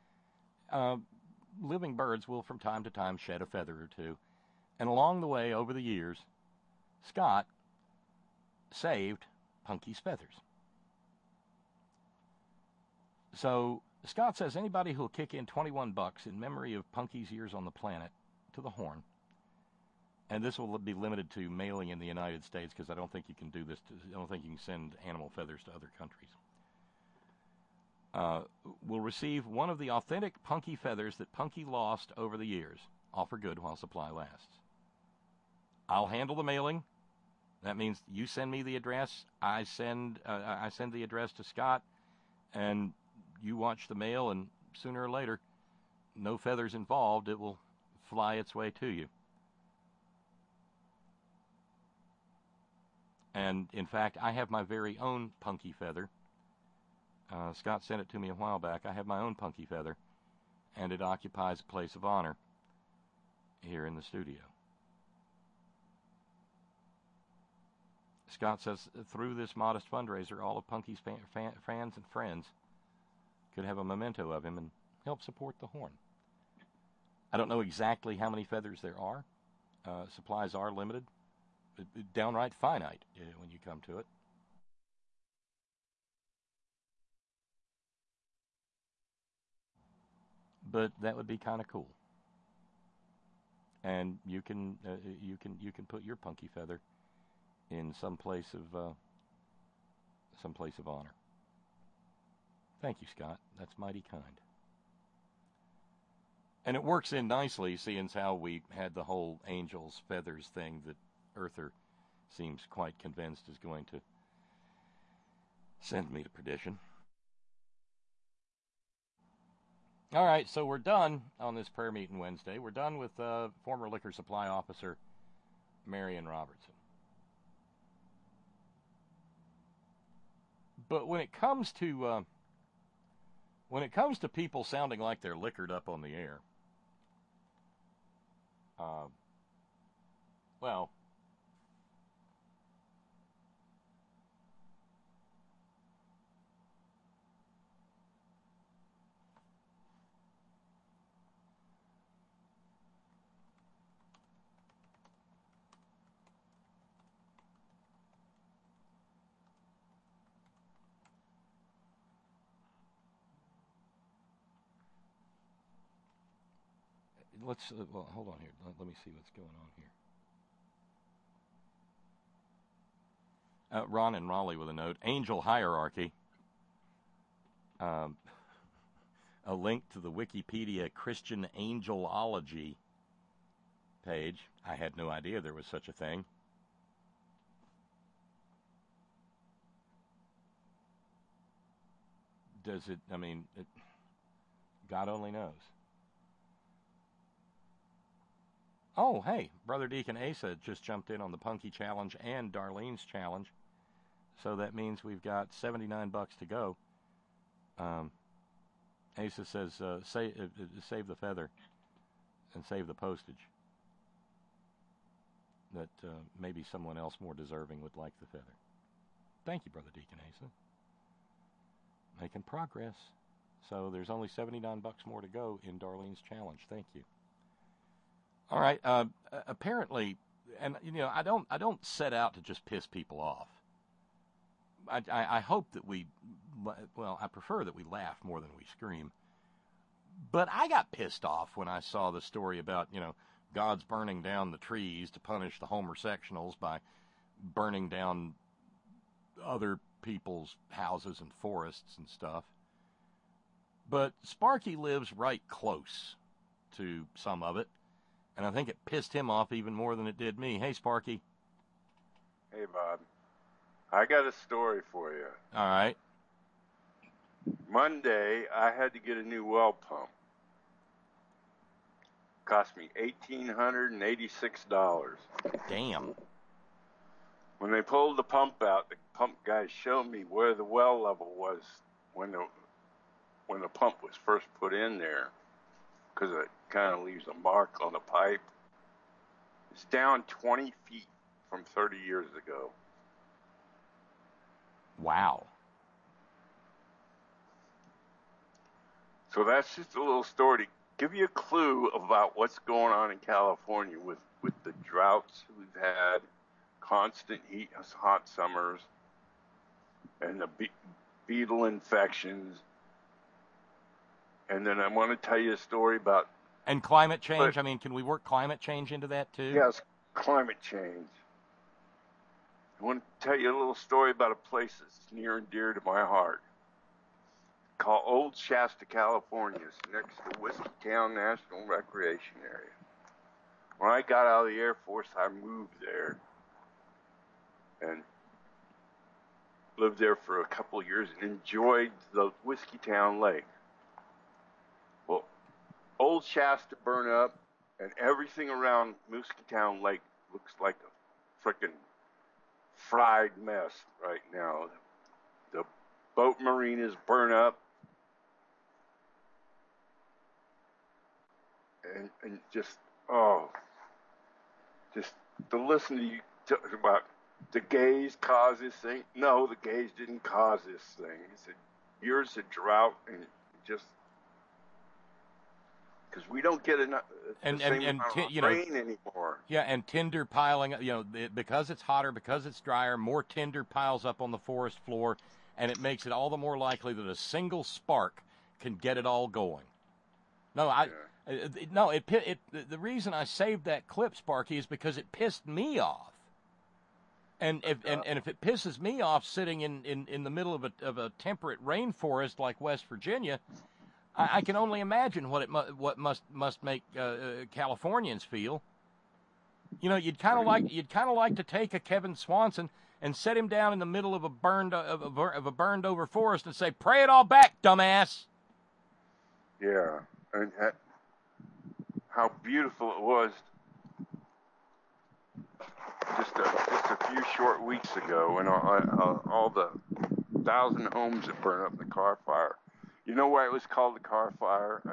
Living birds will from time to time shed a feather or two. And along the way, over the years, Scott saved Punky's feathers. So Scott says anybody who'll kick in $21 in memory of Punky's years on the planet to the Horn, and this will be limited to mailing in the United States because I don't think you can do this. I don't think you can send animal feathers to other countries. Will receive one of the authentic Punky feathers that Punky lost over the years. All for good while supply lasts. I'll handle the mailing. That means you send me the address. I send the address to Scott, and you watch the mail, and sooner or later, no feathers involved, it will fly its way to you. And in fact, I have my very own Punky feather. Scott sent it to me a while back. I have my own punky feather, and it occupies a place of honor here in the studio. Scott says, through this modest fundraiser, all of Punky's fans and friends could have a memento of him and help support the horn. I don't know exactly how many feathers there are. Supplies are limited, downright finite when you come to it. But that would be kind of cool. And you can put your punky feather in some place of honor. Thank you, Scott. That's mighty kind. And it works in nicely, seeing how we had the whole angels feathers thing that Earther seems quite convinced is going to send me to perdition. All right, so we're done on this prayer meeting Wednesday. We're done with former liquor supply officer Marion Robertson. But when it comes to people sounding like they're liquored up on the air, well, hold on here. Let me see what's going on here. Ron and Raleigh with a note. Angel hierarchy. A link to the Wikipedia Christian Angelology page. I had no idea there was such a thing. Does it, God only knows. Oh, hey, Brother Deacon Asa just jumped in on the Punky Challenge and Darlene's Challenge. So that means we've got $79 to go. Asa says, save the feather and save the postage. That maybe someone else more deserving would like the feather. Thank you, Brother Deacon Asa. Making progress. So there's only $79 more to go in Darlene's Challenge. Thank you. All right. Apparently, and I don't set out to just piss people off. I hope that I prefer that we laugh more than we scream. But I got pissed off when I saw the story about, God's burning down the trees to punish the homosexuals by burning down other people's houses and forests and stuff. But Sparky lives right close to some of it. And I think it pissed him off even more than it did me. Hey, Sparky. Hey, Bob. I got a story for you. All right. Monday, I had to get a new well pump. Cost me $1,886. Damn. When they pulled the pump out, the pump guy showed me where the well level was when the pump was first put in there, because it kind of leaves a mark on the pipe. It's down 20 feet from 30 years ago. Wow. So that's just a little story to give you a clue about what's going on in California with the droughts we've had, constant heat, hot summers, and the beetle infections. And then I want to tell you a story about... And climate change? Can we work climate change into that, too? Yes, climate change. I want to tell you a little story about a place that's near and dear to my heart. Called Old Shasta, California. It's next to Whiskeytown National Recreation Area. When I got out of the Air Force, I moved there and lived there for a couple of years and enjoyed the Whiskeytown Lake. Well, Old Shasta burned up, and everything around Whiskeytown Lake looks like a frickin' fried mess right now. The boat marinas burn up. And just to listen to you talk about the gays cause this thing. No, the gays didn't cause this thing. He said, years of drought and just because we don't get enough rain anymore. Yeah, and tinder piling, because it's hotter, because it's drier, more tinder piles up on the forest floor, and it makes it all the more likely that a single spark can get it all going. The reason I saved that clip, Sparky, is because it pissed me off. And if it pisses me off sitting in the middle of a temperate rainforest like West Virginia, I can only imagine what must make Californians feel. You'd kind of like to take a Kevin Swanson and set him down in the middle of a burned over forest and say, "Pray it all back, dumbass." Yeah, and how beautiful it was just a few short weeks ago when all the 1,000 homes that burned up in the Carr Fire. You know why it was called the Carr Fire?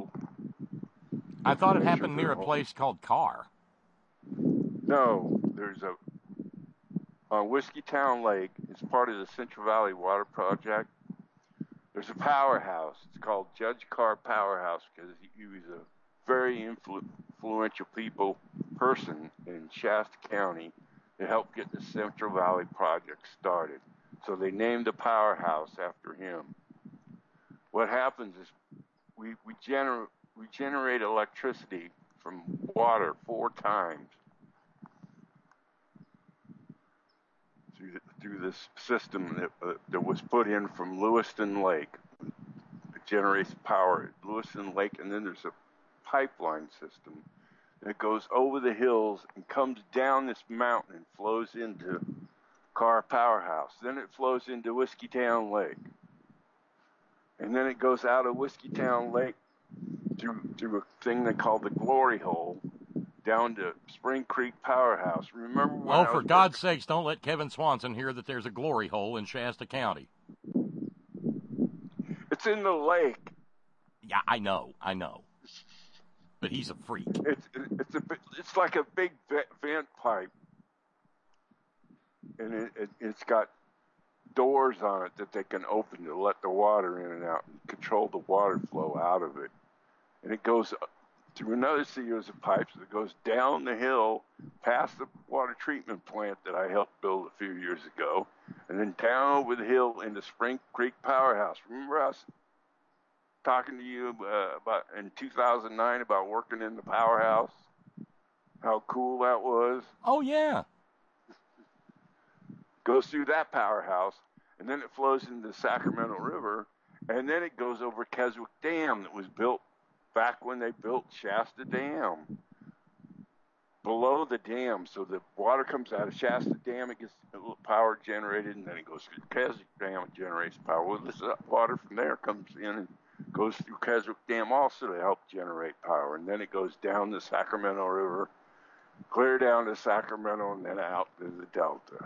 I thought it happened near a place called Carr. No, there's on Whiskey Town Lake. It's part of the Central Valley Water Project. There's a powerhouse. It's called Judge Carr Powerhouse because he was a very influential person in Shasta County that helped get the Central Valley Project started. So they named the powerhouse after him. What happens is we generate electricity from water 4 times through this system that was put in from Lewiston Lake. It generates power at Lewiston Lake, and then there's a pipeline system that goes over the hills and comes down this mountain and flows into Carr Powerhouse. Then it flows into Whiskey Town Lake. And then it goes out of Whiskey Town Lake through a thing they call the Glory Hole down to Spring Creek Powerhouse. Remember when for God's sakes, don't let Kevin Swanson hear that there's a glory hole in Shasta County. It's in the lake. Yeah, I know. But he's a freak. It's like a big vent pipe, and it's got doors on it that they can open to let the water in and out and control the water flow out of it. And it goes through another series of pipes that goes down the hill past the water treatment plant that I helped build a few years ago, and then down over the hill into Spring Creek Powerhouse. Remember us talking to you about in 2009 about working in the powerhouse? How cool that was? Oh, yeah. Goes through that powerhouse, and then it flows into the Sacramento River, and then it goes over Keswick Dam that was built back when they built Shasta Dam. Below the dam, so the water comes out of Shasta Dam, it gets power generated, and then it goes through Keswick Dam and generates power. Well, this water from there comes in and goes through Keswick Dam also to help generate power, and then it goes down the Sacramento River, clear down to Sacramento, and then out to the Delta.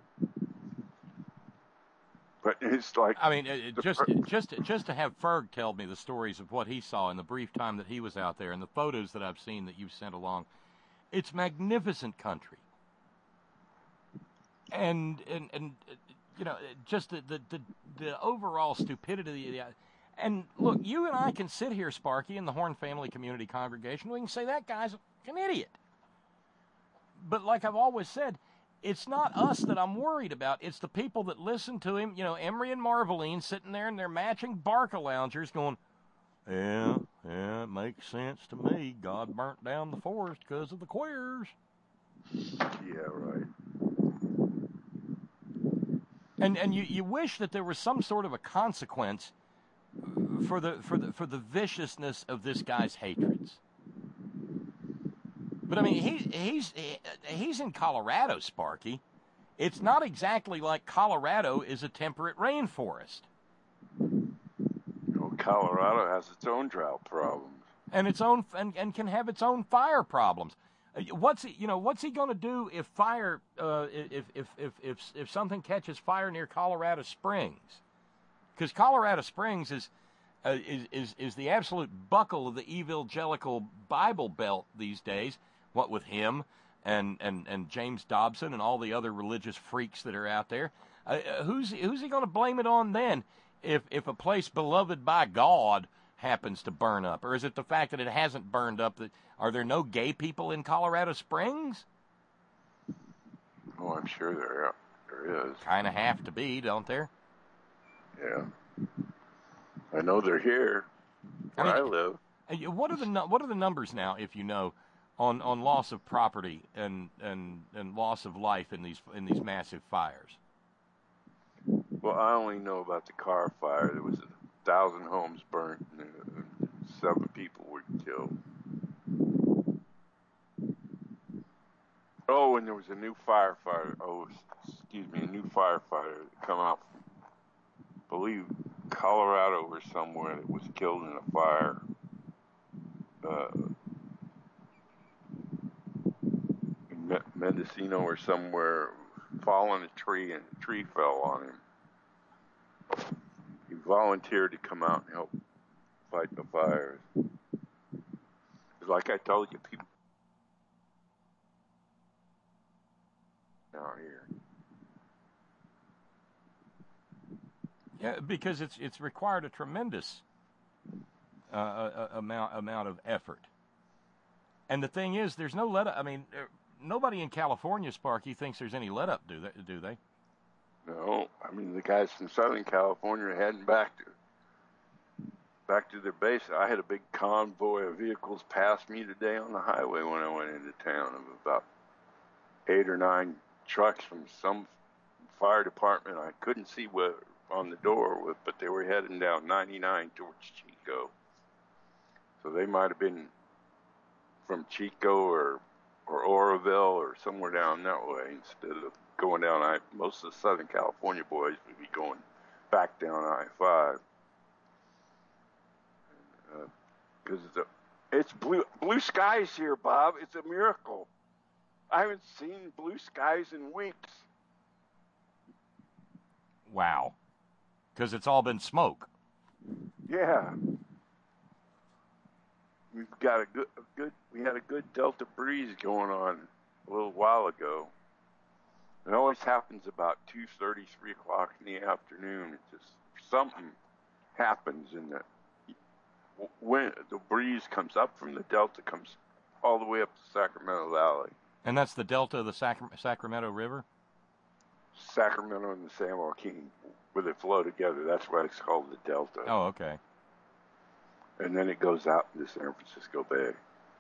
But it's like, I mean, just to have Ferg tell me the stories of what he saw in the brief time that he was out there and the photos that I've seen that you've sent along, it's magnificent country. And just the overall stupidity. And look, you and I can sit here, Sparky, in the Horn Family Community Congregation. We can say that guy's an idiot. But like I've always said, it's not us that I'm worried about. It's the people that listen to him. Emery and Marveline sitting there in their matching Barca loungers going, yeah, it makes sense to me. God burnt down the forest because of the queers. Yeah, right. And you wish that there was some sort of a consequence for the viciousness of this guy's hatreds. But I mean, he's in Colorado, Sparky. It's not exactly like Colorado is a temperate rainforest. Well, Colorado has its own drought problems, and its own and can have its own fire problems. What's he going to do if fire if something catches fire near Colorado Springs? because Colorado Springs is the absolute buckle of the evangelical Bible Belt these days. What with him and James Dobson and all the other religious freaks that are out there, who's he going to blame it on then? If a place beloved by God happens to burn up, or is it the fact that it hasn't burned up? Are there no gay people in Colorado Springs? Oh, I'm sure there is. Kind of have to be, don't there? Yeah. I know they're here where I live. What are the numbers now, if you know, on loss of property and loss of life in these massive fires? Well, I only know about the Carr fire. There was 1,000 homes burnt and 7 people were killed. Oh, and there was a new firefighter. A new firefighter that come out from, I believe, Colorado or somewhere that was killed in a fire. In Mendocino or somewhere, fall in a tree and a tree fell on him. He volunteered to come out and help fight the fires. Like I told you, people down here. Yeah, because it's required a tremendous amount of effort. And the thing is, there's no let up. I mean, nobody in California, Sparky, thinks there's any let up, do they? No, I mean the guys from Southern California are heading back to their base. I had a big convoy of vehicles pass me today on the highway when I went into town, of about 8 or 9 trucks from some fire department. I couldn't see what on the door with, but they were heading down 99 towards Chico. So they might have been from Chico or Oroville or somewhere down that way instead of going down most of the Southern California boys would be going back down I-5. Because it's blue skies here, Bob. It's a miracle. I haven't seen blue skies in weeks. Wow. Because it's all been smoke. Yeah. We've got we had a good Delta breeze going on a little while ago. It always happens about 2:30, 3 o'clock in the afternoon. It just, something happens when the breeze comes up from the Delta, comes all the way up the Sacramento Valley. And that's the Delta of the Sacramento River? Sacramento and the San Joaquin, where they flow together. That's why it's called the Delta. Oh, okay. And then it goes out into San Francisco Bay.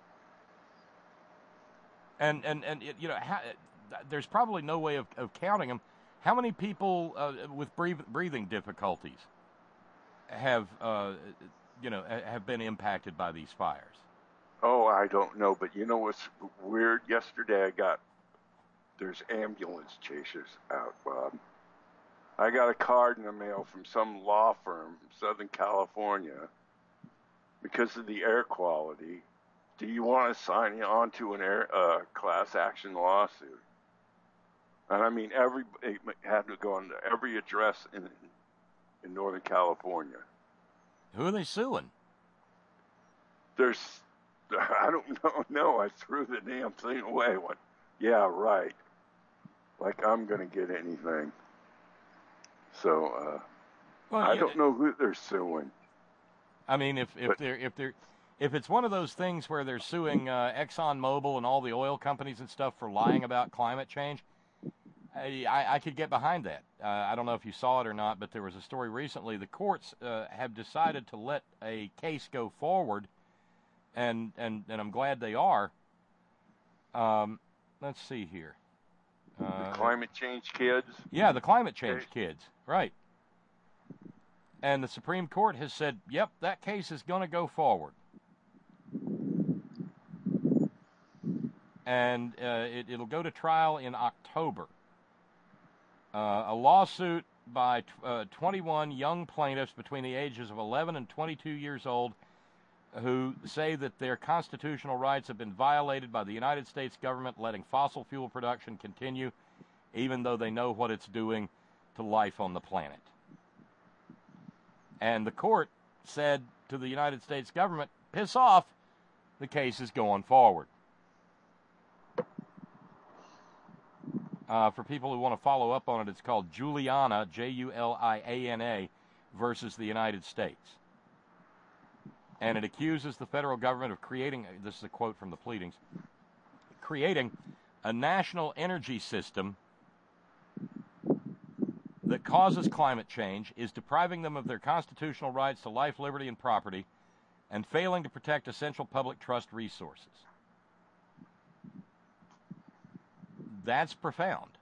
And you know, there's probably no way of counting them. How many people with breathing difficulties have been impacted by these fires? Oh, I don't know, but you know what's weird? Yesterday there's ambulance chasers out, Bob. I got a card in the mail from some law firm in Southern California. Because of the air quality, do you want to sign on to an class action lawsuit? And I mean, it had to go on to every address in Northern California. Who are they suing? I don't know. I threw the damn thing away. Yeah, right. Like I'm going to get anything. So, I don't know who they're suing. I mean, if it's one of those things where they're suing ExxonMobil and all the oil companies and stuff for lying about climate change, I could get behind that. I don't know if you saw it or not, but there was a story recently. The courts have decided to let a case go forward, and I'm glad they are. Let's see here. The climate change kids? Yeah, the climate change kids, right. And the Supreme Court has said, yep, that case is going to go forward. And it'll go to trial in October. A lawsuit by 21 young plaintiffs between the ages of 11 and 22 years old who say that their constitutional rights have been violated by the United States government letting fossil fuel production continue, even though they know what it's doing to life on the planet. And the court said to the United States government, piss off, the case is going forward. For people who want to follow up on it, it's called Juliana, Juliana, versus the United States. And it accuses the federal government of creating, this is a quote from the pleadings, creating a national energy system that causes climate change, is depriving them of their constitutional rights to life, liberty, and property, and failing to protect essential public trust resources. That's profound.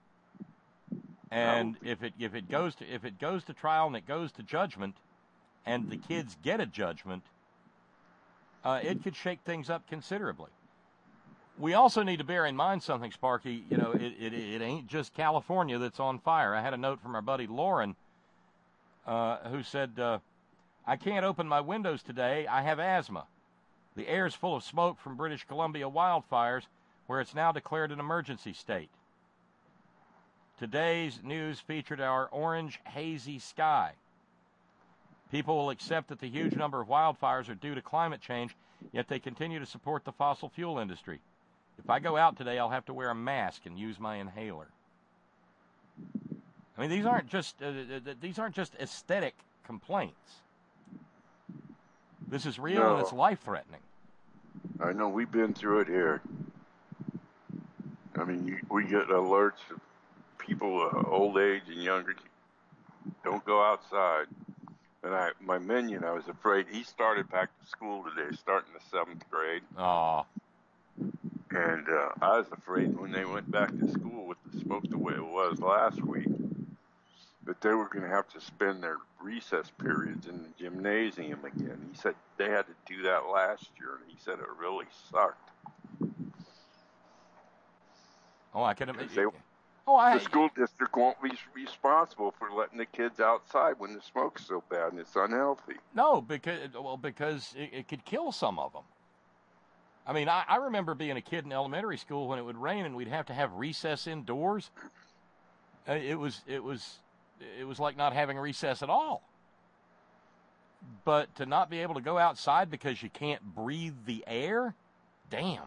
And if it goes to trial and it goes to judgment, and the kids get a judgment, it could shake things up considerably. We also need to bear in mind something, Sparky. You know, it ain't just California that's on fire. I had a note from our buddy Lauren, who said, I can't open my windows today. I have asthma. The air's full of smoke from British Columbia wildfires, where it's now declared an emergency state. Today's news featured our orange, hazy sky. People will accept that the huge number of wildfires are due to climate change, yet they continue to support the fossil fuel industry. If I go out today, I'll have to wear a mask and use my inhaler. I mean, these aren't just aesthetic complaints. This is real, and it's life-threatening. I know, we've been through it here. I mean, we get alerts of people old age and younger, don't go outside. And my minion, I was afraid, he started back to school today, starting the 7th grade. Aw. And I was afraid when they went back to school with the smoke the way it was last week, that they were going to have to spend their recess periods in the gymnasium again. He said they had to do that last year, and he said it really sucked. Oh, I can imagine. The school district won't be responsible for letting the kids outside when the smoke's so bad and it's unhealthy. No, because it could kill some of them. I mean, I remember being a kid in elementary school when it would rain and we'd have to have recess indoors. It was like not having recess at all. But to not be able to go outside because you can't breathe the air, damn.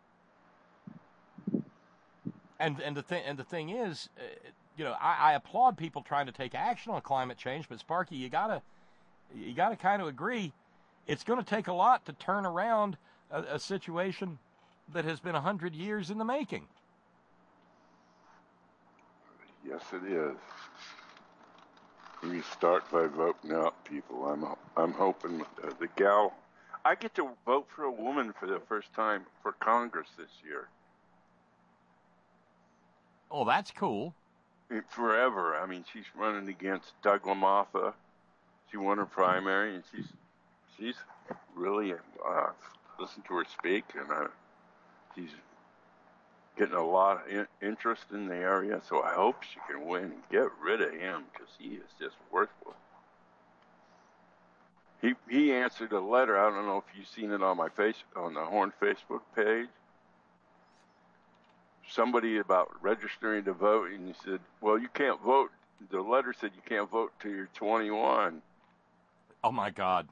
And the thing is, you know, I applaud people trying to take action on climate change, but Sparky, you gotta kind of agree, it's going to take a lot to turn around a situation that has been 100 years in the making. Yes, it is. We start by voting out people. I'm hoping the gal. I get to vote for a woman for the first time for Congress this year. Oh, that's cool. Forever. I mean, she's running against Doug LaMatha. She won her primary, and she's really listened to her speak, and she's getting a lot of interest in the area. So I hope she can win and get rid of him because he is just worthless. He answered a letter. I don't know if you've seen it on on the Horn Facebook page. Somebody about registering to vote, and he said, well, you can't vote. The letter said you can't vote till you're 21. Oh, my God.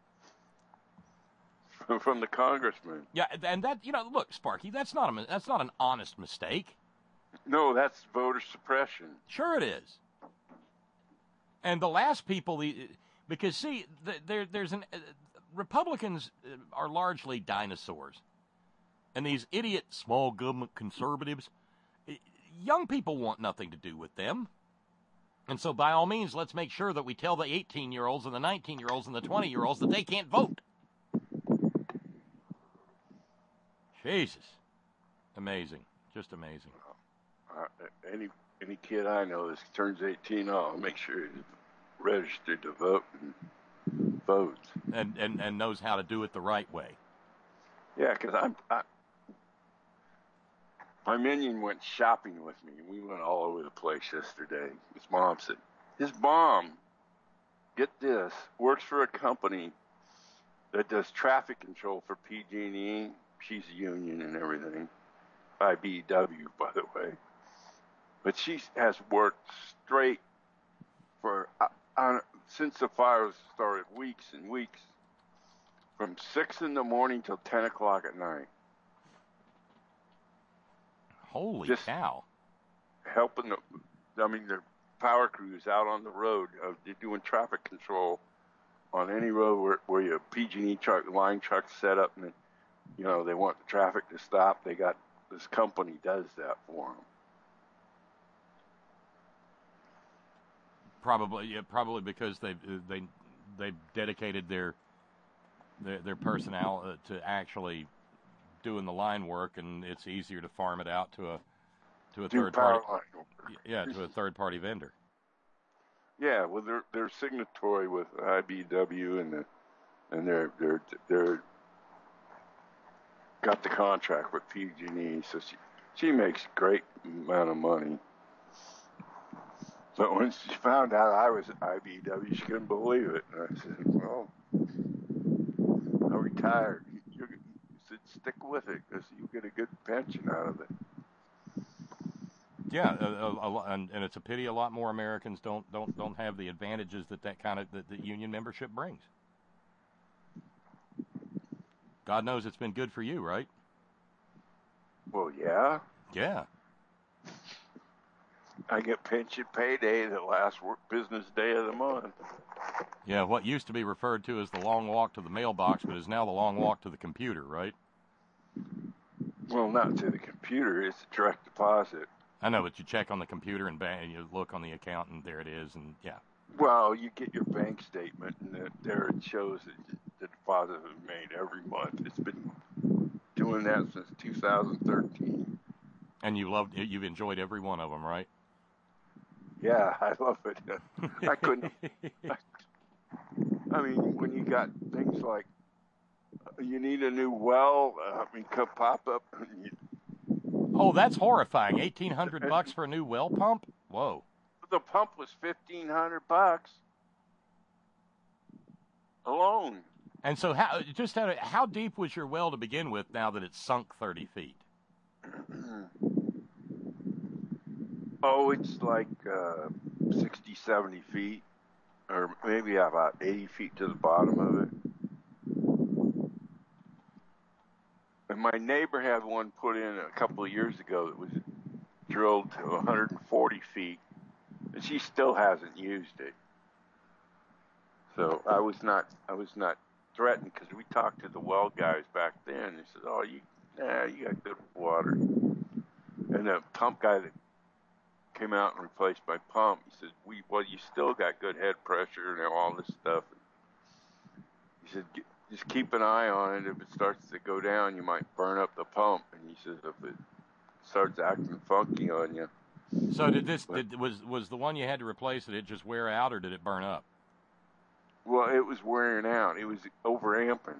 From the congressman. Yeah, and that, you know, look, Sparky, that's not an honest mistake. No, that's voter suppression. Sure it is. And the last people, because, see, Republicans are largely dinosaurs. And these idiot small government conservatives, young people want nothing to do with them. And so by all means, let's make sure that we tell the 18-year-olds and the 19-year-olds and the 20-year-olds that they can't vote. Jesus. Amazing. Just amazing. Any kid I know that turns 18, I'll make sure he's registered to vote and votes. And knows how to do it the right way. Yeah, because my minion went shopping with me. We went all over the place yesterday. His mom, get this, works for a company that does traffic control for PG&E. She's a union and everything. IBEW, by the way. But she has worked straight for since the fires started, weeks and weeks, from 6 in the morning till 10 o'clock at night. Holy Just cow. Helping the power crews out on the road. They're doing traffic control on any road where your PG&E line trucks set up and, they want the traffic to stop. They got this company does that for them. Probably because they've dedicated their personnel to actually doing the line work, and it's easier to farm it out to a third party. Yeah, to a third party vendor. Yeah, well, they're signatory with IBEW, and they're got the contract with PG&E, so she makes a great amount of money. But when she found out I was at IBEW, she couldn't believe it. And I said, well, I retired. You said, stick with it because you get a good pension out of it. Yeah, and it's a pity a lot more Americans don't have the advantages that union membership brings. God knows it's been good for you, right? Well, yeah. Yeah. I get pension payday the last business day of the month. Yeah, what used to be referred to as the long walk to the mailbox, but is now the long walk to the computer, right? Well, not to the computer. It's a direct deposit. I know, but you check on the computer and you look on the account, and there it is, and yeah. Well, you get your bank statement, and there it shows that the deposit was made every month. It's been doing that since 2013. And you've enjoyed every one of them, right? Yeah, I love it. I couldn't. I mean, when you got things like you need a new well, could pop up. Oh, that's horrifying! $1,800 for a new well pump? Whoa! The pump was $1,500 alone. And so, how deep was your well to begin with? Now that it's sunk 30 feet. Oh, it's like 60, 70 feet, or maybe about 80 feet to the bottom of it. And my neighbor had one put in a couple of years ago that was drilled to 140 feet, and she still hasn't used it. So I was not threatened because we talked to the well guys back then. They said, "Oh, you got good water." And the pump guy that came out and replaced my pump, he said, you still got good head pressure and all this stuff. He said, just keep an eye on it. If it starts to go down, you might burn up the pump. And he says, if it starts acting funky on you. So was the one you had to replace, did it just wear out or did it burn up? Well, it was wearing out. It was overamping.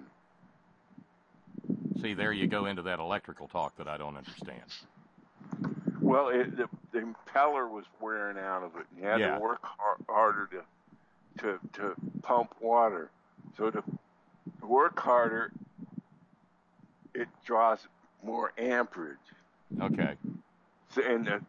See, there you go into that electrical talk that I don't understand. Well, the impeller was wearing out of it, and you had to work harder to pump water. So to work harder, it draws more amperage. Okay. So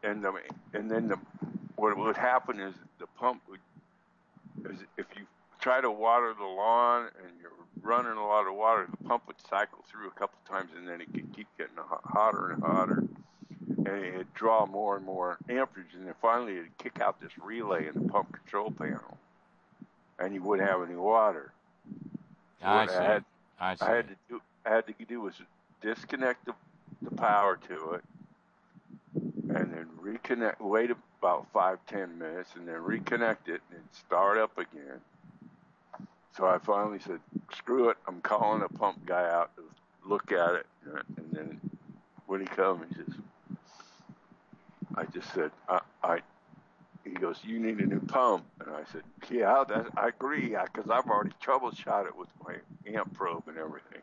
what would happen is the pump if you try to water the lawn and you're running a lot of water, the pump would cycle through a couple times, and then it could keep getting hotter and hotter. And it'd draw more and more amperage, and then finally it'd kick out this relay in the pump control panel, and you wouldn't have any water. So I see. I had to do was disconnect the power to it, and then reconnect. Wait about 5-10 minutes, and then reconnect it and start up again. So I finally said, "Screw it! I'm calling a pump guy out to look at it." And then when he comes, he says, I just said, he goes, "You need a new pump." And I said, "Yeah, I agree, because I've already troubleshot it with my amp probe and everything."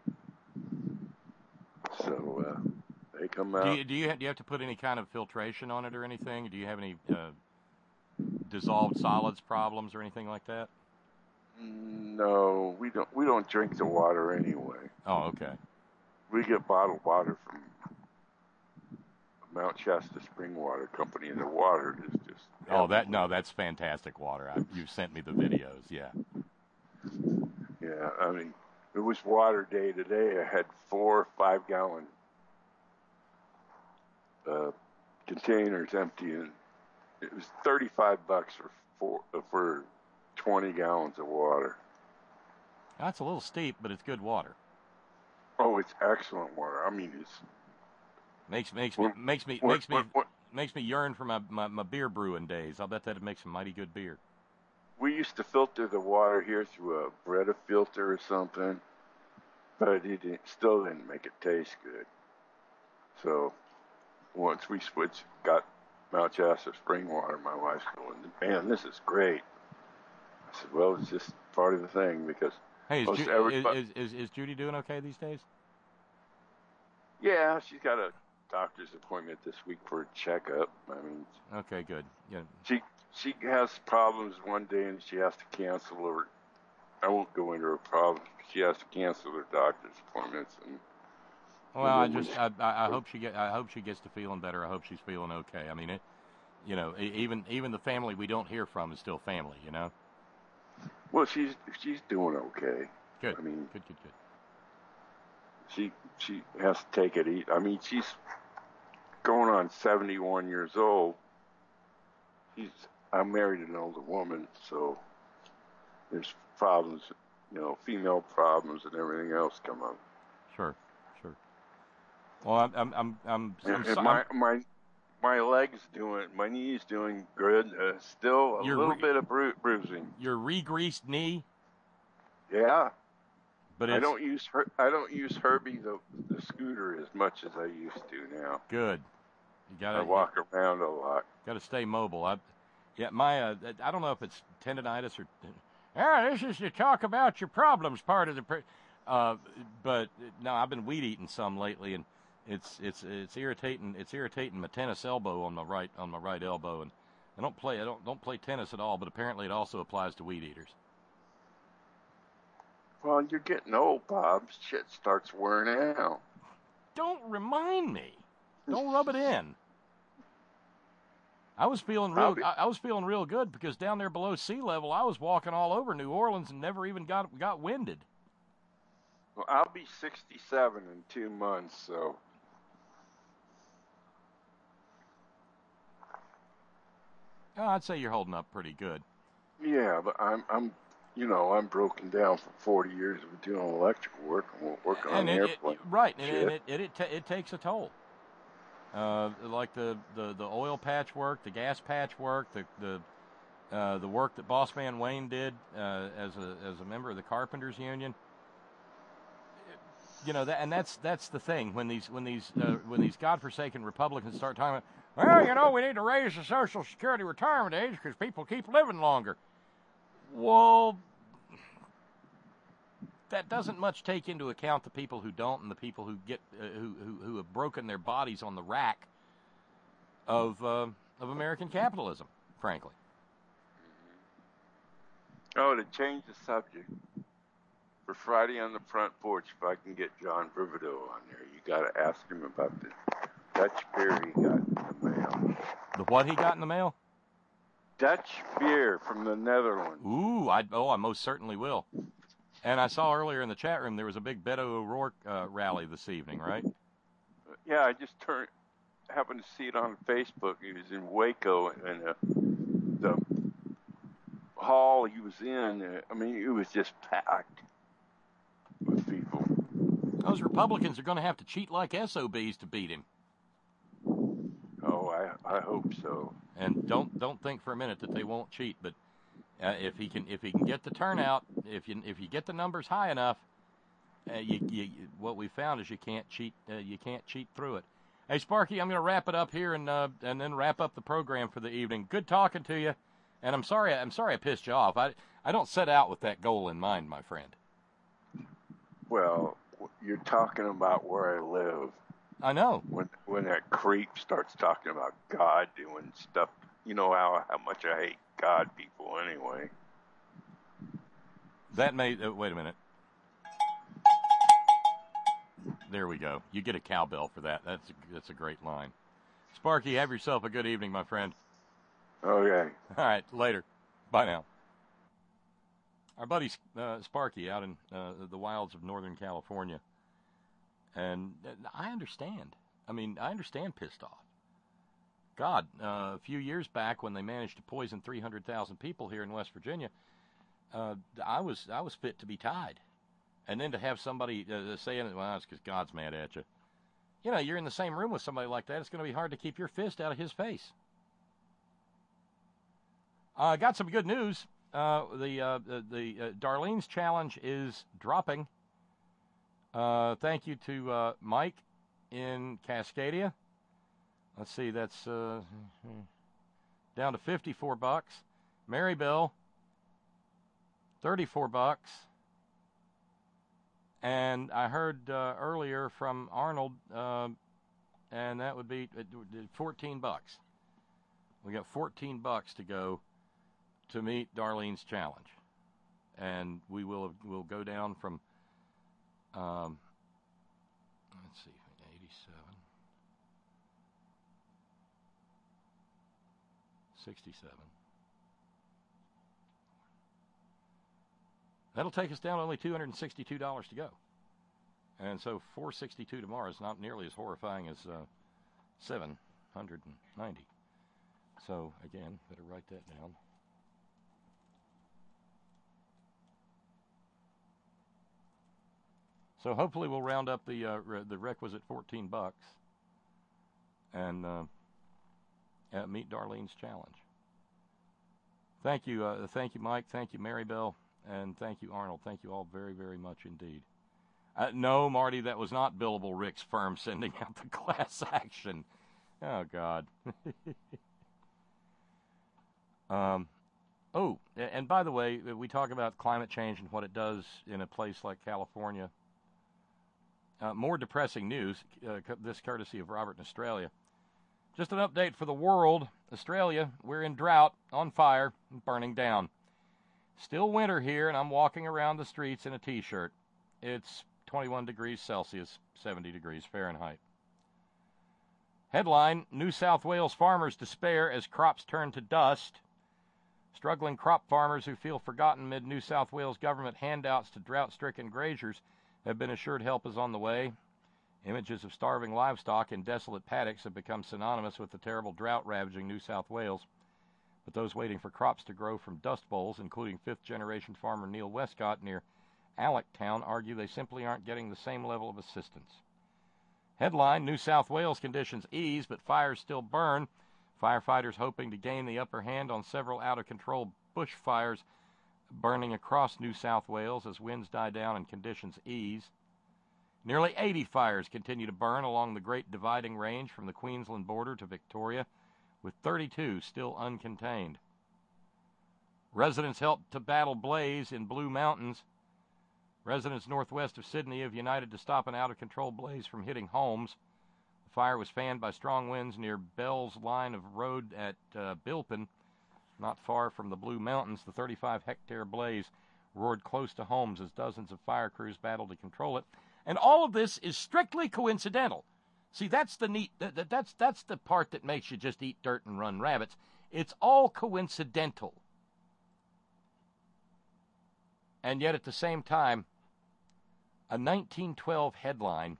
So they come out. Do you have to put any kind of filtration on it or anything? Do you have any dissolved solids problems or anything like that? No, we don't drink the water anyway. Oh, okay. We get bottled water from Mount Shasta Spring Water Company, and the water is just Oh, that's fantastic water. You've sent me the videos. Yeah. Yeah, I mean, it was water day today. I had 4 5-gallon containers empty, and it was $35 for 20 gallons of water. That's a little steep, but it's good water. Oh, it's excellent water. I mean, it's makes me yearn for my beer brewing days. I'll bet that'd make some mighty good beer. We used to filter the water here through a Brita filter or something, but it still didn't make it taste good. So once we got Mount Shasta spring water, my wife's going, man, this is great. I said, well, it's just part of the thing because hey, is Judy doing okay these days? Yeah, she's got a doctor's appointment this week for a checkup. I mean, okay, good. Yeah, she has problems one day and she has to cancel her. I won't go into her problems. She has to cancel her doctor's appointments. And well, I hope she gets to feeling better. I hope she's feeling okay. I mean, even the family we don't hear from is still family, you know. Well, she's doing okay. Good. I mean, good. She has to take it easy. I mean, she's going on 71 years old. I married an older woman, so there's problems, female problems and everything else come up. Sure. Well, my legs my knee's doing good. Still a little bit of bruising. Your re-greased knee? Yeah. But I don't use Herbie the scooter as much as I used to now. Good. I walk around a lot. Got to stay mobile. I don't know if it's tendonitis or. This is to talk about your problems part of the. But no, I've been weed eating some lately, and it's irritating. It's irritating my tennis elbow on my right elbow, and I don't play tennis at all. But apparently, it also applies to weed eaters. Well, you're getting old, Bob. Shit starts wearing out. Don't remind me. Don't rub it in. I was feeling real good because down there below sea level, I was walking all over New Orleans and never even got winded. Well, I'll be 67 in 2 months, so. Oh, I'd say you're holding up pretty good. Yeah, but I'm broken down for 40 years of doing electrical work and working on airplanes. Right, and it takes a toll. Like the oil patch work, the gas patch work, the work that Boss Man Wayne did as a member of the Carpenters Union. That's the thing when these godforsaken Republicans start talking about, well, we need to raise the Social Security retirement age because people keep living longer. Well, that doesn't much take into account the people who don't and the people who get who have broken their bodies on the rack of American capitalism, frankly. Oh, to change the subject, for Friday on the Front Porch, if I can get John Brivido on there, you got to ask him about the Dutch beer he got in the mail. The what he got in the mail? Dutch beer from the Netherlands. Ooh, I most certainly will. And I saw earlier in the chat room there was a big Beto O'Rourke rally this evening, right? Yeah, I just happened to see it on Facebook. He was in Waco, and the hall he was in, it was just packed with people. Those Republicans are going to have to cheat like SOBs to beat him. Oh, I hope so. And don't think for a minute that they won't cheat, but if he can get the turnout, if you get the numbers high enough, what we found is you can't cheat through it. Hey, Sparky, I'm going to wrap it up here and then wrap up the program for the evening. Good talking to you, and I'm sorry I pissed you off. I don't set out with that goal in mind, my friend. Well, you're talking about where I live. I know. When that creep starts talking about God doing stuff, you know how much I hate God people anyway. That may wait a minute. There we go. You get a cowbell for that. That's a great line. Sparky, have yourself a good evening, my friend. Okay. All right, later. Bye now. Our buddy Sparky out in the wilds of Northern California. And I understand. I mean, I understand pissed off. God, a few years back when they managed to poison 300,000 people here in West Virginia, I was fit to be tied. And then to have somebody saying, well, it's because God's mad at you. You know, you're in the same room with somebody like that, it's going to be hard to keep your fist out of his face. Got some good news. The Darlene's Challenge is dropping. Thank you to Mike in Cascadia. Let's see, that's down to $54. Marybelle, $34. And I heard earlier from Arnold, and that would be $14. We got $14 to go to meet Darlene's challenge, and we'll go down from let's see, 87, 67. That'll take us down only $262 to go, and so $462 tomorrow is not nearly as horrifying as $790. So again, better write that down. So hopefully we'll round up the requisite $14 and meet Darlene's challenge. Thank you, Mike. Thank you, Marybelle, and thank you, Arnold. Thank you all very, very much indeed. No, Marty, that was not Billable Rick's firm sending out the class action. Oh God. Oh, and by the way, we talk about climate change and what it does in a place like California. More depressing news, this courtesy of Robert in Australia. Just an update for the world. Australia, we're in drought, on fire, and burning down. Still winter here, and I'm walking around the streets in a T-shirt. It's 21 degrees Celsius, 70 degrees Fahrenheit. Headline, New South Wales farmers despair as crops turn to dust. Struggling crop farmers who feel forgotten amid New South Wales government handouts to drought-stricken graziers have been assured help is on the way. Images of starving livestock in desolate paddocks have become synonymous with the terrible drought ravaging New South Wales. But those waiting for crops to grow from dust bowls, including fifth-generation farmer Neil Westcott near Allochtown, argue they simply aren't getting the same level of assistance. Headline, New South Wales conditions ease, but fires still burn. Firefighters hoping to gain the upper hand on several out-of-control bushfires burning across New South Wales as winds die down and conditions ease. Nearly 80 fires continue to burn along the Great Dividing Range from the Queensland border to Victoria, with 32 still uncontained. Residents helped to battle blaze in Blue Mountains. Residents northwest of Sydney have united to stop an out-of-control blaze from hitting homes. The fire was fanned by strong winds near Bell's line of road at Bilpin, not far from the Blue Mountains. The 35-hectare blaze roared close to homes as dozens of fire crews battled to control it. And all of this is strictly coincidental. See, that's the neat. That's the part that makes you just eat dirt and run rabbits. It's all coincidental. And yet, at the same time, a 1912 headline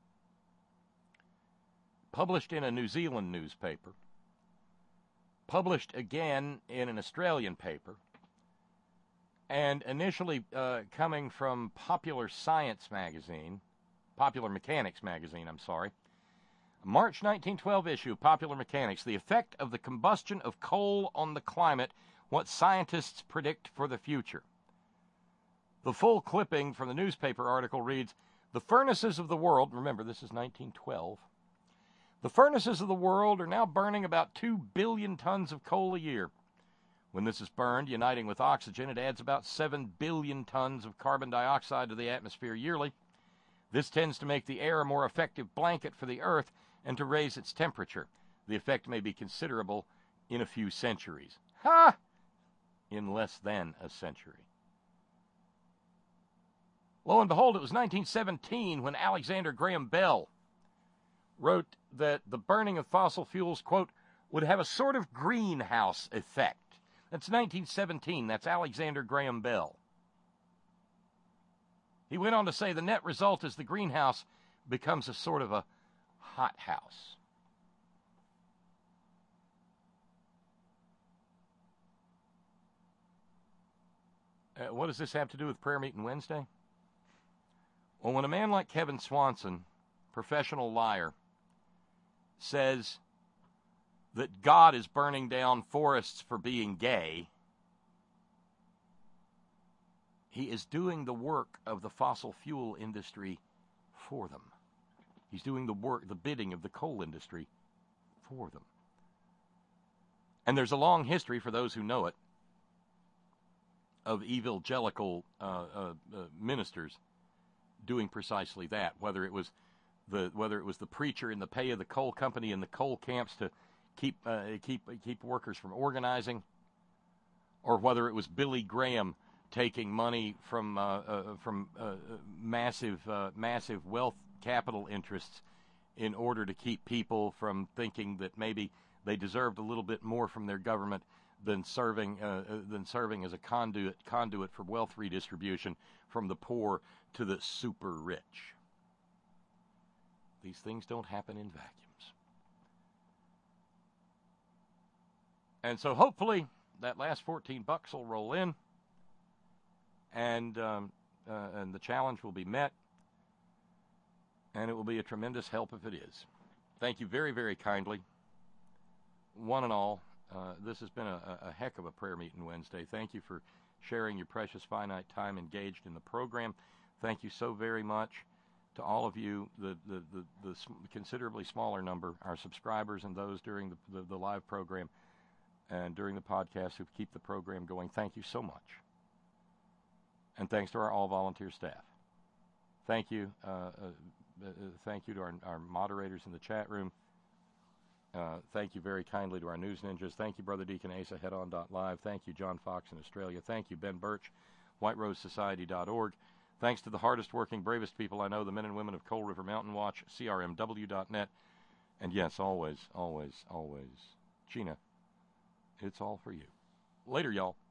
published in a New Zealand newspaper, published again in an Australian paper, and initially coming from Popular Mechanics magazine, March 1912 issue of Popular Mechanics, The Effect of the Combustion of Coal on the Climate, What Scientists Predict for the Future. The full clipping from the newspaper article reads, the furnaces of the world, remember this is 1912, the furnaces of the world are now burning about 2 billion tons of coal a year. When this is burned, uniting with oxygen, it adds about 7 billion tons of carbon dioxide to the atmosphere yearly. This tends to make the air a more effective blanket for the Earth and to raise its temperature. The effect may be considerable in a few centuries. Ha! In less than a century. Lo and behold, it was 1917 when Alexander Graham Bell wrote that the burning of fossil fuels, quote, would have a sort of greenhouse effect. That's 1917. That's Alexander Graham Bell. He went on to say the net result is the greenhouse becomes a sort of a hothouse. What does this have to do with prayer meeting Wednesday? Well, when a man like Kevin Swanson, professional liar, says that God is burning down forests for being gay, he is doing the work of the fossil fuel industry for them. He's doing the work, the bidding of the coal industry for them. And there's a long history, for those who know it, of evangelical ministers doing precisely that. Whether it was the preacher in the pay of the coal company in the coal camps to keep workers from organizing, or whether it was Billy Graham taking money from massive wealth capital interests in order to keep people from thinking that maybe they deserved a little bit more from their government than serving as a conduit for wealth redistribution from the poor to the super rich. These things don't happen in vacuums. And so hopefully that last $14 will roll in, and the challenge will be met, and it will be a tremendous help if it is. Thank you very, very kindly, one and all. This has been a heck of a prayer meeting Wednesday. Thank you for sharing your precious finite time engaged in the program. Thank you so very much to all of you, the considerably smaller number, our subscribers and those during the live program and during the podcast who keep the program going. Thank you so much. And thanks to our all-volunteer staff. Thank you. Thank you to our moderators in the chat room. Thank you very kindly to our news ninjas. Thank you, Brother Deacon Asa, headon.live. Thank you, John Fox in Australia. Thank you, Ben Birch, whiterosesociety.org. Thanks to the hardest working, bravest people I know, the men and women of Coal River Mountain Watch, crmw.net. And yes, always, always, always, Gina, it's all for you. Later, y'all.